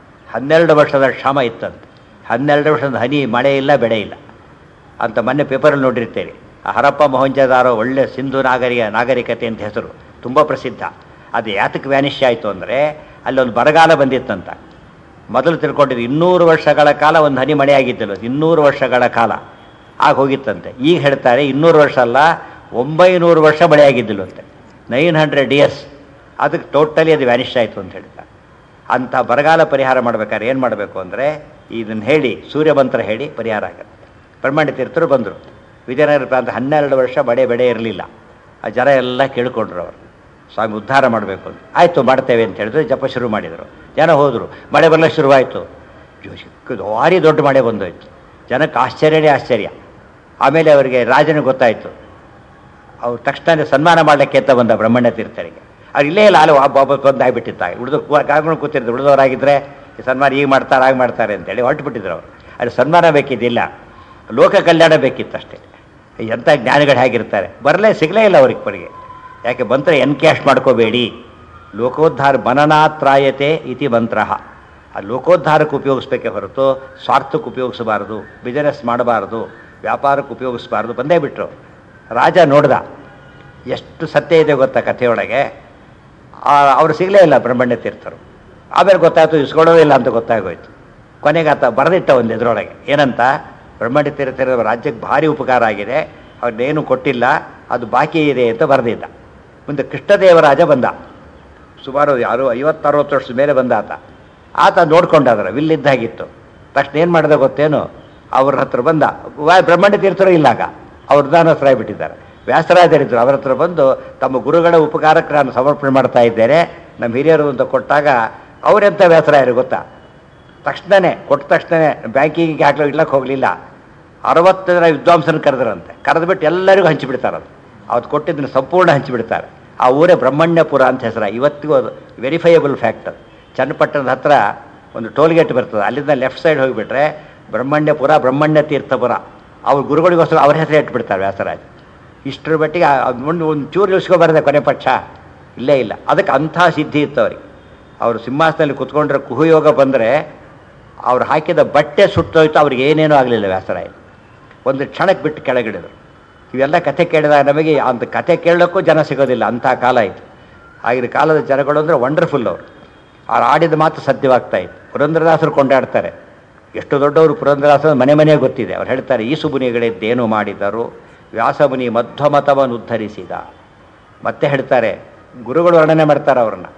12 ವರ್ಷದ ಕ್ಷಾಮ ಇತ್ತಂತೆ. 12 ವರ್ಷದ ಹನಿ ಮಳೆ ಇಲ್ಲ, ಬೆಳೆ ಇಲ್ಲ ಅಂತ ಮೊನ್ನೆ ಪೇಪರಲ್ಲಿ ನೋಡಿರ್ತೇವೆ. ಆ ಹರಪ್ಪ ಮೊಹಂಜದಾರೋ ಒಳ್ಳೆ ಸಿಂಧು ನಾಗರಿಕತೆ ಅಂತ ಹೆಸರು, ತುಂಬ ಪ್ರಸಿದ್ಧ. ಅದು ಯಾತಕ್ಕೆ ವ್ಯಾನಿಷ್ ಆಯಿತು ಅಂದರೆ ಅಲ್ಲೊಂದು ಬರಗಾಲ ಬಂದಿತ್ತಂತ. ಮೊದಲು ತಿಳ್ಕೊಂಡಿದ್ದು 200 ವರ್ಷಗಳ ಕಾಲ ಒಂದು ಹನಿ ಮಳೆ ಆಗಿದ್ದಿಲ್ಲ, 200 ವರ್ಷಗಳ ಕಾಲ ಆಗ ಹೋಗಿತ್ತಂತೆ. ಈಗ ಹೇಳ್ತಾರೆ 200 ವರ್ಷ ಅಲ್ಲ, 900 ವರ್ಷ ಮಳೆ ಆಗಿದ್ದಿಲ್ಲಂತೆ, 900 ಇಯರ್ಸ್. ಅದಕ್ಕೆ ಟೋಟಲಿ ಅದು ವ್ಯಾನಿಷ್ ಆಯಿತು ಅಂತ ಹೇಳ್ತಾರೆ. ಅಂಥ ಬರಗಾಲ ಪರಿಹಾರ ಮಾಡಬೇಕಾದ್ರೆ ಏನು ಮಾಡಬೇಕು ಅಂದರೆ ಇದನ್ನು ಹೇಳಿ ಸೂರ್ಯಮಂತ್ರ ಹೇಳಿ ಪರಿಹಾರ ಆಗುತ್ತೆ. ಬ್ರಹ್ಮಣ್ಯ ತೀರ್ಥರು ಬಂದರು ವಿಜಯನಗರ ಪ್ರಾಂತ. 12 ವರ್ಷ ಬೆಳೆ ಇರಲಿಲ್ಲ. ಆ ಜನ ಎಲ್ಲ ಕೇಳ್ಕೊಂಡ್ರು ಅವರು, ಸ್ವಾಮಿ ಉದ್ಧಾರ ಮಾಡಬೇಕು ಅಂತ. ಆಯಿತು ಮಾಡ್ತೇವೆ ಅಂತ ಹೇಳಿದ್ರು. ಜಪ ಶುರು ಮಾಡಿದರು. ಜನ ಹೋದರು, ಮಳೆ ಬರಲಿಕ್ಕೆ ಶುರುವಾಯಿತು. ಭಾರಿ ದೊಡ್ಡ ಮಳೆ ಬಂದೋಯ್ತು. ಜನಕ್ಕೆ ಆಶ್ಚರ್ಯನೇ ಆಶ್ಚರ್ಯ. ಆಮೇಲೆ ಅವರಿಗೆ ರಾಜನಿಗೆ ಗೊತ್ತಾಯಿತು. ಅವ್ರು ತಕ್ಷಣ ಸನ್ಮಾನ ಮಾಡಲಿಕ್ಕೆ ಅಂತ ಬಂದ ಬ್ರಹ್ಮಣ್ಯ ತೀರ್ಥರಿಗೆ. ಅವ್ರು ಇಲ್ಲೇ ಇಲ್ಲ, ಅಲ್ಲಿ ಬಂದು ಆಗಿಬಿಟ್ಟಿತ್ತಾಗ. ಕಾಕೊಂಡು ಕೂತಿರ್ತಾರೆ. ಉಳಿದವರಾಗಿದ್ದರೆ ಸನ್ಮಾನ ಈಗ ಮಾಡ್ತಾರೆ ಆಗ ಮಾಡ್ತಾರೆ ಅಂತೇಳಿ ಹೊರಟುಬಿಟ್ಟಿದ್ರು ಅವರು. ಅಲ್ಲಿ ಸನ್ಮಾನ ಬೇಕಿದ್ದಿಲ್ಲ, ಲೋಕ ಕಲ್ಯಾಣ ಬೇಕಿತ್ತಷ್ಟೇ. ಎಂಥ ಜ್ಞಾನಿಗಳು ಹೇಗಿರ್ತಾರೆ, ಸಿಗಲೇ ಇಲ್ಲ ಅವ್ರಿಗೆ. ಯಾಕೆ ಮಂತ್ರ ಎನ್ಕ್ಯಾಶ್ ಮಾಡ್ಕೋಬೇಡಿ, ಲೋಕೋದ್ಧಾರ ಮನನಾತ್ರಾಯತೆ ಇತಿ ಮಂತ್ರ. ಆ ಲೋಕೋದ್ಧಾರಕ್ಕೆ ಉಪಯೋಗಿಸ್ಬೇಕೇ ಹೊರತು ಸ್ವಾರ್ಥಕ್ಕೆ ಉಪಯೋಗಿಸಬಾರ್ದು, ಬಿಸಿನೆಸ್ ಮಾಡಬಾರ್ದು, ವ್ಯಾಪಾರಕ್ಕೆ ಉಪಯೋಗಿಸಬಾರ್ದು. ಬಂದೇ ಬಿಟ್ಟರು. ರಾಜ ನೋಡ್ದ, ಎಷ್ಟು ಸತ್ಯ ಇದೆ ಗೊತ್ತಾ ಕಥೆಯೊಳಗೆ. ಅವರು ಸಿಗಲೇ ಇಲ್ಲ ಬ್ರಹ್ಮಣ್ಯ ತೀರ್ಥರು. ಆಮೇಲೆ ಗೊತ್ತಾಯ್ತು ಇಸ್ಕೊಳ್ಳೋದೇ ಇಲ್ಲ ಅಂತ ಗೊತ್ತಾಗೋಯ್ತು. ಕೊನೆಗೆ ಆತ ಬರೆದಿಟ್ಟ ಒಂದು ಎದುರೊಳಗೆ ಏನಂತ, ಬ್ರಹ್ಮಣ್ಯ ತೀರ್ಥರ ರಾಜ್ಯಕ್ಕೆ ಭಾರಿ ಉಪಕಾರ ಆಗಿದೆ, ಅವ್ರನ್ನೇನು ಕೊಟ್ಟಿಲ್ಲ, ಅದು ಬಾಕಿ ಇದೆ ಅಂತ ಬರೆದಿದ್ದ. ಮುಂದೆ ಕೃಷ್ಣದೇವರಾಜ ಬಂದ, ಸುಮಾರು 50-60 ವರ್ಷದ ಮೇಲೆ ಬಂದ ಆತ ನೋಡ್ಕೊಂಡಾದ್ರೆ ವಿಲ್ಲಿದ್ದಾಗಿತ್ತು. ತಕ್ಷಣ ಏನು ಮಾಡಿದ ಗೊತ್ತೇನು, ಅವ್ರ ಹತ್ರ ಬಂದ. ಬ್ರಹ್ಮಣ್ಯ ತೀರ್ಥರು ಇಲ್ಲಾಗ ಅವ್ರು ದಾನಸ್ಥರಾಗಿಬಿಟ್ಟಿದ್ದಾರೆ. ವ್ಯಾಸರಾಜರಿದ್ದರು. ಅವರ ಹತ್ರ ಬಂದು ತಮ್ಮ ಗುರುಗಳ ಉಪಕಾರಕ್ಕೆ ನಾನು ಸಮರ್ಪಣೆ ಮಾಡ್ತಾ ಇದ್ದೇನೆ, ನಮ್ಮ ಹಿರಿಯರು ಅಂತ ಕೊಟ್ಟಾಗ ಅವರೆಂಥ ವ್ಯಾಸರಾಯರು ಗೊತ್ತಾ, ತಕ್ಷಣವೇ ಕೊಟ್ಟ ತಕ್ಷಣವೇ ಬ್ಯಾಂಕಿಂಗಿಗೆ ಇಡ್ಲಕ್ಕೆ ಹೋಗಲಿಲ್ಲ, 60 ಜನ ವಿದ್ವಾಂಸನ ಕರೆದ್ರಂತೆ. ಕರೆದುಬಿಟ್ಟು ಎಲ್ಲರಿಗೂ ಹಂಚಿಬಿಡ್ತಾರಂತೆ. ಅವತ್ತು ಕೊಟ್ಟಿದ್ದನ್ನು ಸಂಪೂರ್ಣ ಹಂಚಿಬಿಡ್ತಾರೆ. ಆ ಊರೇ ಬ್ರಹ್ಮಣ್ಯಪುರ ಅಂತ ಹೆಸರ. ಇವತ್ತಿಗೂ ಅದು ವೆರಿಫೈಯಬಲ್ ಫ್ಯಾಕ್ಟ್. ಚನ್ನಪಟ್ಟಣದ ಹತ್ರ ಒಂದು ಟೋಲ್ಗೇಟ್ ಬರ್ತದೆ, ಅಲ್ಲಿಂದ ಲೆಫ್ಟ್ ಸೈಡ್ ಹೋಗಿಬಿಟ್ರೆ ಬ್ರಹ್ಮಣ್ಯಪುರ, ಬ್ರಹ್ಮಣ್ಯ ತೀರ್ಥಪುರ. ಅವ್ರ ಗುರುಗಳಿಗೋಸ್ಕರ ಅವ್ರ ಹೆಸರು ಇಟ್ಬಿಡ್ತಾರೆ ವ್ಯಾಸರಾಜ್. ಇಷ್ಟರ ಮಟ್ಟಿಗೆ ಮುಂದೆ ಒಂದು ಚೂರು ಇಳಿಸ್ಕೊಬಾರ್ದೆ ಕೊನೆ ಪಕ್ಷ ಇಲ್ಲೇ ಇಲ್ಲ. ಅದಕ್ಕೆ ಅಂಥ ಸಿದ್ಧಿ ಇತ್ತು ಅವ್ರಿಗೆ. ಅವರು ಸಿಂಹಾಸನದಲ್ಲಿ ಕುತ್ಕೊಂಡ್ರೆ ಕುಹುಯೋಗ ಬಂದರೆ ಅವ್ರು ಹಾಕಿದ ಬಟ್ಟೆ ಸುಟ್ಟೋಯ್ತು, ಅವ್ರಿಗೆ ಏನೇನೂ ಆಗಲಿಲ್ಲ. ವ್ಯಾಸರಾಯ ಒಂದು ಕ್ಷಣಕ್ಕೆ ಬಿಟ್ಟು ಕೆಳಗಿಡಿದ್ರು. ಇವೆಲ್ಲ ಕಥೆ ಕೇಳಿದಾಗ ನಮಗೆ ಅಂತ ಕಥೆ ಕೇಳೋಕ್ಕೂ ಜನ ಸಿಗೋದಿಲ್ಲ, ಅಂಥ ಕಾಲ ಇತ್ತು. ಆಗಿನ ಕಾಲದ ಜನಗಳು ಅಂದರೆ ವಂಡರ್ಫುಲ್. ಅವ್ರು ಆಡಿದ ಮಾತು ಸತ್ಯವಾಗ್ತಾ ಇತ್ತು. ಪುರಂದರದಾಸರು ಕೊಂಡಾಡ್ತಾರೆ. ಎಷ್ಟು ದೊಡ್ಡವರು ಪುರಂದರದಾಸರು ಮನೆ ಮನೆಗೆ ಗೊತ್ತಿದೆ. ಅವ್ರು ಹೇಳ್ತಾರೆ, ಈ ಸುಬುನಿಗಳಿದ್ದೇನು ಮಾಡಿದರು, ವ್ಯಾಸಮುನಿ ಮಧ್ವಮತವನ್ನು ಉದ್ಧರಿಸಿದ. ಮತ್ತೆ ಹೇಳ್ತಾರೆ, ಗುರುಗಳು ವರ್ಣನೆ ಮಾಡ್ತಾರೆ ಅವ್ರನ್ನ.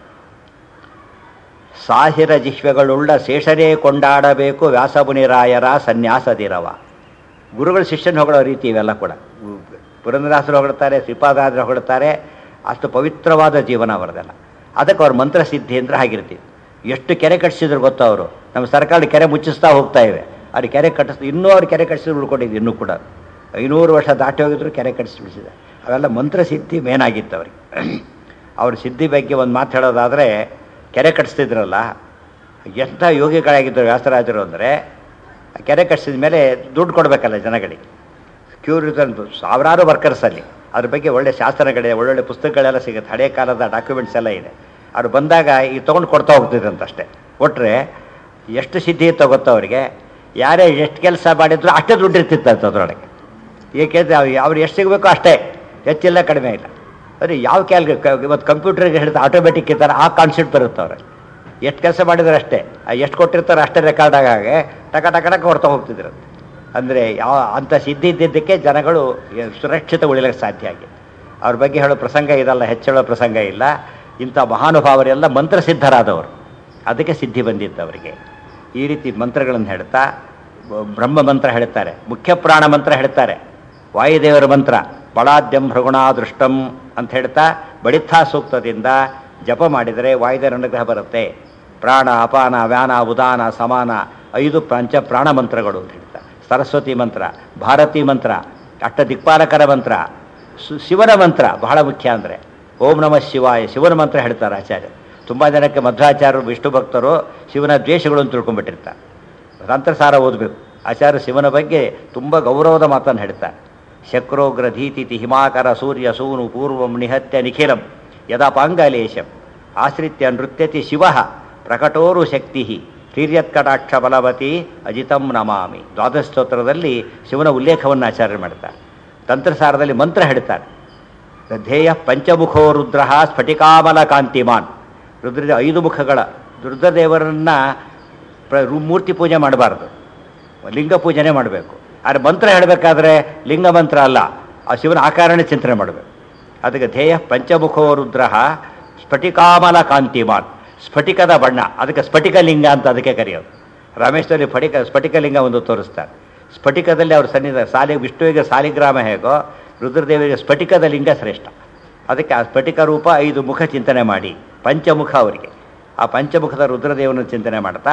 ಸಾಹಿರ ಜಿಹ್ವೆಗಳುಳ್ಳ ಶೇಷರೇ ಕೊಂಡಾಡಬೇಕು ವ್ಯಾಸಮುನಿರಾಯರ ಸನ್ಯಾಸದಿರವ. ಗುರುಗಳು ಶಿಷ್ಯನ ಹೊಗಳೋ ರೀತಿ ಇವೆಲ್ಲ ಕೂಡ. ಪುರಂದರದಾಸರು ಹೊಗಳ್ತಾರೆ, ಶ್ರೀಪಾದರಾಜರು ಹೊಗಳ್ತಾರೆ. ಅಷ್ಟು ಪವಿತ್ರವಾದ ಜೀವನ ಅವರದೆಲ್ಲ. ಅದಕ್ಕೆ ಅವ್ರ ಮಂತ್ರಸಿದ್ಧಿ ಅಂದರೆ ಆಗಿರ್ತೀವಿ. ಎಷ್ಟು ಕೆರೆ ಕಟ್ಟಿಸಿದ್ರು ಗೊತ್ತಾ ಅವರು. ನಮ್ಮ ಸರ್ಕಾರ ಕೆರೆ ಮುಚ್ಚಿಸ್ತಾ ಹೋಗ್ತಾ ಇವೆ. ಅವ್ರು ಕೆರೆ ಕಟ್ಟಿಸ್ ಇನ್ನೂ ಅವ್ರು ಕೆರೆ ಕಟ್ಟಿಸಿದ್ರು ಉಳ್ಕೊಂಡಿದ್ದು ಇನ್ನೂ ಕೂಡ 500 ವರ್ಷ ದಾಟಿ ಹೋಗಿದ್ರು ಕೆರೆ ಕಟ್ಟಿಸಿಬಿಡಿಸಿದೆ. ಅವೆಲ್ಲ ಮಂತ್ರಸಿದ್ಧಿ ಮೇನಾಗಿತ್ತು ಅವ್ರಿಗೆ. ಅವ್ರ ಸಿದ್ಧಿ ಬಗ್ಗೆ ಒಂದು ಮಾತು ಹೇಳೋದಾದರೆ, ಕೆರೆ ಕಟ್ಟಿಸ್ತಿದ್ರಲ್ಲ, ಎಂಥ ಯೋಗಿಗಳಾಗಿದ್ದರು ವ್ಯಾಸರಾಜರು ಅಂದರೆ, ಕೆರೆ ಕಟ್ಟಿಸಿದ ಮೇಲೆ ದುಡ್ಡು ಕೊಡಬೇಕಲ್ಲ ಜನಗಳಿಗೆ. ಕ್ಯೂರ್ ಇರ್ತಂದು ಸಾವಿರಾರು ವರ್ಕರ್ಸಲ್ಲಿ. ಅದ್ರ ಬಗ್ಗೆ ಒಳ್ಳೆ ಶಾಸ್ತ್ರಗಳಿದೆ, ಒಳ್ಳೊಳ್ಳೆ ಪುಸ್ತಕಗಳೆಲ್ಲ ಸಿಗುತ್ತೆ, ಹಳೆಯ ಕಾಲದ ಡಾಕ್ಯುಮೆಂಟ್ಸ್ ಎಲ್ಲ ಇದೆ. ಅವ್ರು ಬಂದಾಗ ಈಗ ತೊಗೊಂಡು ಕೊಡ್ತಾ ಹೋಗ್ತಿದ್ರಂತಷ್ಟೇ. ಕೊಟ್ಟರೆ ಎಷ್ಟು ಸಿದ್ಧಿ ಇತ್ತು ಗೊತ್ತಾ ಅವರಿಗೆ. ಯಾರೇ ಎಷ್ಟು ಕೆಲಸ ಮಾಡಿದ್ರು ಅಷ್ಟೇ ದುಡ್ಡು ಇರ್ತಿತ್ತಂತ ಅದರೊಳಗೆ. ಏಕೆಂದರೆ ಅವ್ರು ಎಷ್ಟು ಸಿಗಬೇಕು ಅಷ್ಟೇ, ಹೆಚ್ಚಿಲ್ಲ ಕಡಿಮೆ ಇಲ್ಲ. ಅಂದರೆ ಯಾವ ಇವತ್ತು ಕಂಪ್ಯೂಟರ್ಗೆ ಹಿಡಿದು ಆಟೋಮೆಟಿಕ್ ಇರ್ತಾರೆ, ಆ ಕಾನ್ಸೆಪ್ಟ್ ಬರುತ್ತೆ ಅವ್ರಿಗೆ. ಎಷ್ಟು ಕೆಲಸ ಮಾಡಿದ್ರೆ ಅಷ್ಟೇ, ಎಷ್ಟು ಕೊಟ್ಟಿರ್ತಾರೆ ಅಷ್ಟೇ ರೆಕಾರ್ಡ್ ಆಗಾಗೆ ಟಕ ಟಕ ಟಕ ಹೊಡ್ತಾ ಹೋಗ್ತಿದ್ರಂತೆ. ಅಂದರೆ ಅಂಥ ಸಿದ್ಧಿ ಇದ್ದಿದ್ದಕ್ಕೆ ಜನಗಳು ಸುರಕ್ಷಿತ ಉಳಿಲಿಕ್ಕೆ ಸಾಧ್ಯ ಆಗಿದೆ. ಅವ್ರ ಬಗ್ಗೆ ಹೇಳೋ ಪ್ರಸಂಗ ಇದಲ್ಲ, ಹೆಚ್ಚೇಳೋ ಪ್ರಸಂಗ ಇಲ್ಲ. ಇಂಥ ಮಹಾನುಭಾವರೆಲ್ಲ ಮಂತ್ರಸಿದ್ಧರಾದವರು, ಅದಕ್ಕೆ ಸಿದ್ಧಿ ಬಂದಿತ್ತು ಅವರಿಗೆ. ಈ ರೀತಿ ಮಂತ್ರಗಳನ್ನು ಹೇಳ್ತಾ ಬ್ರಹ್ಮ ಮಂತ್ರ ಹೇಳ್ತಾರೆ, ಮುಖ್ಯ ಪ್ರಾಣ ಮಂತ್ರ ಹೇಳ್ತಾರೆ, ವಾಯುದೇವರ ಮಂತ್ರ ಬಳಾದ್ಯಂ ಭೃಗುಣಾದೃಷ್ಟಂ ಅಂತ ಹೇಳ್ತಾ ಬಡಿತ್ಥಾ ಸೂಕ್ತದಿಂದ ಜಪ ಮಾಡಿದರೆ ವಾಯುದೇವರ ಅನುಗ್ರಹ ಬರುತ್ತೆ. ಪ್ರಾಣ, ಅಪಾನ, ವ್ಯಾನ, ಉದಾನ, ಸಮಾನ 5 ಪಂಚ ಪ್ರಾಣ ಮಂತ್ರಗಳು ಅಂತ ಹೇಳ್ತಾರೆ. ಸರಸ್ವತಿ ಮಂತ್ರ, ಭಾರತೀ ಮಂತ್ರ, ಅಷ್ಟ ದಿಕ್ಪಾಲಕರ ಮಂತ್ರ, ಶಿವನ ಮಂತ್ರ ಬಹಳ ಮುಖ್ಯ. ಅಂದರೆ ಓಂ ನಮಃ ಶಿವಾಯ ಶಿವನ ಮಂತ್ರ ಹೇಳ್ತಾರೆ ಆಚಾರ್ಯ. ತುಂಬ ಜನಕ್ಕೆ ಮಧ್ವಾಚಾರ್ಯರು ವಿಷ್ಣು ಭಕ್ತರು ಶಿವನ ದ್ವೇಷಗಳು ಅಂತ ತಿಳ್ಕೊಂಡ್ಬಿಟ್ಟಿರ್ತಾರೆ. ತಂತ್ರಸಾರ ಓದಬೇಕು. ಆಚಾರ್ಯ ಶಿವನ ಬಗ್ಗೆ ತುಂಬ ಗೌರವದ ಮಾತನ್ನು ಹೇಳ್ತಾರೆ. ಶಕ್ರೋಗ್ರ ಧೀತಿಥಿ ಹಿಮಾಕರ ಸೂರ್ಯ ಸೂನು ಪೂರ್ವಂ ನಿಹತ್ಯ ನಿಖಿಲಂ ಯದಾಪಾಂಗಲೇಶಂ ಆಶ್ರಿತ್ಯ ನೃತ್ಯತಿ ಶಿವ ಪ್ರಕಟೋರು ಶಕ್ತಿ ತೀರ್ಯತ್ಕಟಾಕ್ಷ ಬಲವತಿ ಅಜಿತಂ ನಮಾಮಿ. ದ್ವಾದಶ ಸ್ತೋತ್ರದಲ್ಲಿ ಶಿವನ ಉಲ್ಲೇಖವನ್ನು ಆಚಾರ್ಯ ಮಾಡ್ತಾರೆ. ತಂತ್ರಸಾರದಲ್ಲಿ ಮಂತ್ರ ಹೇಳ್ತಾರೆ. ಧ್ಯೇಯ ಪಂಚಮುಖೋ ರುದ್ರ ಸ್ಫಟಿಕಾಮಲ ಕಾಂತಿಮಾನ್. ರುದ್ರ 5 ಮುಖಗಳ ರುದ್ರದೇವರನ್ನು ಮೂರ್ತಿ ಪೂಜೆ ಮಾಡಬಾರ್ದು, ಲಿಂಗ ಪೂಜೆನೇ ಮಾಡಬೇಕು. ಆದರೆ ಮಂತ್ರ ಹೇಳಬೇಕಾದ್ರೆ ಲಿಂಗ ಮಂತ್ರ ಅಲ್ಲ, ಆ ಶಿವನ ಆಕಾರನೇ ಚಿಂತನೆ ಮಾಡಬೇಕು. ಅದಕ್ಕೆ ಧ್ಯೇಯ ಪಂಚಮುಖೋ ರುದ್ರ ಸ್ಫಟಿಕಾಮಲ ಕಾಂತಿಮಾನ್. ಸ್ಫಟಿಕದ ಬಣ್ಣ, ಅದಕ್ಕೆ ಸ್ಫಟಿಕ ಲಿಂಗ ಅಂತ ಅದಕ್ಕೆ ಕರೆಯೋದು. ರಾಮೇಶ್ವರಿ ಸ್ಫಟಿಕ ಲಿಂಗ ಒಂದು ತೋರಿಸ್ತಾರೆ. ಸ್ಫಟಿಕದಲ್ಲಿ ಅವರು ಸನ್ನಿಧ ವಿಷ್ಣುವಿಗೆ ಸಾಲಿಗ್ರಾಮ ಹೇಗೋ ರುದ್ರದೇವರಿಗೆ ಸ್ಫಟಿಕದ ಲಿಂಗ ಶ್ರೇಷ್ಠ. ಅದಕ್ಕೆ ಆ ಸ್ಫಟಿಕ ರೂಪ 5 ಮುಖ ಚಿಂತನೆ ಮಾಡಿ, ಪಂಚಮುಖ ಅವರಿಗೆ. ಆ ಪಂಚಮುಖದ ರುದ್ರದೇವನ ಚಿಂತನೆ ಮಾಡ್ತಾ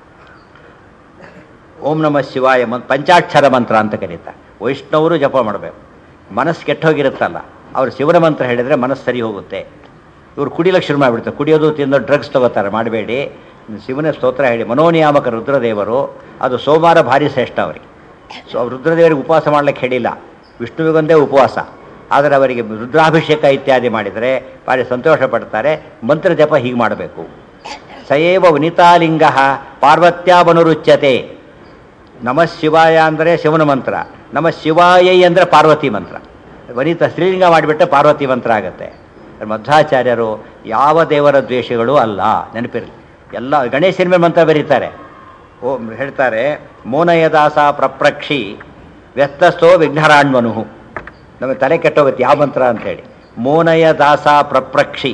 ಓಂ ನಮಃ ಶಿವಾಯ ಪಂಚಾಕ್ಷರ ಮಂತ್ರ ಅಂತ ಕರೀತಾರೆ. ವೈಷ್ಣವರು ಜಪ ಮಾಡಬೇಕು. ಮನಸ್ಸು ಕೆಟ್ಟೋಗಿರುತ್ತಲ್ಲ, ಅವರು ಶಿವನ ಮಂತ್ರ ಹೇಳಿದರೆ ಮನಸ್ಸು ಸರಿ ಹೋಗುತ್ತೆ. ಇವರು ಕುಡಿಲಿಕ್ಕೆ ಶುರು ಮಾಡಿಬಿಡ್ತಾರೆ. ಕುಡಿಯೋದು ತಿಂದು ಡ್ರಗ್ಸ್ ತಗೋತಾರೆ, ಮಾಡಬೇಡಿ. ಶಿವನ ಸ್ತೋತ್ರ ಹೇಳಿ. ಮನೋನಿಯಾಮಕ ರುದ್ರದೇವರು, ಅದು ಸೋಮವಾರ ಭಾರಿ ಶ್ರೇಷ್ಠ ಅವರಿಗೆ. ರುದ್ರದೇವರಿಗೆ ಉಪವಾಸ ಮಾಡ್ಲಿಕ್ಕೆ ಹೇಳಿಲ್ಲ, ವಿಷ್ಣುವಿಗೊಂದೇ ಉಪವಾಸ. ಆದರೆ ಅವರಿಗೆ ರುದ್ರಾಭಿಷೇಕ ಇತ್ಯಾದಿ ಮಾಡಿದರೆ ಭಾರಿ ಸಂತೋಷ ಪಡ್ತಾರೆ. ಮಂತ್ರ ಜಪ ಹೀಗೆ ಮಾಡಬೇಕು. ಸಯೇವ ವನಿತಾಲಿಂಗ ಪಾರ್ವತ್ಯಾವನುರುಚ್ಯತೆ. ನಮಃ ಶಿವಾಯ ಅಂದರೆ ಶಿವನ ಮಂತ್ರ, ನಮಃ ಶಿವಾಯೈ ಅಂದರೆ ಪಾರ್ವತಿ ಮಂತ್ರ. ವನಿತ ಸ್ತ್ರೀಲಿಂಗ ಮಾಡಿಬಿಟ್ಟೆ ಪಾರ್ವತಿ ಮಂತ್ರ ಆಗುತ್ತೆ. ಮಧ್ವಾಚಾರ್ಯರು ಯಾವ ದೇವರ ದ್ವೇಷಗಳೂ ಅಲ್ಲ, ನೆನಪಿರಲಿ. ಎಲ್ಲ ಗಣೇಶನ ಮೇಲೆ ಮಂತ್ರ ಬರೀತಾರೆ. ಹೇಳ್ತಾರೆ, ಮೋನಯದಾಸ ಪ್ರಪ್ರಕ್ಷಿ ವ್ಯಸ್ತಸ್ಥೋ ವಿಘ್ನರಾಣ್ಮನು. ನಮಗೆ ತಲೆ ಕೆಟ್ಟೋಗುತ್ತೆ ಯಾವ ಮಂತ್ರ ಅಂಥೇಳಿ. ಮೋನಯದಾಸ ಪ್ರಪ್ರಕ್ಷಿ,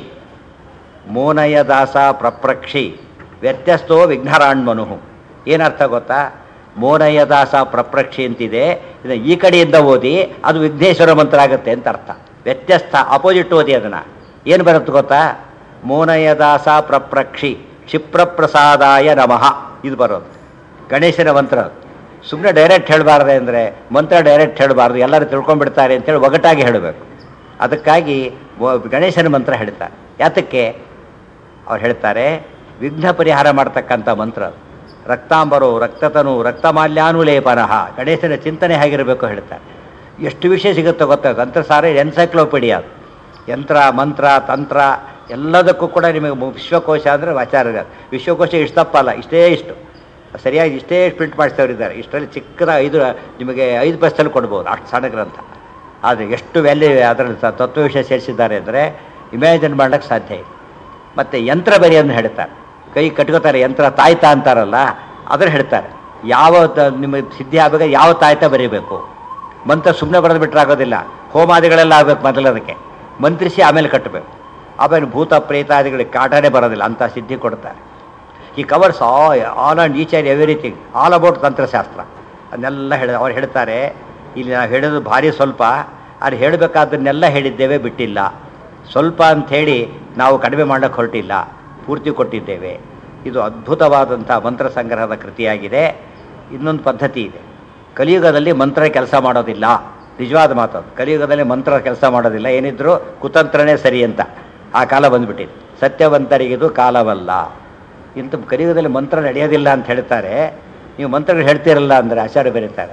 ಮೋನಯದಾಸ ಪ್ರಪ್ರಕ್ಷಿ ವ್ಯತ್ಯಸ್ತೋ ವಿಘ್ನರಾಣ್ಮನು. ಏನರ್ಥ ಗೊತ್ತಾ? ಮೋನಯದಾಸ ಪ್ರಪ್ರಕ್ಷಿ ಅಂತಿದೆ, ಇದನ್ನು ಈ ಕಡೆಯಿಂದ ಓದಿ ಅದು ವಿಘ್ನೇಶ್ವರ ಮಂತ್ರ ಆಗುತ್ತೆ ಅಂತ ಅರ್ಥ. ವ್ಯತ್ಯಸ್ತ ಅಪೋಸಿಟ್ ಓದಿ ಅದನ್ನು. ಏನು ಬರುತ್ತೆ ಗೊತ್ತಾ? ಮೋನಯದಾಸ ಪ್ರಪ್ರಕ್ಷಿ ಕ್ಷಿಪ್ರಪ್ರಸಾದಾಯ ನಮಃ ಇದು ಬರೋದು ಗಣೇಶನ ಮಂತ್ರ. ಸುಮ್ಮನೆ ಡೈರೆಕ್ಟ್ ಹೇಳಬಾರ್ದೆ ಅಂದರೆ ಮಂತ್ರ ಡೈರೆಕ್ಟ್ ಹೇಳಬಾರ್ದು, ಎಲ್ಲರೂ ತಿಳ್ಕೊಂಡ್ಬಿಡ್ತಾರೆ ಅಂತೇಳಿ ಒಗಟಾಗಿ ಹೇಳಬೇಕು. ಅದಕ್ಕಾಗಿ ಗಣೇಶನ ಮಂತ್ರ ಹೇಳ್ತಾರೆ. ಯಾತಕ್ಕೆ ಅವ್ರು ಹೇಳ್ತಾರೆ? ವಿಘ್ನ ಪರಿಹಾರ ಮಾಡ್ತಕ್ಕಂಥ ಮಂತ್ರ. ರಕ್ತಾಂಬರೋ ರಕ್ತತನು ರಕ್ತಮಾಲ್ಯಾನುಲೇಪನಃ. ಗಣೇಶನ ಚಿಂತನೆ ಹೇಗಿರಬೇಕು ಹೇಳ್ತಾರೆ. ಎಷ್ಟು ವಿಷಯ ಸಿಗುತ್ತೆ ಗೊತ್ತಾ? ತಂತ್ರಸಾರ ಎನ್ಸೈಕ್ಲೋಪೀಡಿಯಾ. ಯಂತ್ರ ಮಂತ್ರ ತಂತ್ರ ಎಲ್ಲದಕ್ಕೂ ಕೂಡ ನಿಮಗೆ ವಿಶ್ವಕೋಶ ಅಂದರೆ ಆಚಾರ್ಯ. ವಿಶ್ವಕೋಶ ಇಷ್ಟು ತಪ್ಪಲ್ಲ, ಇಷ್ಟು ಸರಿಯಾಗಿ ಇಷ್ಟೇ ಪ್ರಿಂಟ್ ಮಾಡಿಸ್ತವರಿದ್ದಾರೆ. ಇಷ್ಟರಲ್ಲಿ ಚಿಕ್ಕದಾಗಿ ನಿಮಗೆ 5 ಪೈಸಲ್ಲಿ ಕೊಡ್ಬೋದು, ಅಷ್ಟು ಸಣ್ಣ ಗ್ರಂಥ. ಆದರೆ ಎಷ್ಟು ವ್ಯಾಲ್ಯೂ ಅದರಲ್ಲಿ ತತ್ವ ವಿಷಯ ಸೇರಿಸಿದ್ದಾರೆ ಅಂದರೆ ಇಮ್ಯಾಜಿನ್ ಮಾಡೋಕ್ಕೆ ಸಾಧ್ಯ ಇಲ್ಲ. ಮತ್ತು ಯಂತ್ರ ಬರೆಯೋದನ್ನು ಹೇಳ್ತಾರೆ. ಕೈ ಕಟ್ಕೋತಾರೆ, ಯಂತ್ರ ತಾಯ್ತ ಅಂತಾರಲ್ಲ ಅದನ್ನು ಹೇಳ್ತಾರೆ. ಯಾವ ನಿಮಗೆ ಸಿದ್ಧಿ ಆಗಬೇಕು, ಯಾವ ತಾಯ್ತ ಬರೀಬೇಕು. ಮಂತ್ರ ಸುಮ್ಮನೆ ಬರೆದು ಬಿಟ್ಟರೆ ಆಗೋದಿಲ್ಲ. ಹೋಮಾದಿಗಳೆಲ್ಲ ಆಗಬೇಕು ಮೊದಲು, ಅದಕ್ಕೆ ಮಂತ್ರಿಸಿ ಆಮೇಲೆ ಕಟ್ಟಬೇಕು. ಆಮೇಲೆ ಭೂತ ಪ್ರೇತಾದಿಗಳಿಗೆ ಕಾಟನೇ ಬರೋದಿಲ್ಲ, ಅಂಥ ಸಿದ್ಧಿ ಕೊಡ್ತಾರೆ. ಈ covers all and each and everything all about ತಂತ್ರಶಾಸ್ತ್ರ ಅದನ್ನೆಲ್ಲ ಅವ್ರು ಹೇಳ್ತಾರೆ. ಇಲ್ಲಿ ನಾವು ಹೇಳೋದು ಭಾರಿ ಸ್ವಲ್ಪ, ಅದು ಹೇಳಬೇಕಾದನ್ನೆಲ್ಲ ಹೇಳಿದ್ದೇವೆ, ಬಿಟ್ಟಿಲ್ಲ. ಸ್ವಲ್ಪ ಅಂಥೇಳಿ ನಾವು ಕಡಿಮೆ ಮಾಡೋಕ್ಕೆ ಹೊರಟಿಲ್ಲ, ಪೂರ್ತಿ ಕೊಟ್ಟಿದ್ದೇವೆ. ಇದು ಅದ್ಭುತವಾದಂಥ ಮಂತ್ರ ಸಂಗ್ರಹದ ಕೃತಿಯಾಗಿದೆ. ಇನ್ನೊಂದು ಪದ್ಧತಿ ಇದೆ. ಕಲಿಯುಗದಲ್ಲಿ ಮಂತ್ರ ಕೆಲಸ ಮಾಡೋದಿಲ್ಲ, ನಿಜವಾದ ಮಾತದು. ಕಲಿಯುಗದಲ್ಲಿ ಮಂತ್ರ ಕೆಲಸ ಮಾಡೋದಿಲ್ಲ, ಏನಿದ್ರು ಕುತಂತ್ರನೇ ಸರಿ ಅಂತ ಆ ಕಾಲ ಬಂದುಬಿಟ್ಟಿದೆ. ಸತ್ಯವಂತರಿಗಿದು ಕಾಲವಲ್ಲ. ಇಂಥ ಕಲಿಯುಗದಲ್ಲಿ ಮಂತ್ರ ನಡೆಯೋದಿಲ್ಲ ಅಂತ ಹೇಳ್ತಾರೆ. ನೀವು ಮಂತ್ರಗಳು ಹೇಳ್ತಿರಲ್ಲ ಅಂದರೆ ಆಚಾರ್ಯ ಬರೀತಾರೆ,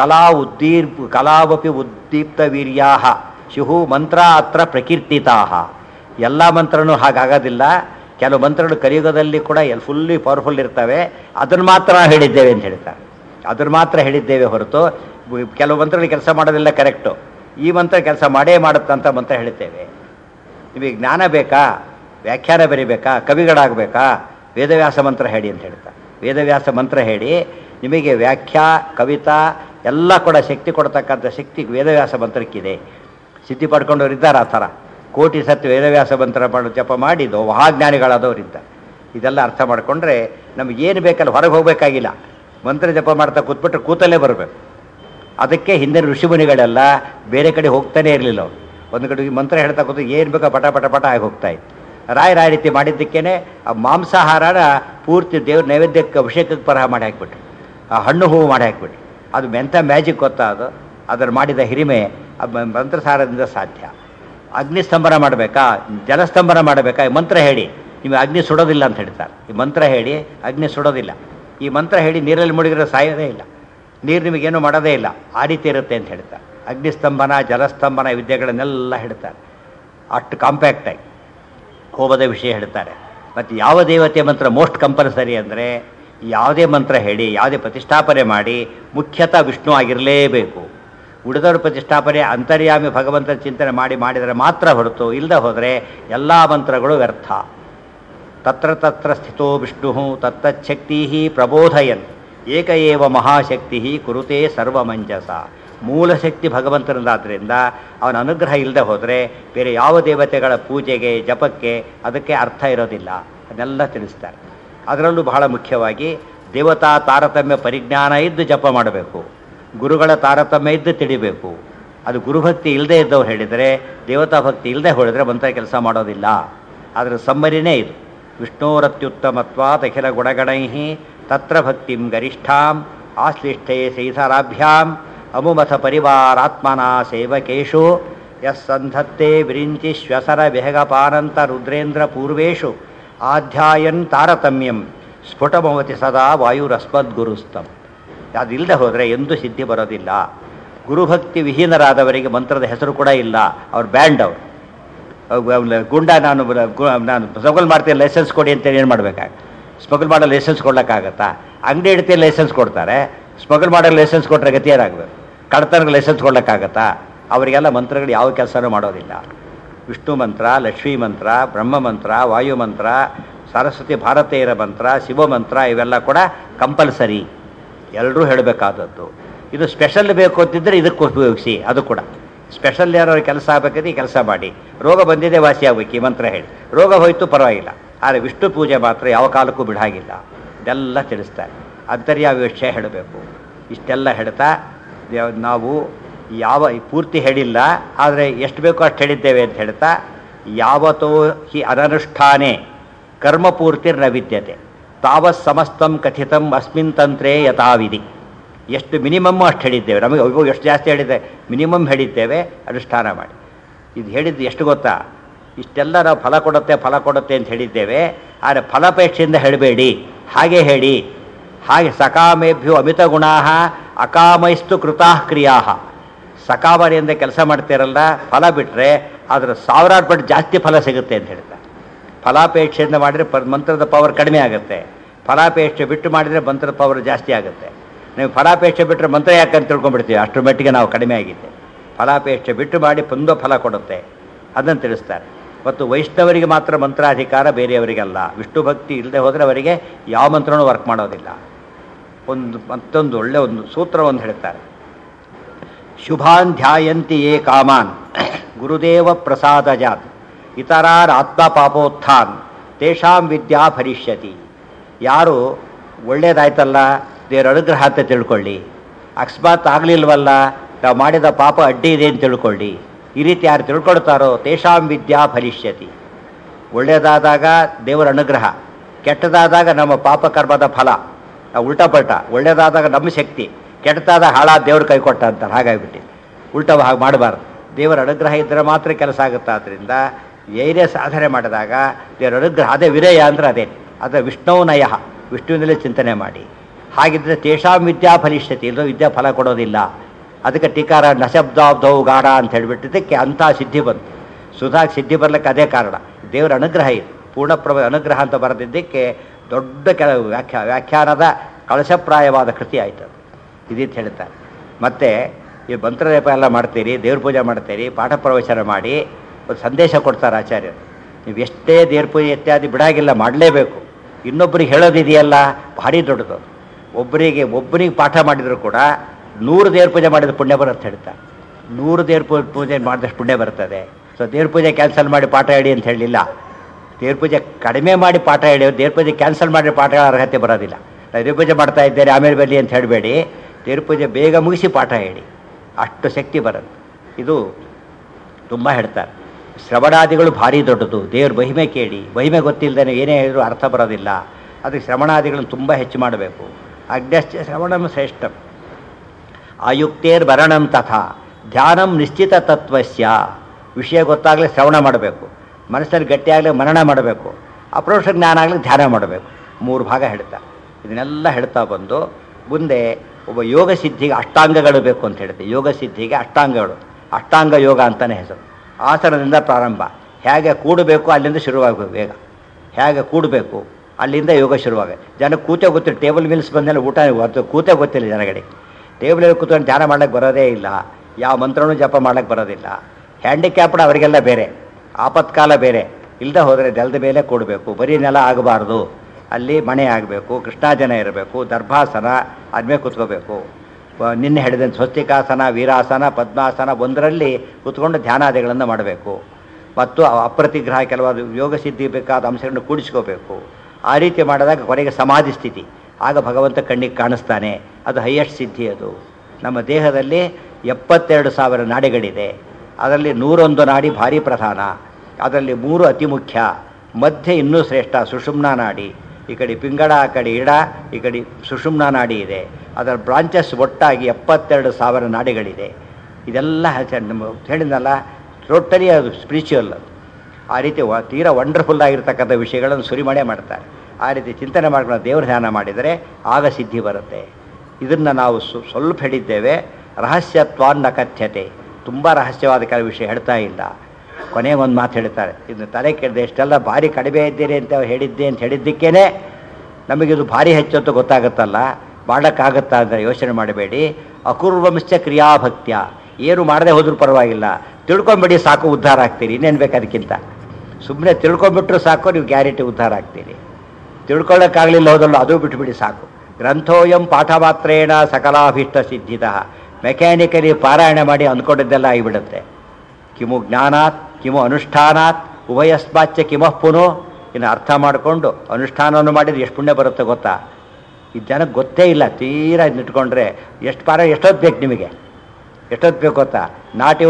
ಕಲಾವಪಿ ಉದ್ದೀಪ್ತ ವೀರ್ಯಾ ಶಿಹು ಮಂತ್ರ ಅತ್ರ ಪ್ರಕೀರ್ತಿತಾ. ಎಲ್ಲ ಮಂತ್ರನೂ ಹಾಗಾಗೋದಿಲ್ಲ. ಕೆಲವು ಮಂತ್ರಗಳು ಕಲಿಯುಗದಲ್ಲಿ ಕೂಡ ಫುಲ್ಲಿ ಪವರ್ಫುಲ್ ಇರ್ತವೆ. ಅದನ್ನು ಮಾತ್ರ ಹೇಳಿದ್ದೇವೆ ಅಂತ ಹೇಳ್ತಾರೆ. ಅದನ್ನು ಮಾತ್ರ ಹೇಳಿದ್ದೇವೆ ಹೊರತು ಕೆಲವು ಮಂತ್ರಗಳು ಕೆಲಸ ಮಾಡೋದಿಲ್ಲ. ಕರೆಕ್ಟು, ಈ ಮಂತ್ರ ಕೆಲಸ ಮಾಡೇ ಮಾಡುತ್ತಂತ ಮಂತ್ರ ಹೇಳ್ತೇವೆ. ನಿಮಗೆ ಜ್ಞಾನ ಬೇಕಾ, ವ್ಯಾಖ್ಯಾನ ಬರೀಬೇಕಾ, ಕವಿಗಳಾಗಬೇಕಾ, ವೇದವ್ಯಾಸ ಮಂತ್ರ ಹೇಳಿ ಅಂತ ಹೇಳ್ತಾರೆ. ವೇದವ್ಯಾಸ ಮಂತ್ರ ಹೇಳಿ ನಿಮಗೆ ವ್ಯಾಖ್ಯಾ ಕವಿತಾ ಎಲ್ಲ ಕೂಡ ಶಕ್ತಿ ಕೊಡ್ತಕ್ಕಂಥ ಶಕ್ತಿ ವೇದವ್ಯಾಸ ಮಂತ್ರಕ್ಕಿದೆ. ಸಿದ್ಧಿ ಪಡ್ಕೊಂಡವ್ರು ಇದ್ದಾರೆ. ಆ ಥರ ಕೋಟಿ ಸತ್ತು ವೇದವ್ಯಾಸ ಮಂತ್ರ ಜಪ ಮಾಡಿದ್ದು ಮಹಾಜ್ಞಾನಿಗಳಾದವ್ರು ಇದ್ದಾರೆ. ಇದೆಲ್ಲ ಅರ್ಥ ಮಾಡಿಕೊಂಡ್ರೆ ನಮಗೇನು ಬೇಕಲ್ಲ, ಹೊರಗೆ ಹೋಗಬೇಕಾಗಿಲ್ಲ. ಮಂತ್ರ ಜಪ ಮಾಡ್ತಾ ಕೂತ್ಬಿಟ್ರೆ ಕೂತಲ್ಲೇ ಬರಬೇಕು. ಅದಕ್ಕೆ ಹಿಂದಿನ ಋಷಿಮುನಿಗಳೆಲ್ಲ ಬೇರೆ ಕಡೆ ಹೋಗ್ತಾನೆ ಇರಲಿಲ್ಲ. ಅವರು ಒಂದು ಕಡೆಗೆ ಮಂತ್ರ ಹೇಳ್ತಾ ಕೂತು ಏನು ಬೇಕೋ ಪಟ ಪಟ ಪಟ ಆಗಿ ಹೋಗ್ತಾ ಇತ್ತು. ರಾಯರ ಆ ರೀತಿ ಮಾಡಿದ್ದಕ್ಕೇ ಆ ಮಾಂಸಾಹಾರನ ಪೂರ್ತಿ ದೇವ್ರ ನೈವೇದ್ಯಕ್ಕೆ ಅಭಿಷೇಕಕ್ಕೆ ಬರಹ ಮಾಡಿ ಹಾಕಿಬಿಟ್ರು. ಆ ಹಣ್ಣು ಹೂವು ಮಾಡಿ ಹಾಕಿಬಿಟ್ರು. ಅದು ಮೆಂಥ ಮ್ಯಾಜಿಕ್ ಗೊತ್ತಾ? ಅದು ಅದನ್ನು ಮಾಡಿದ ಹಿರಿಮೆ ಮಂತ್ರಸಾರದಿಂದ ಸಾಧ್ಯ. ಅಗ್ನಿಸ್ತಂಭನ ಮಾಡಬೇಕಾ, ಜಲಸ್ತಂಭನ ಮಾಡಬೇಕಾ, ಈ ಮಂತ್ರ ಹೇಳಿ ನಿಮಗೆ ಅಗ್ನಿ ಸುಡೋದಿಲ್ಲ ಅಂತ ಹೇಳ್ತಾರೆ. ಈ ಮಂತ್ರ ಹೇಳಿ ಅಗ್ನಿ ಸುಡೋದಿಲ್ಲ. ಈ ಮಂತ್ರ ಹೇಳಿ ನೀರಲ್ಲಿ ಮುಳುಗಿರೋ ಸಾಯೋದೇ ಇಲ್ಲ, ನೀರು ನಿಮಗೇನು ಮಾಡೋದೇ ಇಲ್ಲ. ಆ ರೀತಿ ಇರುತ್ತೆ ಅಂತ ಹೇಳ್ತಾರೆ. ಅಗ್ನಿಸ್ತಂಭನ ಜಲಸ್ತಂಭನ ವಿದ್ಯೆಗಳನ್ನೆಲ್ಲ ಹೇಳ್ತಾರೆ. ಅಷ್ಟು ಕಾಂಪ್ಯಾಕ್ಟಾಗಿ ಹೋಮದ ವಿಷಯ ಹೇಳ್ತಾರೆ. ಮತ್ತು ಯಾವ ದೇವತೆ ಮಂತ್ರ ಮೋಸ್ಟ್ ಕಂಪಲ್ಸರಿ ಅಂದರೆ ಯಾವುದೇ ಮಂತ್ರ ಹೇಳಿ ಯಾವುದೇ ಪ್ರತಿಷ್ಠಾಪನೆ ಮಾಡಿ ಮುಖ್ಯತಃ ವಿಷ್ಣು ಆಗಿರಲೇಬೇಕು. ಉಳಿದವರು ಪ್ರತಿಷ್ಠಾಪನೆ ಅಂತರ್ಯಾಮಿ ಭಗವಂತನ ಚಿಂತನೆ ಮಾಡಿದರೆ ಮಾತ್ರ ಹೊರತು, ಇಲ್ಲದೆ ಹೋದರೆ ಎಲ್ಲ ಮಂತ್ರಗಳು ವ್ಯರ್ಥ. ತತ್ರ ತತ್ರ ಸ್ಥಿತೋ ವಿಷ್ಣು ತತ್ತಚ್ಛಕ್ತಿ ಪ್ರಬೋಧಯನ್ ಏಕ ಏವ ಮಹಾಶಕ್ತಿ ಕುರುತೆ ಸರ್ವಮಂಜಸ. ಮೂಲ ಶಕ್ತಿ ಭಗವಂತನದಾದ್ದರಿಂದ ಅವನ ಅನುಗ್ರಹ ಇಲ್ಲದೆ ಹೋದರೆ ಬೇರೆ ಯಾವ ದೇವತೆಗಳ ಪೂಜೆಗೆ ಜಪಕ್ಕೆ ಅದಕ್ಕೆ ಅರ್ಥ ಇರೋದಿಲ್ಲ. ಅದನ್ನೆಲ್ಲ ತಿಳಿಸ್ತಾರೆ. ಅದರಲ್ಲೂ ಬಹಳ ಮುಖ್ಯವಾಗಿ ದೇವತಾ ತಾರತಮ್ಯ ಪರಿಜ್ಞಾನ ಇದ್ದು ಜಪ ಮಾಡಬೇಕು. ಗುರುಗಳ ತಾರತಮ್ಯ ಇದ್ದು ತಿಳಿಬೇಕು. ಅದು ಗುರುಭಕ್ತಿ ಇಲ್ಲದೆ ಇದ್ದವ್ರು ಹೇಳಿದರೆ, ದೇವತಾ ಭಕ್ತಿ ಇಲ್ಲದೆ ಹೇಳಿದ್ರೆ ಮಂತ್ರ ಕೆಲಸ ಮಾಡೋದಿಲ್ಲ. ಅದರ ಸಮ್ಮರಿನೇ ಇದು. ವಿಷ್ಣೋರತ್ಯುತ್ತಮತ್ವಾತ್ ಅಖಿಲ ಗುಣಗಣೈ ತತ್ರ ಭಕ್ತಿಂ ಗರಿಷ್ಠಾಂ ಆಶ್ಲಿಷ್ಠೇ ಸೈಸರಾಭ್ಯಾಂ ಅಮುಮಥ ಪರಿವಾರಾತ್ಮನಾ ಸೇವಕೇಶು ಯಸ್ಸಂಧತ್ತೆ ವಿರಿಂಚಿ ಶ್ವಸರ ವಿಹಗಪಾನಂತ ರುದ್ರೇಂದ್ರ ಪೂರ್ವೇಶು ಆಧ್ಯಾಯನ್ ತಾರತಮ್ಯಂ ಸ್ಫುಟಮವತಿ ಸದಾ ವಾಯುರಸ್ಮದ್ಗುರುಸ್ತಂ. ಅದಿಲ್ಲದೆ ಹೋದರೆ ಎಂದೂ ಸಿದ್ಧಿ ಬರೋದಿಲ್ಲ. ಗುರುಭಕ್ತಿ ವಿಹೀನರಾದವರಿಗೆ ಮಂತ್ರದ ಹೆಸರು ಕೂಡ ಇಲ್ಲ. ಅವ್ರು ಬ್ಯಾಂಡ್ ಅವರು. ಗುಂಡ ನಾನು ಸ್ಮಗಲ್ ಮಾಡ್ತೀನಿ ಲೈಸೆನ್ಸ್ ಕೊಡಿ ಅಂತೇಳಿ ಏನು ಮಾಡಬೇಕಾಗ? ಸ್ಮಗಲ್ ಮಾಡೋ ಲೈಸೆನ್ಸ್ ಕೊಡ್ಲಿಕ್ಕಾಗತ್ತಾ? ಅಂಗಡಿ ಇಡ್ತೀವಿ ಲೈಸೆನ್ಸ್ ಕೊಡ್ತಾರೆ, ಸ್ಮಗಲ್ ಮಾಡೋ ಲೈಸೆನ್ಸ್ ಕೊಟ್ಟರೆ ಗತಿ ಏನಾಗಬೇಕು? ಕಳ್ತನಕ್ಕೆ ಲೈಸೆನ್ಸ್ ಕೊಡ್ಲಿಕ್ಕಾಗತ್ತಾ? ಅವರಿಗೆಲ್ಲ ಮಂತ್ರಗಳು ಯಾವ ಕೆಲಸನೂ ಮಾಡೋದಿಲ್ಲ. ವಿಷ್ಣು ಮಂತ್ರ, ಲಕ್ಷ್ಮೀ ಮಂತ್ರ, ಬ್ರಹ್ಮ ಮಂತ್ರ, ವಾಯು ಮಂತ್ರ, ಸರಸ್ವತಿ ಭಾರತೀಯರ ಮಂತ್ರ, ಶಿವ ಮಂತ್ರ ಇವೆಲ್ಲ ಕೂಡ ಕಂಪಲ್ಸರಿ, ಎಲ್ಲರೂ ಹೇಳಬೇಕಾದದ್ದು. ಇದು ಸ್ಪೆಷಲ್ ಬೇಕು ಅಂತಿದ್ದರೆ ಇದಕ್ಕೆ ಉಪಯೋಗಿಸಿ. ಅದು ಕೂಡ ಸ್ಪೆಷಲ್ ಯಾರೋ ಕೆಲಸ ಆಗಬೇಕಿದ್ರೆ ಈ ಕೆಲಸ ಮಾಡಿ. ರೋಗ ಬಂದಿದೆ ವಾಸಿ ಆಗಬೇಕು ಈ ಮಂತ್ರ ಹೇಳಿ. ರೋಗ ಹೋಯ್ತು ಪರವಾಗಿಲ್ಲ, ಆದರೆ ವಿಷ್ಣು ಪೂಜೆ ಮಾತ್ರ ಯಾವ ಕಾಲಕ್ಕೂ ಬಿಡಾಗಿಲ್ಲ. ಇದೆಲ್ಲ ತಿಳಿಸ್ತಾರೆ. ಅಂತರ್ಯಾವ ವಿಷಯ ಹೇಳಬೇಕು. ಇಷ್ಟೆಲ್ಲ ಹೇಳ್ತಾ ನಾವು ಯಾವ ಪೂರ್ತಿ ಹೇಳಿಲ್ಲ, ಆದರೆ ಎಷ್ಟು ಬೇಕೋ ಅಷ್ಟು ಹೇಳಿದ್ದೇವೆ ಅಂತ ಹೇಳ್ತಾ, ಯಾವತ್ತೋ ಹಿ ಅನನುಷ್ಠಾನೇ ಕರ್ಮಪೂರ್ತಿರ್ನ ವಿದ್ಯತೆ ತಾವತ್ ಸಮಸ್ತಂ ಕಥಿತಂ ಅಸ್ಮಿನ್ ತಂತ್ರೇ ಯಥಾವಿಧಿ. ಎಷ್ಟು ಮಿನಿಮಮ್ಮು ಅಷ್ಟು ಹೇಳಿದ್ದೇವೆ. ನಮಗೆ ಅಯ್ಯೋ ಎಷ್ಟು ಜಾಸ್ತಿ ಹೇಳಿದ್ದೇವೆ, ಮಿನಿಮಮ್ ಹೇಳಿದ್ದೇವೆ, ಅನುಷ್ಠಾನ ಮಾಡಿ. ಇದು ಹೇಳಿದ್ದು ಎಷ್ಟು ಗೊತ್ತಾ? ಇಷ್ಟೆಲ್ಲ ನಾವು ಫಲ ಕೊಡುತ್ತೆ ಅಂತ ಹೇಳಿದ್ದೇವೆ, ಆದರೆ ಫಲಾಪೇಕ್ಷೆಯಿಂದ ಹೇಳಬೇಡಿ, ಹಾಗೆ ಹೇಳಿ. ಹಾಗೆ ಸಕಾಮೇಭ್ಯೋ ಅಮಿತ ಗುಣಾ ಅಕಾಮೈಸ್ತು ಕೃತಾ ಕ್ರಿಯಾ. ಸಕಾಮರಿಯಿಂದ ಕೆಲಸ ಮಾಡ್ತಿರಲ್ಲ, ಫಲ ಬಿಟ್ಟರೆ ಅದರ ಸಾವಿರಾರು ಪಟ್ಟು ಜಾಸ್ತಿ ಫಲ ಸಿಗುತ್ತೆ ಅಂತ ಹೇಳ್ತಾರೆ. ಫಲಾಪೇಕ್ಷೆಯಿಂದ ಮಾಡಿದರೆ ಮಂತ್ರದ ಪವರ್ ಕಡಿಮೆ ಆಗುತ್ತೆ, ಫಲಾಪೇಕ್ಷೆ ಬಿಟ್ಟು ಮಾಡಿದರೆ ಮಂತ್ರದ ಪವರ್ ಜಾಸ್ತಿ ಆಗುತ್ತೆ. ನೀವು ಫಲಾಪೇಕ್ಷೆ ಬಿಟ್ಟರೆ ಮಂತ್ರ ಯಾಕಂತ ತಿಳ್ಕೊಂಡ್ಬಿಡ್ತೀವಿ, ಅಷ್ಟರ ಮಟ್ಟಿಗೆ ನಾವು ಕಡಿಮೆ ಆಗಿದ್ದೆ. ಫಲಾಪೇಕ್ಷೆ ಬಿಟ್ಟು ಮಾಡಿ ಪುಂದ ಫಲ ಕೊಡುತ್ತೆ, ಅದನ್ನು ತಿಳಿಸ್ತಾರೆ. ಮತ್ತು ವೈಷ್ಣವರಿಗೆ ಮಾತ್ರ ಮಂತ್ರಾಧಿಕಾರ, ಬೇರೆಯವರಿಗಲ್ಲ. ವಿಷ್ಣು ಭಕ್ತಿ ಇಲ್ಲದೆ ಹೋದರೆ ಅವರಿಗೆ ಯಾವ ಮಂತ್ರನೂ ವರ್ಕ್ ಮಾಡೋದಿಲ್ಲ. ಮತ್ತೊಂದು ಒಳ್ಳೆ ಒಂದು ಸೂತ್ರವನ್ನು ಹೇಳ್ತಾರೆ. ಶುಭಾನ್ ಧ್ಯಾಯಂತಿ ಯೇ ಕಾಮಾನ್ ಗುರುದೇವ ಪ್ರಸಾದಜಾತ್ ಇತರಾರ್ ಆತ್ಮ ಪಾಪೋತ್ಥಾನ್ ತೇಷಾಂ ವಿದ್ಯಾ ಭರಿಷ್ಯತಿ. ಯಾರು ಒಳ್ಳೇದಾಯ್ತಲ್ಲ ದೇವರ ಅನುಗ್ರಹ ಅಂತ ತಿಳ್ಕೊಳ್ಳಿ, ಅಕಸ್ಮಾತ್ ಆಗಲಿಲ್ವಲ್ಲ ನಾವು ಮಾಡಿದ ಪಾಪ ಅಡ್ಡಿ ಇದೆ ಅಂತ ತಿಳ್ಕೊಳ್ಳಿ, ಈ ರೀತಿ ಯಾರು ತಿಳ್ಕೊಳ್ತಾರೋ ತೇಷಾಂ ವಿದ್ಯಾ ಭರಿಷ್ಯತಿ. ಒಳ್ಳೆಯದಾದಾಗ ದೇವರ ಅನುಗ್ರಹ, ಕೆಟ್ಟದಾದಾಗ ನಮ್ಮ ಪಾಪ ಕರ್ಮದ ಫಲ. ನಾವು ಉಲ್ಟಪಲ್ಟ, ಒಳ್ಳೆಯದಾದಾಗ ನಮ್ಮ ಶಕ್ತಿ, ಕೆಟ್ಟದಾದ ಹಾಳಾದ ದೇವ್ರ ಕೈ ಕೊಟ್ಟ ಅಂತಾರೆ. ಹಾಗಾಗಿಬಿಟ್ಟು ಉಲ್ಟವ ಹಾಗೆ ಮಾಡಬಾರ್ದು. ದೇವರ ಅನುಗ್ರಹ ಇದ್ದರೆ ಮಾತ್ರ ಕೆಲಸ ಆಗುತ್ತೆ. ಆದ್ದರಿಂದ ಏನೇ ಸಾಧನೆ ಮಾಡಿದಾಗ ದೇವರ ಅನುಗ್ರಹ, ಅದೇ ವಿನಯ ಅಂದರೆ ಅದೇ, ಅದು ವಿಷ್ಣುನಯ, ವಿಷ್ಣುವಿನಲ್ಲೇ ಚಿಂತನೆ ಮಾಡಿ. ಹಾಗಿದ್ದರೆ ತೇಷಾಂ ವಿದ್ಯಾ ಫಲಿಷ್ಯತಿ, ಇಲ್ಲೋ ವಿದ್ಯಾ ಫಲ ಕೊಡೋದಿಲ್ಲ. ಅದಕ್ಕೆ ಟೀಕಾರ ನಶಬ್ದಾಬ್ಧೌ ಗಾಢ ಅಂತ ಹೇಳಿಬಿಟ್ಟಿದ್ದಕ್ಕೆ ಅಂಥ ಸಿದ್ಧಿ ಬಂತು. ಸುಧಾಗೆ ಸಿದ್ಧಿ ಬರಲಿಕ್ಕೆ ಅದೇ ಕಾರಣ, ದೇವರ ಅನುಗ್ರಹ ಇದೆ. ಪೂರ್ಣಪ್ರಭ ಅನುಗ್ರಹ ಅಂತ ಬರೆದಿದ್ದಕ್ಕೆ ದೊಡ್ಡ ವ್ಯಾಖ್ಯಾನದ ಕಳಶಪ್ರಾಯವಾದ ಕೃತಿ ಆಯಿತು. ಇದಿತ್ತು ಹೇಳ್ತಾರೆ. ಮತ್ತು ಈ ಮಂತ್ರಲೇಪ ಎಲ್ಲ ಮಾಡ್ತೀರಿ, ದೇವ್ರ ಪೂಜೆ ಮಾಡ್ತೀರಿ, ಪಾಠ ಪ್ರವಚನ ಮಾಡಿ ಒಂದು ಸಂದೇಶ ಕೊಡ್ತಾರೆ ಆಚಾರ್ಯರು. ನೀವು ಎಷ್ಟೇ ದೇವ್ರ ಪೂಜೆ ಇತ್ಯಾದಿ ಬಿಡಾಗಿಲ್ಲ, ಮಾಡಲೇಬೇಕು. ಇನ್ನೊಬ್ಬರಿಗೆ ಹೇಳೋದಿದೆಯಲ್ಲ ಭಾರಿ ದೊಡ್ಡದು. ಒಬ್ಬರಿಗೆ ಪಾಠ ಮಾಡಿದರೂ ಕೂಡ 100 ದೇವ್ರ ಪೂಜೆ ಮಾಡಿದ ಪುಣ್ಯ ಬರುತ್ತೆ ಹೇಳ್ತಾರೆ. 100 ದೇವ್ರ ಪೂಜೆ ಮಾಡಿದಷ್ಟು ಪುಣ್ಯ ಬರ್ತದೆ. ಸೊ ದೇವ್ರ ಪೂಜೆ ಕ್ಯಾನ್ಸಲ್ ಮಾಡಿ ಪಾಠ ಹೇಳಿ ಅಂತ ಹೇಳಲಿಲ್ಲ. ದೇವ್ರ ಪೂಜೆ ಕಡಿಮೆ ಮಾಡಿ ಪಾಠ ಹೇಳಿ, ದೇವ್ರ ಪೂಜೆ ಕ್ಯಾನ್ಸಲ್ ಮಾಡಿ ಪಾಠ ಅರ್ಹತೆ ಬರೋದಿಲ್ಲ. ನಾನು ದೇವ್ರ ಪೂಜೆ ಮಾಡ್ತಾ ಇದ್ದೇನೆ ಆಮೇಲೆ ಬರಲಿ ಅಂತ ಹೇಳಬೇಡಿ, ದೇವ್ರ ಪೂಜೆ ಬೇಗ ಮುಗಿಸಿ ಪಾಠ ಹೇಳಿ, ಅಷ್ಟು ಶಕ್ತಿ ಬರುತ್ತೆ. ಇದು ತುಂಬ ಹೇಳ್ತಾರೆ. ಶ್ರವಣಾದಿಗಳು ಭಾರಿ ದೊಡ್ಡದು. ದೇವ್ರ ಮಹಿಮೆ ಕೇಳಿ, ಮಹಿಮೆ ಗೊತ್ತಿಲ್ಲದೇ ಏನೇ ಹೇಳಿದ್ರು ಅರ್ಥ ಬರೋದಿಲ್ಲ. ಅದಕ್ಕೆ ಶ್ರವಣಾದಿಗಳನ್ನು ತುಂಬ ಹೆಚ್ಚು ಮಾಡಬೇಕು. ಅಗ್ನ್ಯಶ್ಚ ಶ್ರವಣಂ ಶ್ರೇಷ್ಠಂ ಆಯುಕ್ತೇರ್ ಭರಣಂ ತಥಾ ಧ್ಯಾನಂ ನಿಶ್ಚಿತ ತತ್ವಸ್ಯ. ವಿಷಯ ಗೊತ್ತಾಗಲಿ ಶ್ರವಣ ಮಾಡಬೇಕು, ಮನಸ್ಸಲ್ಲಿ ಗಟ್ಟಿಯಾಗಲಿ ಮನನ ಮಾಡಬೇಕು, ಅಪ್ರೋಕ್ಷ ಜ್ಞಾನ ಆಗಲಿ ಧ್ಯಾನ ಮಾಡಬೇಕು. 3 ಭಾಗ ಹೇಳ್ತಾ ಇದನ್ನೆಲ್ಲ ಹೇಳ್ತಾ ಬಂದು ಮುಂದೆ ಒಬ್ಬ ಯೋಗ ಸಿದ್ಧಿಗೆ ಅಷ್ಟಾಂಗಗಳು ಬೇಕು ಅಂತ ಹೇಳ್ತೆ. ಯೋಗ ಸಿದ್ಧಿಗೆ ಅಷ್ಟಾಂಗಗಳು, ಅಷ್ಟಾಂಗ ಯೋಗ ಅಂತಲೇ ಹೆಸರು. ಆಸನದಿಂದ ಪ್ರಾರಂಭ, ಹೇಗೆ ಕೂಡಬೇಕು ಅಲ್ಲಿಂದ ಶುರುವಾಗಬೇಕು. ವೇಗ ಹೇಗೆ ಕೂಡಬೇಕು ಅಲ್ಲಿಂದ ಯೋಗ ಶುರುವಾಗ. ಜನಕ್ಕೆ ಕೂತೆ ಗೊತ್ತಿಲ್ಲ, ಟೇಬಲ್ ಮಿಲ್ಸ್ ಬಂದಮೇಲೆ ಊಟ ಕೂತೆ ಗೊತ್ತಿಲ್ಲ ಜನಗಳಿಗೆ. ಟೇಬಲಲ್ಲಿ ಕೂತ್ಕೊಂಡು ಧ್ಯಾನ ಮಾಡೋಕ್ಕೆ ಬರೋದೇ ಇಲ್ಲ, ಯಾವ ಮಂತ್ರನೂ ಜಪ ಮಾಡೋಕ್ಕೆ ಬರೋದಿಲ್ಲ. ಹ್ಯಾಂಡಿಕ್ಯಾಪ್ಡ್ ಅವರಿಗೆಲ್ಲ ಬೇರೆ, ಆಪತ್ಕಾಲ ಬೇರೆ. ಇಲ್ಲದೆ ಹೋದರೆ ನೆಲದ ಮೇಲೆ ಕೂಡಬೇಕು, ಬರೀ ನೆಲ ಆಗಬಾರ್ದು, ಅಲ್ಲಿ ಮಣೆ ಆಗಬೇಕು, ಕೃಷ್ಣಾಜನ ಇರಬೇಕು, ದರ್ಭಾಸನ ಆದ್ಮೇಲೆ ಕೂತ್ಕೋಬೇಕು. ನಿನ್ನೆ ಹೇಳಿದಂತೆ ಸ್ವಸ್ತಿಕಾಸನ, ವೀರಾಸನ, ಪದ್ಮಾಸನ ಒಂದರಲ್ಲಿ ಕೂತ್ಕೊಂಡು ಧ್ಯಾನಾದಿಗಳನ್ನು ಮಾಡಬೇಕು. ಮತ್ತು ಅಪ್ರತಿಗ್ರಹ ಕೆಲವಾದ ಯೋಗ ಸಿದ್ಧಿ ಬೇಕಾದ ಅಂಶಗಳನ್ನು ಕೂಡಿಸ್ಕೋಬೇಕು. ಆ ರೀತಿ ಮಾಡಿದಾಗ ಕೊನೆಗೆ ಸಮಾಧಿ ಸ್ಥಿತಿ, ಆಗ ಭಗವಂತ ಕಣ್ಣಿಗೆ ಕಾಣಿಸ್ತಾನೆ. ಅದು ಹೈಯೆಸ್ಟ್ ಸಿದ್ಧಿ. ಅದು ನಮ್ಮ ದೇಹದಲ್ಲಿ 72,000 ನಾಡಿಗಳಿದೆ. ಅದರಲ್ಲಿ 101 ನಾಡಿ ಭಾರಿ ಪ್ರಧಾನ. ಅದರಲ್ಲಿ 3 ಅತಿ ಮುಖ್ಯ, ಮಧ್ಯೆ ಇನ್ನೂ ಶ್ರೇಷ್ಠ ಸುಷುಮ್ನಾ ನಾಡಿ. ಈ ಕಡೆ ಪಿಂಗಳ, ಆ ಕಡೆ ಇಡ, ಈ ಕಡೆ ಸುಷುಮ್ನಾ ನಾಡಿ ಇದೆ. ಅದರ ಬ್ರಾಂಚಸ್ ಒಟ್ಟಾಗಿ 72,000 ನಾಡಿಗಳಿದೆ. ಇದೆಲ್ಲ ನಮ್ಮ ಹೇಳಿದ್ನಲ್ಲ, ಟೋಟಲಿ ಅದು ಸ್ಪಿರಿಚುವಲ್. ಅದು ಆ ರೀತಿ ತೀರಾ ವಂಡರ್ಫುಲ್ ಆಗಿರ್ತಕ್ಕಂಥ ವಿಷಯಗಳನ್ನು ಸುರಿಮಳೆ ಮಾಡ್ತಾರೆ. ಆ ರೀತಿ ಚಿಂತನೆ ಮಾಡ್ಕೊಂಡು ದೇವ್ರ ಧ್ಯಾನ ಮಾಡಿದರೆ ಆಗ ಸಿದ್ಧಿ ಬರುತ್ತೆ. ಇದನ್ನು ನಾವು ಸ್ವಲ್ಪ ಹೇಳಿದ್ದೇವೆ. ರಹಸ್ಯತ್ವಾನ್ನ ಕಥ್ಯತೆ. ತುಂಬ ರಹಸ್ಯವಾದ ಕೆಲವು ವಿಷಯ ಹೇಳ್ತಾ ಇಲ್ಲ. ಕೊನೆಗೆ ಒಂದು ಮಾತು ಹೇಳ್ತಾರೆ, ಇದನ್ನು ತಲೆ ಕೆಡದೆ ಎಷ್ಟೆಲ್ಲ ಭಾರಿ ಕಡಿಮೆ ಇದ್ದೀರಿ ಅಂತ ಹೇಳಿದ್ದೆ ಅಂತ ಹೇಳಿದ್ದಕ್ಕೇ ನಮಗಿದು ಭಾರಿ ಹೆಚ್ಚು ಅಂತ ಗೊತ್ತಾಗುತ್ತಲ್ಲ, ಮಾಡೋಕ್ಕಾಗತ್ತಾ ಅಂದರೆ ಯೋಚನೆ ಮಾಡಬೇಡಿ. ಅಕೂರ್ವಂಶ್ಚ ಕ್ರಿಯಾಭಕ್ತ್ಯ, ಏನು ಮಾಡದೆ ಹೋದ್ರೂ ಪರವಾಗಿಲ್ಲ, ತಿಳ್ಕೊಂಬಿಡಿ ಸಾಕು, ಉದ್ಧಾರ ಆಗ್ತೀರಿ. ಇನ್ನೇನು ಬೇಕು ಅದಕ್ಕಿಂತ? ಸುಮ್ಮನೆ ತಿಳ್ಕೊಂಬಿಟ್ರು ಸಾಕು, ನೀವು ಗ್ಯಾರಂಟಿ ಉದ್ಧಾರ ಆಗ್ತೀರಿ. ತಿಳ್ಕೊಳ್ಳೋಕ್ಕಾಗಲಿಲ್ಲ ಹೋದಲ್ಲ, ಅದು ಬಿಟ್ಬಿಡಿ ಸಾಕು. ಗ್ರಂಥೋಯಂ ಪಾಠ ಮಾತ್ರೇಣ ಸಕಲಾಭೀಷ್ಟ ಸಿದ್ಧಿತ. ಮೆಕ್ಯಾನಿಕಲಿ ಪಾರಾಯಣ ಮಾಡಿ ಅಂದ್ಕೊಂಡಿದ್ದೆಲ್ಲ ಆಗಿಬಿಡುತ್ತೆ. ಕಿಮು ಜ್ಞಾನಾತ್ ಕಿಮು ಅನುಷ್ಠಾನಾತ್ ಉಭಯಸ್ಮಾಚ್ಯ ಕಿಮಃ ಪುನೋ. ಇನ್ನು ಅರ್ಥ ಮಾಡಿಕೊಂಡು ಅನುಷ್ಠಾನವನ್ನು ಮಾಡಿದ್ರೆ ಎಷ್ಟು ಪುಣ್ಯ ಬರುತ್ತೆ ಗೊತ್ತಾ? ಇದು ಜನಕ್ಕೆ ಗೊತ್ತೇ ಇಲ್ಲ. ತೀರಾ ಇಟ್ಕೊಂಡ್ರೆ ಎಷ್ಟೊತ್ತು ಬೇಕು ನಿಮಗೆ? ಎಷ್ಟೊತ್ತು ಬೇಕು ಗೊತ್ತಾ? ನಾಟಿ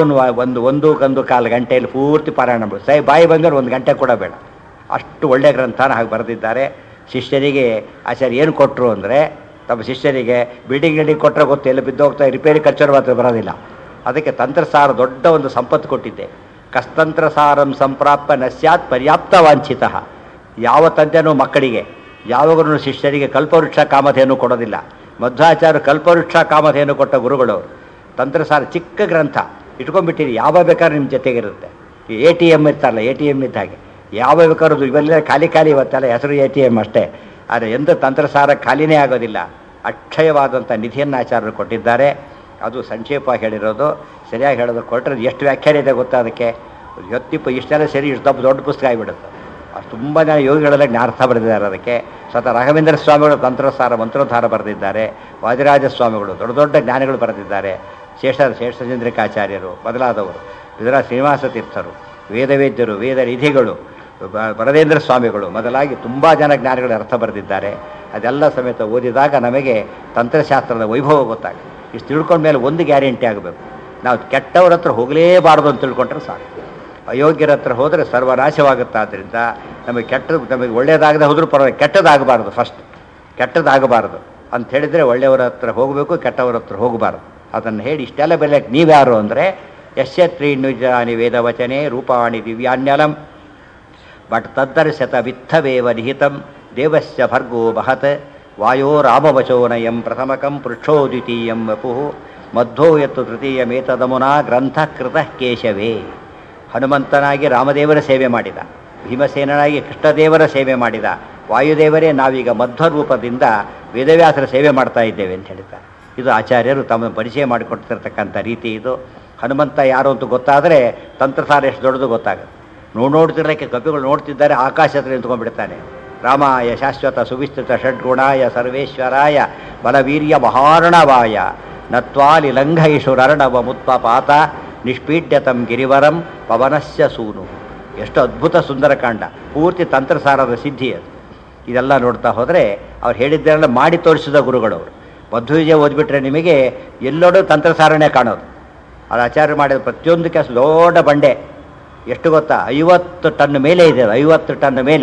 ಒಂದು ಕಾಲು ಗಂಟೆಯಲ್ಲಿ ಪೂರ್ತಿ ಪಾರಾಯಣ ಮಾಡಿ ಬಾಯಿ ಬಂದರೆ 1 ಗಂಟೆ ಕೂಡ ಬೇಡ. ಅಷ್ಟು ಒಳ್ಳೆಯ ಗ್ರಂಥನ ಹಾಗೆ ಬರೆದಿದ್ದಾರೆ. ಶಿಷ್ಯರಿಗೆ ಆಚಾರ್ಯ ಏನು ಕೊಟ್ಟರು ಅಂದರೆ, ತಮ್ಮ ಶಿಷ್ಯರಿಗೆ ಬಿಲ್ಡಿಂಗ್ ಕೊಟ್ಟರೆ ಗೊತ್ತು, ಎಲ್ಲ ಬಿದ್ದೋಗ್ತಾ ರಿಪೇರಿ ಖರ್ಚು ಮಾತ್ರ ಬರೋದಿಲ್ಲ. ಅದಕ್ಕೆ ತಂತ್ರಸಾರ ದೊಡ್ಡ ಒಂದು ಸಂಪತ್ತು ಕೊಟ್ಟಿದ್ದೆ. ಕಸ್ತಂತ್ರಸಾರಂ ಸಂಪ್ರಾಪ್ಯ ನ ಸ್ಯಾತ್ ಪರ್ಯಾಪ್ತ ವಾಂಛಿತ. ಯಾವ ತಂದೆನೂ ಮಕ್ಕಳಿಗೆ ಯಾವಾಗಲೂ ಶಿಷ್ಯರಿಗೆ ಕಲ್ಪವೃಕ್ಷ ಕಾಮಧೇನು ಕೊಡೋದಿಲ್ಲ. ಮಧ್ವಾಚಾರ್ಯ ಕಲ್ಪವೃಕ್ಷ ಕಾಮಧೇನು ಕೊಟ್ಟ ಗುರುಗಳವರು. ತಂತ್ರಸಾರ ಚಿಕ್ಕ ಗ್ರಂಥ ಇಟ್ಕೊಂಡ್ಬಿಟ್ಟಿರಿ, ಯಾವ ಬೇಕಾದ್ರೂ ನಿಮ್ಮ ಜೊತೆಗಿರುತ್ತೆ. ಈ ATM ಇರ್ತಾರಲ್ಲ, ATM ಇದ್ದ ಹಾಗೆ ಯಾವ ಬೇಕಾದ್ರೂ ಇವೆಲ್ಲ ಖಾಲಿ ಇವತ್ತೆಲ್ಲ ಹೆಸರು ATM ಅಷ್ಟೇ. ಆದರೆ ಎಂದು ತಂತ್ರಸಾರ ಖಾಲಿನೇ ಆಗೋದಿಲ್ಲ. ಅಕ್ಷಯವಾದಂಥ ನಿಧಿಯನ್ನು ಆಚಾರ್ಯರು ಕೊಟ್ಟಿದ್ದಾರೆ. ಅದು ಸಂಕ್ಷೇಪ ಹೇಳಿರೋದು. ಸರಿಯಾಗಿ ಹೇಳೋದು ಕೊಟ್ಟರೆ ಎಷ್ಟು ವ್ಯಾಖ್ಯಾನ ಇದೆ ಗೊತ್ತಾ ಅದಕ್ಕೆ? ಇಷ್ಟೆಲ್ಲ ಸೇರಿ ಇಷ್ಟು ದೊಡ್ಡ ಪುಸ್ತಕ ಆಗಿಬಿಡುತ್ತೆ. ತುಂಬ ಜನ ಯೋಗಿಗಳೆಲ್ಲ ಜ್ಞಾನಾರ್ಥ ಬರೆದಿದ್ದಾರೆ ಅದಕ್ಕೆ. ಸ್ವತಃ ರಾಘವೇಂದ್ರ ಸ್ವಾಮಿಗಳು ತಂತ್ರಸಾರ ಮಂತ್ರೋದ್ಧಾರ ಬರೆದಿದ್ದಾರೆ. ವಾದಿರಾಜ ಸ್ವಾಮಿಗಳು ದೊಡ್ಡ ದೊಡ್ಡ ಜ್ಞಾನಿಗಳು ಬರೆದಿದ್ದಾರೆ. ಶೇಷಚಂದ್ರಿಕಾಚಾರ್ಯರು ಮೊದಲಾದವರು, ಇದರ ಶ್ರೀನಿವಾಸ ತೀರ್ಥರು, ವೇದವೇದ್ಯರು, ವೇದ ನಿಧಿಗಳು, ವರದೇಂದ್ರ ಸ್ವಾಮಿಗಳು ಮೊದಲಾಗಿ ತುಂಬ ಜನ ಜ್ಞಾನಿಗಳು ಅರ್ಥ ಬರೆದಿದ್ದಾರೆ. ಅದೆಲ್ಲ ಸಮೇತ ಓದಿದಾಗ ನಮಗೆ ತಂತ್ರಶಾಸ್ತ್ರದ ವೈಭವ ಗೊತ್ತಾಗುತ್ತೆ. ಇಷ್ಟು ತಿಳ್ಕೊಂಡ ಮೇಲೆ ಒಂದು ಗ್ಯಾರಂಟಿ ಆಗಬೇಕು, ನಾವು ಕೆಟ್ಟವ್ರ ಹತ್ರ ಹೋಗಲೇಬಾರ್ದು ಅಂತ ತಿಳ್ಕೊಂಡ್ರೆ ಸಾಕು. ಅಯೋಗ್ಯರ ಹತ್ರ ಹೋದರೆ ಸರ್ವನಾಶವಾಗುತ್ತಾದ್ದರಿಂದ ನಮಗೆ ಒಳ್ಳೆಯದಾಗದೆ ಹೋದರೂ ಪರವಾಗಿ ಕೆಟ್ಟದಾಗಬಾರ್ದು. ಫಸ್ಟ್ ಕೆಟ್ಟದಾಗಬಾರ್ದು ಅಂತ ಹೇಳಿದರೆ ಒಳ್ಳೆಯವರ ಹತ್ರ ಹೋಗಬೇಕು, ಕೆಟ್ಟವರ ಹತ್ರ ಹೋಗಬಾರ್ದು. ಅದನ್ನು ಹೇಳಿ ಇಷ್ಟೆಲ್ಲ ಬೆಲೆಗೆ ನೀವ್ಯಾರು ಅಂದರೆ, ಯಶ್ಯತ್ರೀನುಜಾನಿ ವೇದವಚನೆ ರೂಪಾಣಿ ದಿವ್ಯಾನ್ಯಲಂ ಬಟ್ ತದ್ದರ್ಶತ ವಿತ್ತವೇವ ನಿಹಿತಂ ದೇವಸ್ಯ ಭರ್ಗೋ ಮಹತ್ ವಾಯೋ ರಾಮವಚೋನಯಂ ಪ್ರಥಮಕಂ ಪೃಕ್ಷೋ ದ್ವಿತೀಯಂ ವಪುಃ ಮಧ್ವೋ ಯತ್ತು ತೃತೀಯಮೇತದಮುನಾ ಗ್ರಂಥ ಕೃತಃ ಕೇಶವೇ. ಹನುಮಂತನಾಗಿ ರಾಮದೇವರ ಸೇವೆ ಮಾಡಿದ, ಭೀಮಸೇನಾಗಿ ಕೃಷ್ಣದೇವರ ಸೇವೆ ಮಾಡಿದ ವಾಯುದೇವರೇ ನಾವೀಗ ಮಧ್ವರೂಪದಿಂದ ವೇದವ್ಯಾಸರ ಸೇವೆ ಮಾಡ್ತಾ ಇದ್ದೇವೆ ಅಂತ ಹೇಳ್ತಾರೆ. ಇದು ಆಚಾರ್ಯರು ತಮ್ಮ ಪರಿಚಯ ಮಾಡಿಕೊಡ್ತಿರ್ತಕ್ಕಂಥ ರೀತಿ ಇದು. ಹನುಮಂತ ಯಾರು ಅಂತ ಗೊತ್ತಾದರೆ ತಂತ್ರಸಾರ ಎಷ್ಟು ದೊಡ್ಡದು ಗೊತ್ತಾಗುತ್ತೆ. ನೋಡ್ತಿರ್ಲಿಕ್ಕೆ ಕಪಿಗಳು ನೋಡ್ತಿದ್ದಾರೆ, ಆಕಾಶ ಹತ್ರ ನಿಂತ್ಕೊಂಡ್ಬಿಡ್ತಾನೆ. ರಾಮಾಯ ಶಾಶ್ವತ ಸುವಿಸ್ತೃತ ಷಡ್ಗುಣಾಯ ಸರ್ವೇಶ್ವರಾಯ ಬಲವೀರ್ಯ ಮಹಾರ್ಣವಾಯ ನತ್ವಾಲಿ ಲಂಘಯಿಷುರರ್ಣವ ಮುತ್ಪಾತ ನಿಷ್ಪೀಡ್ಯತಂ ಗಿರಿವರಂ ಪವನಸ್ಯ ಸೂನು. ಎಷ್ಟು ಅದ್ಭುತ ಸುಂದರಕಾಂಡ, ಪೂರ್ತಿ ತಂತ್ರಸಾರದ ಸಿದ್ಧಿ ಅದು. ಇದೆಲ್ಲ ನೋಡ್ತಾ ಹೋದರೆ ಅವ್ರು ಹೇಳಿದ್ದೆಲ್ಲ ಮಾಡಿ ತೋರಿಸಿದ ಗುರುಗಳವರು. ಮಧ್ವವಿಜಯ ಓದ್ಬಿಟ್ರೆ ನಿಮಗೆ ಎಲ್ಲೋಡು ತಂತ್ರಸಾರನೇ ಕಾಣೋದು. ಅದು ಆಚಾರ್ಯ ಮಾಡಿದ ಪ್ರತಿಯೊಂದು ಕೆಲಸ ದೊಡ್ಡ ಬಂಡೆ, ಎಷ್ಟು ಗೊತ್ತಾ? 50 ಟನ್ ಮೇಲೆ ಇದೆ. 50 ಟನ್ ಮೇಲೆ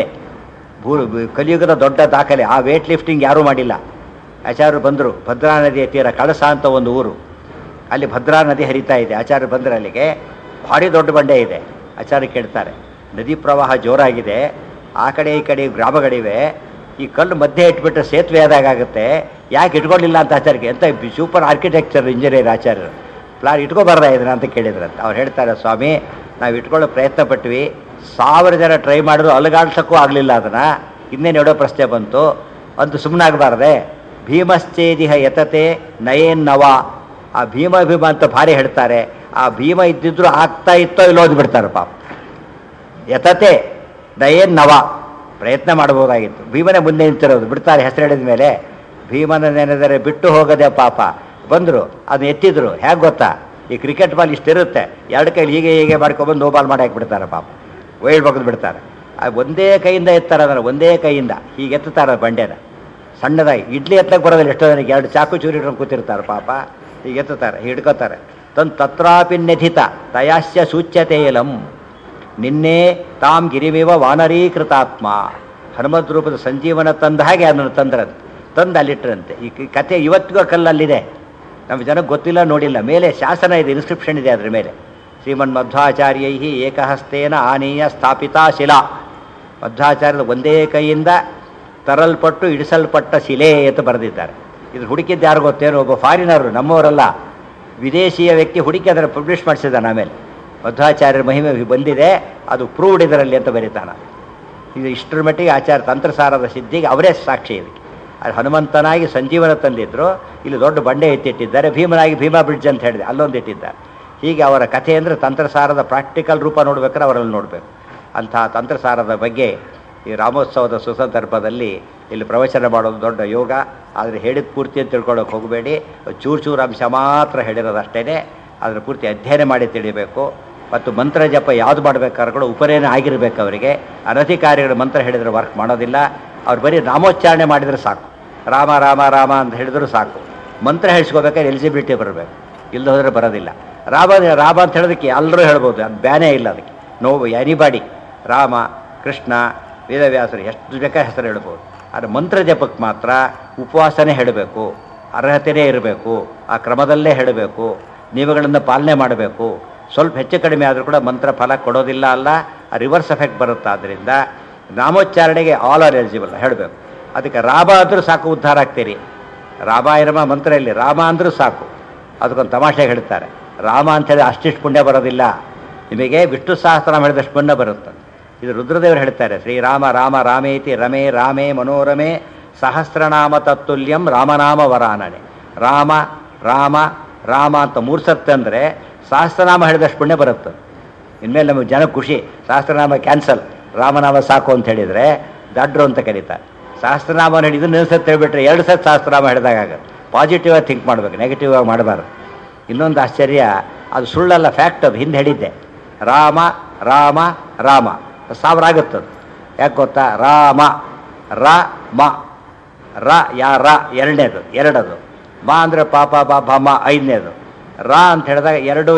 ಕಲಿಯುಗದ ದೊಡ್ಡ ದಾಖಲೆ. ಆ ವೇಟ್ ಲಿಫ್ಟಿಂಗ್ ಯಾರೂ ಮಾಡಿಲ್ಲ. ಆಚಾರ್ಯರು ಬಂದರು, ಭದ್ರಾ ನದಿಯ ತೀರ ಕಳಸ ಅಂತ ಒಂದು ಊರು, ಅಲ್ಲಿ ಭದ್ರಾ ನದಿ ಹರಿತಾ ಇದೆ. ಆಚಾರ್ಯರು ಬಂದರೆ ಅಲ್ಲಿಗೆ ಭಾರಿ ದೊಡ್ಡ ಬಂಡೆ ಇದೆ. ಆಚಾರ್ಯ ಕೇಳ್ತಾರೆ, ನದಿ ಪ್ರವಾಹ ಜೋರಾಗಿದೆ, ಆ ಕಡೆ ಈ ಕಡೆ ಗ್ರಾಮಗಳಿವೆ, ಈ ಕಲ್ಲು ಮಧ್ಯೆ ಇಟ್ಬಿಟ್ರೆ ಸೇತುವೆ ಆದಾಗುತ್ತೆ, ಯಾಕೆ ಇಟ್ಕೊಳ್ಳಿಲ್ಲ ಅಂತ ಆಚಾರ್ಯಕ್ಕೆ. ಎಂತ ಸೂಪರ್ ಆರ್ಕಿಟೆಕ್ಚರ್ ಇಂಜಿನಿಯರ್ ಆಚಾರ್ಯರು, ಪ್ಲಾನ್ ಇಟ್ಕೊಬಾರ್ದ ಇದನ್ನ ಅಂತ ಕೇಳಿದ್ರಂತ. ಅವ್ರು ಹೇಳ್ತಾರೆ, ಸ್ವಾಮಿ ನಾವು ಇಟ್ಕೊಳ್ಳೋ ಪ್ರಯತ್ನ ಪಟ್ವಿ, 1000 ಜನ ಟ್ರೈ ಮಾಡಿದ್ರು ಅಲುಗಾಡ್ಸೋಕ್ಕೂ ಆಗಲಿಲ್ಲ. ಅದನ್ನು ಇನ್ನೇನು ಹೇಳೋ ಪ್ರಶ್ನೆ ಬಂತು ಅಂತ ಸುಮ್ಮನಾಗಬಾರ್ದೆ. ಭೀಮಶ್ಚೇದಿಹ ಯತತೆ ನಯೇನ್ನವ. ಆ ಭೀಮ ಅಂತ ಭಾರಿ ಹೇಳ್ತಾರೆ. ಆ ಭೀಮ ಇದ್ದಿದ್ರು ಆಗ್ತಾ ಇತ್ತೋ ಇಲ್ಲೋ ಓದ್ಬಿಡ್ತಾರೆ ಪಾಪ. ಯತತೆ ನಯೇನ್ನವ, ಪ್ರಯತ್ನ ಮಾಡ್ಬೋದಾಗಿತ್ತು. ಭೀಮನೇ ಮುಂದೆ ನಿಂತಿರೋದು, ಬಿಡ್ತಾರೆ ಹೆಸರು ಹೇಳಿದ ಮೇಲೆ. ಭೀಮನ ನೆನೆದರೆ ಬಿಟ್ಟು ಹೋಗದೆ ಪಾಪ. ಬಂದರು, ಅದನ್ನ ಎತ್ತಿದ್ರು. ಹೇಗೆ ಗೊತ್ತಾ? ಈ ಕ್ರಿಕೆಟ್ ಬಾಲ್ ಇಷ್ಟಿರುತ್ತೆ, 2 ಕೈಲಿ ಹೀಗೆ ಮಾಡ್ಕೊಬಂದು ನೋ ಬಾಲ್ ಮಾಡಿ ಹಾಕಿಬಿಡ್ತಾರೆ ಪಾಪ, ವೈಡ್ ಬಗ್ದು ಬಿಡ್ತಾರೆ. ಒಂದೇ ಕೈಯಿಂದ ಎತ್ತಾರೆ, ಅದನ್ನು ಒಂದೇ ಕೈಯಿಂದ ಹೀಗೆ ಎತ್ತುತ್ತಾರೆ ಬಂಡೆನ ಸಣ್ಣದಾಗಿ. ಇಡ್ಲಿ ಎತ್ತಕ್ಕೆ ಬರೋದಿಲ್ಲ ಎಷ್ಟೋ ಜನಕ್ಕೆ, 2 ಚಾಕು ಚೂರಿ ಇಟ್ಕೊಂಡು ಕೂತಿರ್ತಾರೆ ಪಾಪ, ಹೀಗೆ ಎತ್ತುತ್ತಾರೆ, ಹಿಡ್ಕೋತಾರೆ. ತತ್ರಾಪಿನ್ಯಧಿತ ತಯಾಸ್ಯ ಸೂಚ್ಯತೆ ಎಲಂ ನಿನ್ನೆ ತಾಂ ಗಿರಿಮೇವ ವಾನರೀಕೃತಾತ್ಮ. ಹನುಮದ್ ರೂಪದ ಸಂಜೀವನ ತಂದ ಹಾಗೆ ಅದನ್ನು ತಂದು ಅಲ್ಲಿಟ್ಟರಂತೆ. ಈ ಕಥೆ ಇವತ್ತಿಗೂ ಕಲ್ಲಲ್ಲಿದೆ, ನಮ್ಮ ಜನಕ್ಕೆ ಗೊತ್ತಿಲ್ಲ, ನೋಡಿಲ್ಲ. ಮೇಲೆ ಶಾಸನ ಇದೆ, ಇನ್ಸ್ಕ್ರಿಪ್ಷನ್ ಇದೆ ಅದರ ಮೇಲೆ. ಶ್ರೀಮನ್ ಮಧ್ವಾಚಾರ್ಯೈ ಏಕಹಸ್ತೇನ ಆನೀಯ ಸ್ಥಾಪಿತಾ ಶಿಲಾ. ಮಧ್ವಾಚಾರ್ಯದ ಒಂದೇ ಕೈಯಿಂದ ತರಲ್ಪಟ್ಟು ಇಡಿಸಲ್ಪಟ್ಟ ಶಿಲೆ ಅಂತ ಬರೆದಿದ್ದಾರೆ. ಇದು ಹುಡುಕಿದ್ದು ಯಾರು ಗೊತ್ತೇನೋ, ಒಬ್ಬ ಫಾರಿನರು, ನಮ್ಮವರಲ್ಲ, ವಿದೇಶಿಯ ವ್ಯಕ್ತಿ ಹುಡುಕಿ ಅದನ್ನು ಪಬ್ಲಿಷ್ ಮಾಡಿಸಿದ್ದಾನೆ. ಆಮೇಲೆ ಮಧ್ವಾಚಾರ್ಯರ ಮಹಿಮೆ ಬಂದಿದೆ, ಅದು ಪ್ರೂವ್ಡ್ ಇದರಲ್ಲಿ ಅಂತ ಬರೀತಾನ. ಇದು ಇಷ್ಟರ ಮಟ್ಟಿಗೆ ಆಚಾರ್ಯ ತಂತ್ರಸಾರದ ಸಿದ್ಧಿಗೆ ಅವರೇ ಸಾಕ್ಷಿ ಇದಕ್ಕೆ. ಅದು ಹನುಮಂತನಾಗಿ ಸಂಜೀವನ ತಂದಿದ್ರು, ಇಲ್ಲಿ ದೊಡ್ಡ ಬಂಡೆ ಎತ್ತಿಟ್ಟಿದ್ದಾರೆ. ಭೀಮನಾಗಿ ಭೀಮಾ ಬ್ರಿಡ್ಜ್ ಅಂತ ಹೇಳಿದೆ, ಅಲ್ಲೊಂದು ಇಟ್ಟಿದ್ದಾರೆ. ಹೀಗೆ ಅವರ ಕಥೆ ಅಂದರೆ ತಂತ್ರಸಾರದ ಪ್ರಾಕ್ಟಿಕಲ್ ರೂಪ ನೋಡ್ಬೇಕಾದ್ರೆ ಅವರಲ್ಲಿ ನೋಡಬೇಕು. ಅಂತಹ ತಂತ್ರಸಾರದ ಬಗ್ಗೆ ಈ ರಾಮೋತ್ಸವದ ಸುಸಂದರ್ಭದಲ್ಲಿ ಇಲ್ಲಿ ಪ್ರವಚನ ಮಾಡೋದು ದೊಡ್ಡ ಯೋಗ. ಆದರೆ ಹೇಳಿದ ಪೂರ್ತಿ ಅಂತ ತಿಳ್ಕೊಳ್ಳೋಕೆ ಹೋಗಬೇಡಿ. ಚೂರು ಅಂಶ ಮಾತ್ರ ಹೇಳಿರೋದಷ್ಟೇ. ಅದರ ಪೂರ್ತಿ ಅಧ್ಯಯನ ಮಾಡಿ ತಿಳಿಬೇಕು. ಮತ್ತು ಮಂತ್ರ ಜಪ ಯಾವುದು ಮಾಡಬೇಕಾದ್ರೂ ಕೂಡ ಉಪನಯನ ಆಗಿರಬೇಕು ಅವರಿಗೆ. ಅನಧಿಕಾರಿಗಳು ಮಂತ್ರ ಹೇಳಿದರೆ ವರ್ಕ್ ಮಾಡೋದಿಲ್ಲ. ಅವ್ರು ಬರೀ ನಾಮೋಚ್ಚಾರಣೆ ಮಾಡಿದರೆ ಸಾಕು. ರಾಮ ರಾಮ ರಾಮ ಅಂತ ಹೇಳಿದ್ರು ಸಾಕು. ಮಂತ್ರ ಹೇಳಿಸ್ಕೋಬೇಕಾದ್ರೆ ಎಲಿಜಿಬಿಲಿಟಿ ಬರಬೇಕು, ಇಲ್ಲದ ಹೋದರೆ ಬರೋದಿಲ್ಲ. ರಾಮ ರಾಮ ಅಂತ ಹೇಳೋದಕ್ಕೆ ಎಲ್ಲರೂ ಹೇಳ್ಬೋದು, ಅದು ಬ್ಯಾನೇ ಇಲ್ಲ ಅದಕ್ಕೆ. ನೋವು ಎನಿಬಾಡಿ ರಾಮ ಕೃಷ್ಣ ವೇದವ್ಯಾಸರು ಎಷ್ಟು ಬೇಕಾದ ಹೆಸರು ಹೇಳ್ಬೋದು. ಆದರೆ ಮಂತ್ರ ಜಪಕ್ಕೆ ಮಾತ್ರ ಉಪವಾಸನೇ ಹೇಳಬೇಕು, ಅರ್ಹತೆಯೇ ಇರಬೇಕು, ಆ ಕ್ರಮದಲ್ಲೇ ಹೇಳಬೇಕು, ನಿಯಮಗಳನ್ನು ಪಾಲನೆ ಮಾಡಬೇಕು. ಸ್ವಲ್ಪ ಹೆಚ್ಚು ಕಡಿಮೆ ಆದರೂ ಕೂಡ ಮಂತ್ರ ಫಲ ಕೊಡೋದಿಲ್ಲ, ಅಲ್ಲ ರಿವರ್ಸ್ ಎಫೆಕ್ಟ್ ಬರುತ್ತೆ. ಆದ್ದರಿಂದ ನಾಮೋಚ್ಚಾರಣೆಗೆ ಆಲ್ ಆರ್ ಎಲಿಜಿಬಲ್ ಹೇಳಬೇಕು. ಅದಕ್ಕೆ ರಾಮ ಅಂದರೂ ಸಾಕು, ಉದ್ಧಾರ ಆಗ್ತೀರಿ. ರಾಮಾಯಣ ಮಂತ್ರ ಇಲ್ಲಿ ರಾಮ ಅಂದರೂ ಸಾಕು. ಅದಕ್ಕೊಂದು ತಮಾಷೆ ಹೇಳ್ತಾರೆ, ರಾಮ ಅಂಥೇಳಿ ಅಷ್ಟಿಷ್ಟು ಪುಣ್ಯ ಬರೋದಿಲ್ಲ, ನಿಮಗೆ ವಿಷ್ಣು ಸಹಸ್ರನಾಮ ಹೇಳಿದಷ್ಟು ಪುಣ್ಯ ಬರುತ್ತೆ. ಇದು ರುದ್ರದೇವರು ಹೇಳ್ತಾರೆ, ಶ್ರೀರಾಮ ರಾಮ ರಾಮೇತಿ ರಮೇ ರಾಮೇ ಮನೋರಮೆ ಸಹಸ್ರನಾಮ ತತ್ತುಲ್ಯಂ ರಾಮನಾಮ ವರಾನನೆ. ರಾಮ ರಾಮ ರಾಮ ಅಂತ 3 ಸತ್ತು ಅಂದರೆ ಸಹಸ್ರನಾಮ ಹೇಳಿದಷ್ಟು ಪುಣ್ಯ ಬರುತ್ತೆ. ಇನ್ಮೇಲೆ ನಮಗೆ ಜನ ಖುಷಿ, ಸಹಸ್ರನಾಮ ಕ್ಯಾನ್ಸಲ್, ರಾಮನಾಮ ಸಾಕು ಅಂತ ಹೇಳಿದರೆ ದಡ್ರು ಅಂತ ಕರೀತಾರೆ. ಸಹಸ್ರನಾಮ ಹೇಳಿ ಇದನ್ನು ಸತ್ತು ಹೇಳಿಬಿಟ್ರೆ 2 ಸತ್ತು ಸಹಸ್ರನಾಮ ಹೇಳಿದಾಗ ಆಗುತ್ತೆ. ಪಾಸಿಟಿವ್ ಆಗಿ ಥಿಂಕ್ ಮಾಡಬೇಕು, ನೆಗೆಟಿವ್ ಆಗಿ ಮಾಡಬಾರ್ದು. ಇನ್ನೊಂದು ಆಶ್ಚರ್ಯ, ಅದು ಸುಳ್ಳಲ್ಲ, ಫ್ಯಾಕ್ಟ್. ಅದು ಹಿಂದೆ ಹೇಳಿದ್ದೆ, ರಾಮ ರಾಮ ರಾಮ 1000 ಆಗುತ್ತದು. ಯಾಕೆ ಗೊತ್ತಾ? ರಾಮ ರ ಮ ರ ಯಾ ರ ಎರಡನೇದು, ಎರಡದು. ಮ ಅಂದರೆ ಪಾಪ ಬ ಮ 5ನೇದು. ರ ಅಂತ ಹೇಳಿದಾಗ 2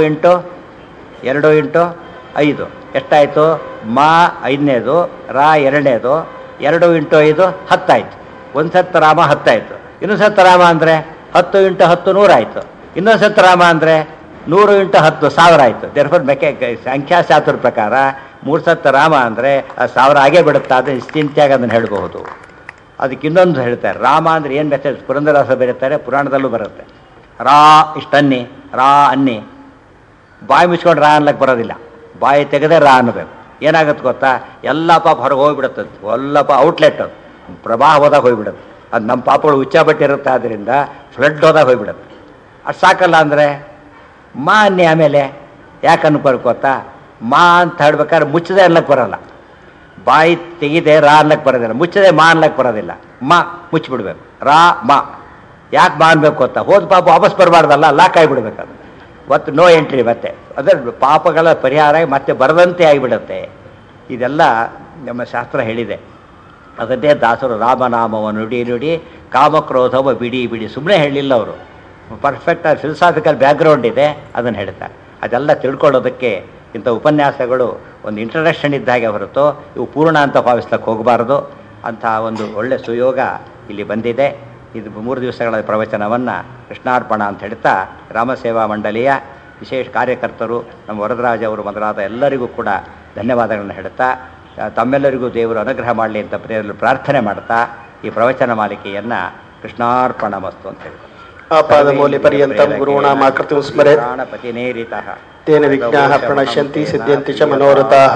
ಇಂಟು 5 ಎಷ್ಟಾಯಿತು? ಮ 5ನೇದು, ರ 2ನೇದು, 2 ಇಂಟು 5 10 ಆಯಿತು. ಒಂದು ಸತ್ತು ರಾಮ 10 ಆಯಿತು. ಇನ್ನೊಂದು ಸತ್ತು ರಾಮ ಅಂದರೆ 10 ಇಂಟು 10 100 ಆಯಿತು. ಇನ್ನೊಂದು ಸತ್ತು ರಾಮ ಅಂದರೆ 100 ಇಂಟು 10 1000 ಆಯಿತು. ದೇರ್ಫೋರ್ ಸಂಖ್ಯಾಶಾಸ್ತ್ರ ಪ್ರಕಾರ 3 ಸತ್ತು ರಾಮ ಅಂದರೆ 1000 ಆಗೇ ಬಿಡುತ್ತಾ, ಅದು ನಿಶ್ಚಿಂತೆಯಾಗಿ ಅದನ್ನು ಹೇಳಬಹುದು. ಅದಕ್ಕೆ ಇನ್ನೊಂದು ಹೇಳ್ತಾರೆ, ರಾಮ ಅಂದರೆ ಏನು ಮೆಸೇಜ್ ಪುರಂದರದಾಸ ಬರೀತಾರೆ, ಪುರಾಣದಲ್ಲೂ ಬರುತ್ತೆ. ರಾ ಇಷ್ಟನ್ನಿ, ರಾ ಅನ್ನಿ. ಬಾಯಿ ಮುಚ್ಕೊಂಡು ರಾ ಅನ್ಲಕ್ಕೆ ಬರೋದಿಲ್ಲ, ಬಾಯಿ ತೆಗೆದೇ ರಾ ಅನ್ನಬೇಕು. ಏನಾಗುತ್ತೆ ಗೊತ್ತಾ? ಎಲ್ಲ ಪಾಪ ಹೊರಗೆ ಹೋಗಿಬಿಡುತ್ತದೆ, ಎಲ್ಲ ಔಟ್ಲೆಟ್, ಅದು ಪ್ರವಾಹ ಹೋದಾಗ ಹೋಗಿಬಿಡುತ್ತೆ. ಅದು ನಮ್ಮ ಪಾಪಗಳು ಉಚ್ಚಾಬಟ್ಟಿರುತ್ತೆ, ಆದ್ದರಿಂದ ಫ್ಲಡ್ ಹೋದಾಗ ಹೋಗಿಬಿಡುತ್ತೆ. ಅಷ್ಟು ಸಾಕಲ್ಲ ಅಂದರೆ ಮಾ ಅನ್ನಿ. ಆಮೇಲೆ ಯಾಕೆ ಅನ್ಕೋಬೇಕು ಗೊತ್ತಾ? ಮಾ ಅಂತ ಹೇಳ್ಬೇಕಾದ್ರೆ ಮುಚ್ಚದೆ ಅನ್ಲಕ್ಕೆ ಬರೋಲ್ಲ, ಬಾಯಿ ತೆಗಿದೆ ರಾ ಅನ್ಲಕ್ಕೆ ಬರೋದಿಲ್ಲ, ಮುಚ್ಚದೆ ಮಾ ಅನ್ಲಕ್ಕೆ ಬರೋದಿಲ್ಲ. ಮಾ ಮುಚ್ಚಿಬಿಡ್ಬೇಕು, ರಾ ಮಾ. ಯಾಕೆ ಮಾ ಅನ್ಬೇಕು ಗೊತ್ತಾ? ಹೋದ ಪಾಪ ವಾಪಸ್ ಬರಬಾರ್ದಲ್ಲ, ಲಾಕ್ ಆಗಿಬಿಡ್ಬೇಕು. ಅದು ಮತ್ತು ನೋ ಎಂಟ್ರಿ, ಮತ್ತೆ ಅದರ ಪಾಪಗಳ ಪರಿಹಾರ ಮತ್ತೆ ಬರದಂತೆ ಆಗಿಬಿಡುತ್ತೆ. ಇದೆಲ್ಲ ನಮ್ಮ ಶಾಸ್ತ್ರ ಹೇಳಿದೆ. ಅದನ್ನೇ ದಾಸರು ರಾಮನಾಮವನ್ನು ನುಡಿ ನುಡಿ ಕಾಮಕ್ರೋಧವ ಬಿಡಿ ಬಿಡಿ ಸುಮ್ಮನೆ ಹೇಳಿಲ್ಲ ಅವರು. ಪರ್ಫೆಕ್ಟ್ ಫಿಲಸಾಫಿಕಲ್ ಬ್ಯಾಕ್ಗ್ರೌಂಡ್ ಇದೆ, ಅದನ್ನು ಹೇಳ್ತಾರೆ. ಅದೆಲ್ಲ ತಿಳ್ಕೊಳ್ಳೋದಕ್ಕೆ ಇಂಥ ಉಪನ್ಯಾಸಗಳು ಒಂದು ಇಂಟ್ರಡಕ್ಷನ್ ಇದ್ದಾಗೆ ಹೊರತು ಇವು ಪೂರ್ಣ ಅಂತ ಭಾವಿಸ್ಲಿಕ್ಕೆ ಹೋಗಬಾರ್ದು. ಅಂಥ ಒಂದು ಒಳ್ಳೆಯ ಸುಯೋಗ ಇಲ್ಲಿ ಬಂದಿದೆ. ಇದು 3 ದಿವಸಗಳ ಪ್ರವಚನವನ್ನು ಕೃಷ್ಣಾರ್ಪಣ ಅಂತ ಹೇಳ್ತಾ, ರಾಮಸೇವಾ ಮಂಡಳಿಯ ವಿಶೇಷ ಕಾರ್ಯಕರ್ತರು ನಮ್ಮ ವರದರಾಜ ಅವರು ಮೊದಲಾದ ಎಲ್ಲರಿಗೂ ಕೂಡ ಧನ್ಯವಾದಗಳನ್ನು ಹೇಳ್ತಾ, ತಮ್ಮೆಲ್ಲರಿಗೂ ದೇವರು ಅನುಗ್ರಹ ಮಾಡಲಿ ಅಂತ ಪ್ರಾರ್ಥನೆ ಮಾಡ್ತಾ ಈ ಪ್ರವಚನ ಮಾಲಿಕೆಯನ್ನು ಕೃಷ್ಣಾರ್ಪಣ ಮಸ್ತು ಅಂತ ಹೇಳಿ ಆಪಾದಮೌಲ್ಯ ಪರ್ಯಂತಂ ಗುರುಣಾಂ ಆಕೃತಿಂ ಸ್ಮರೇತ್ ತೇನ ವಿಘ್ನಾಃ ಪ್ರಣಶ್ಯಂತಿ ಸಿದ್ಧ್ಯಂತಿ ಚ ಮನೋರಥಾಃ.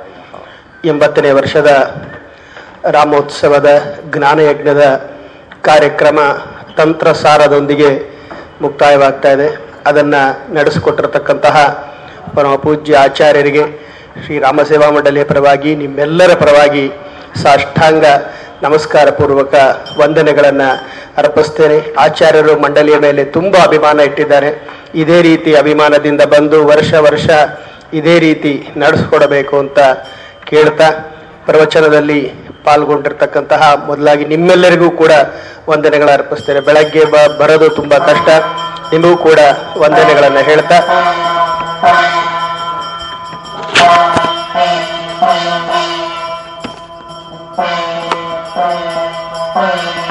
80ನೇ ವರ್ಷದ ರಾಮೋತ್ಸವದ ಜ್ಞಾನಯಜ್ಞದ ಕಾರ್ಯಕ್ರಮ ತಂತ್ರಸಾರದೊಂದಿಗೆ ಮುಕ್ತಾಯವಾಗ್ತಾ ಇದೆ. ಅದನ್ನು ನಡೆಸಿಕೊಟ್ಟಿರತಕ್ಕಂತಹ ಪರಮ ಪೂಜ್ಯ ಆಚಾರ್ಯರಿಗೆ ಶ್ರೀ ರಾಮಸೇವಾ ಮಂಡಳಿಯ ಪರವಾಗಿ, ನಿಮ್ಮೆಲ್ಲರ ಪರವಾಗಿ ಸಾಷ್ಟಾಂಗ ನಮಸ್ಕಾರ ಪೂರ್ವಕ ವಂದನೆಗಳನ್ನು ಅರ್ಪಿಸ್ತೇನೆ. ಆಚಾರ್ಯರು ಮಂಡಳಿಯ ಮೇಲೆ ತುಂಬ ಅಭಿಮಾನ ಇಟ್ಟಿದ್ದಾರೆ. ಇದೇ ರೀತಿ ಅಭಿಮಾನದಿಂದ ಬಂದು ವರ್ಷ ಇದೇ ರೀತಿ ನಡೆಸ್ಕೊಡಬೇಕು ಅಂತ ಕೇಳ್ತಾ, ಪ್ರವಚನದಲ್ಲಿ ಪಾಲ್ಗೊಂಡಿರ್ತಕ್ಕಂತಹ ಮೊದಲಾಗಿ ನಿಮ್ಮೆಲ್ಲರಿಗೂ ಕೂಡ ವಂದನೆಗಳನ್ನು ಅರ್ಪಿಸ್ತೇನೆ. ಬೆಳಗ್ಗೆ ಬರೋದು ತುಂಬ ಕಷ್ಟ, ನಿಮಗೂ ಕೂಡ ವಂದನೆಗಳನ್ನು ಹೇಳ್ತಾ Thank you.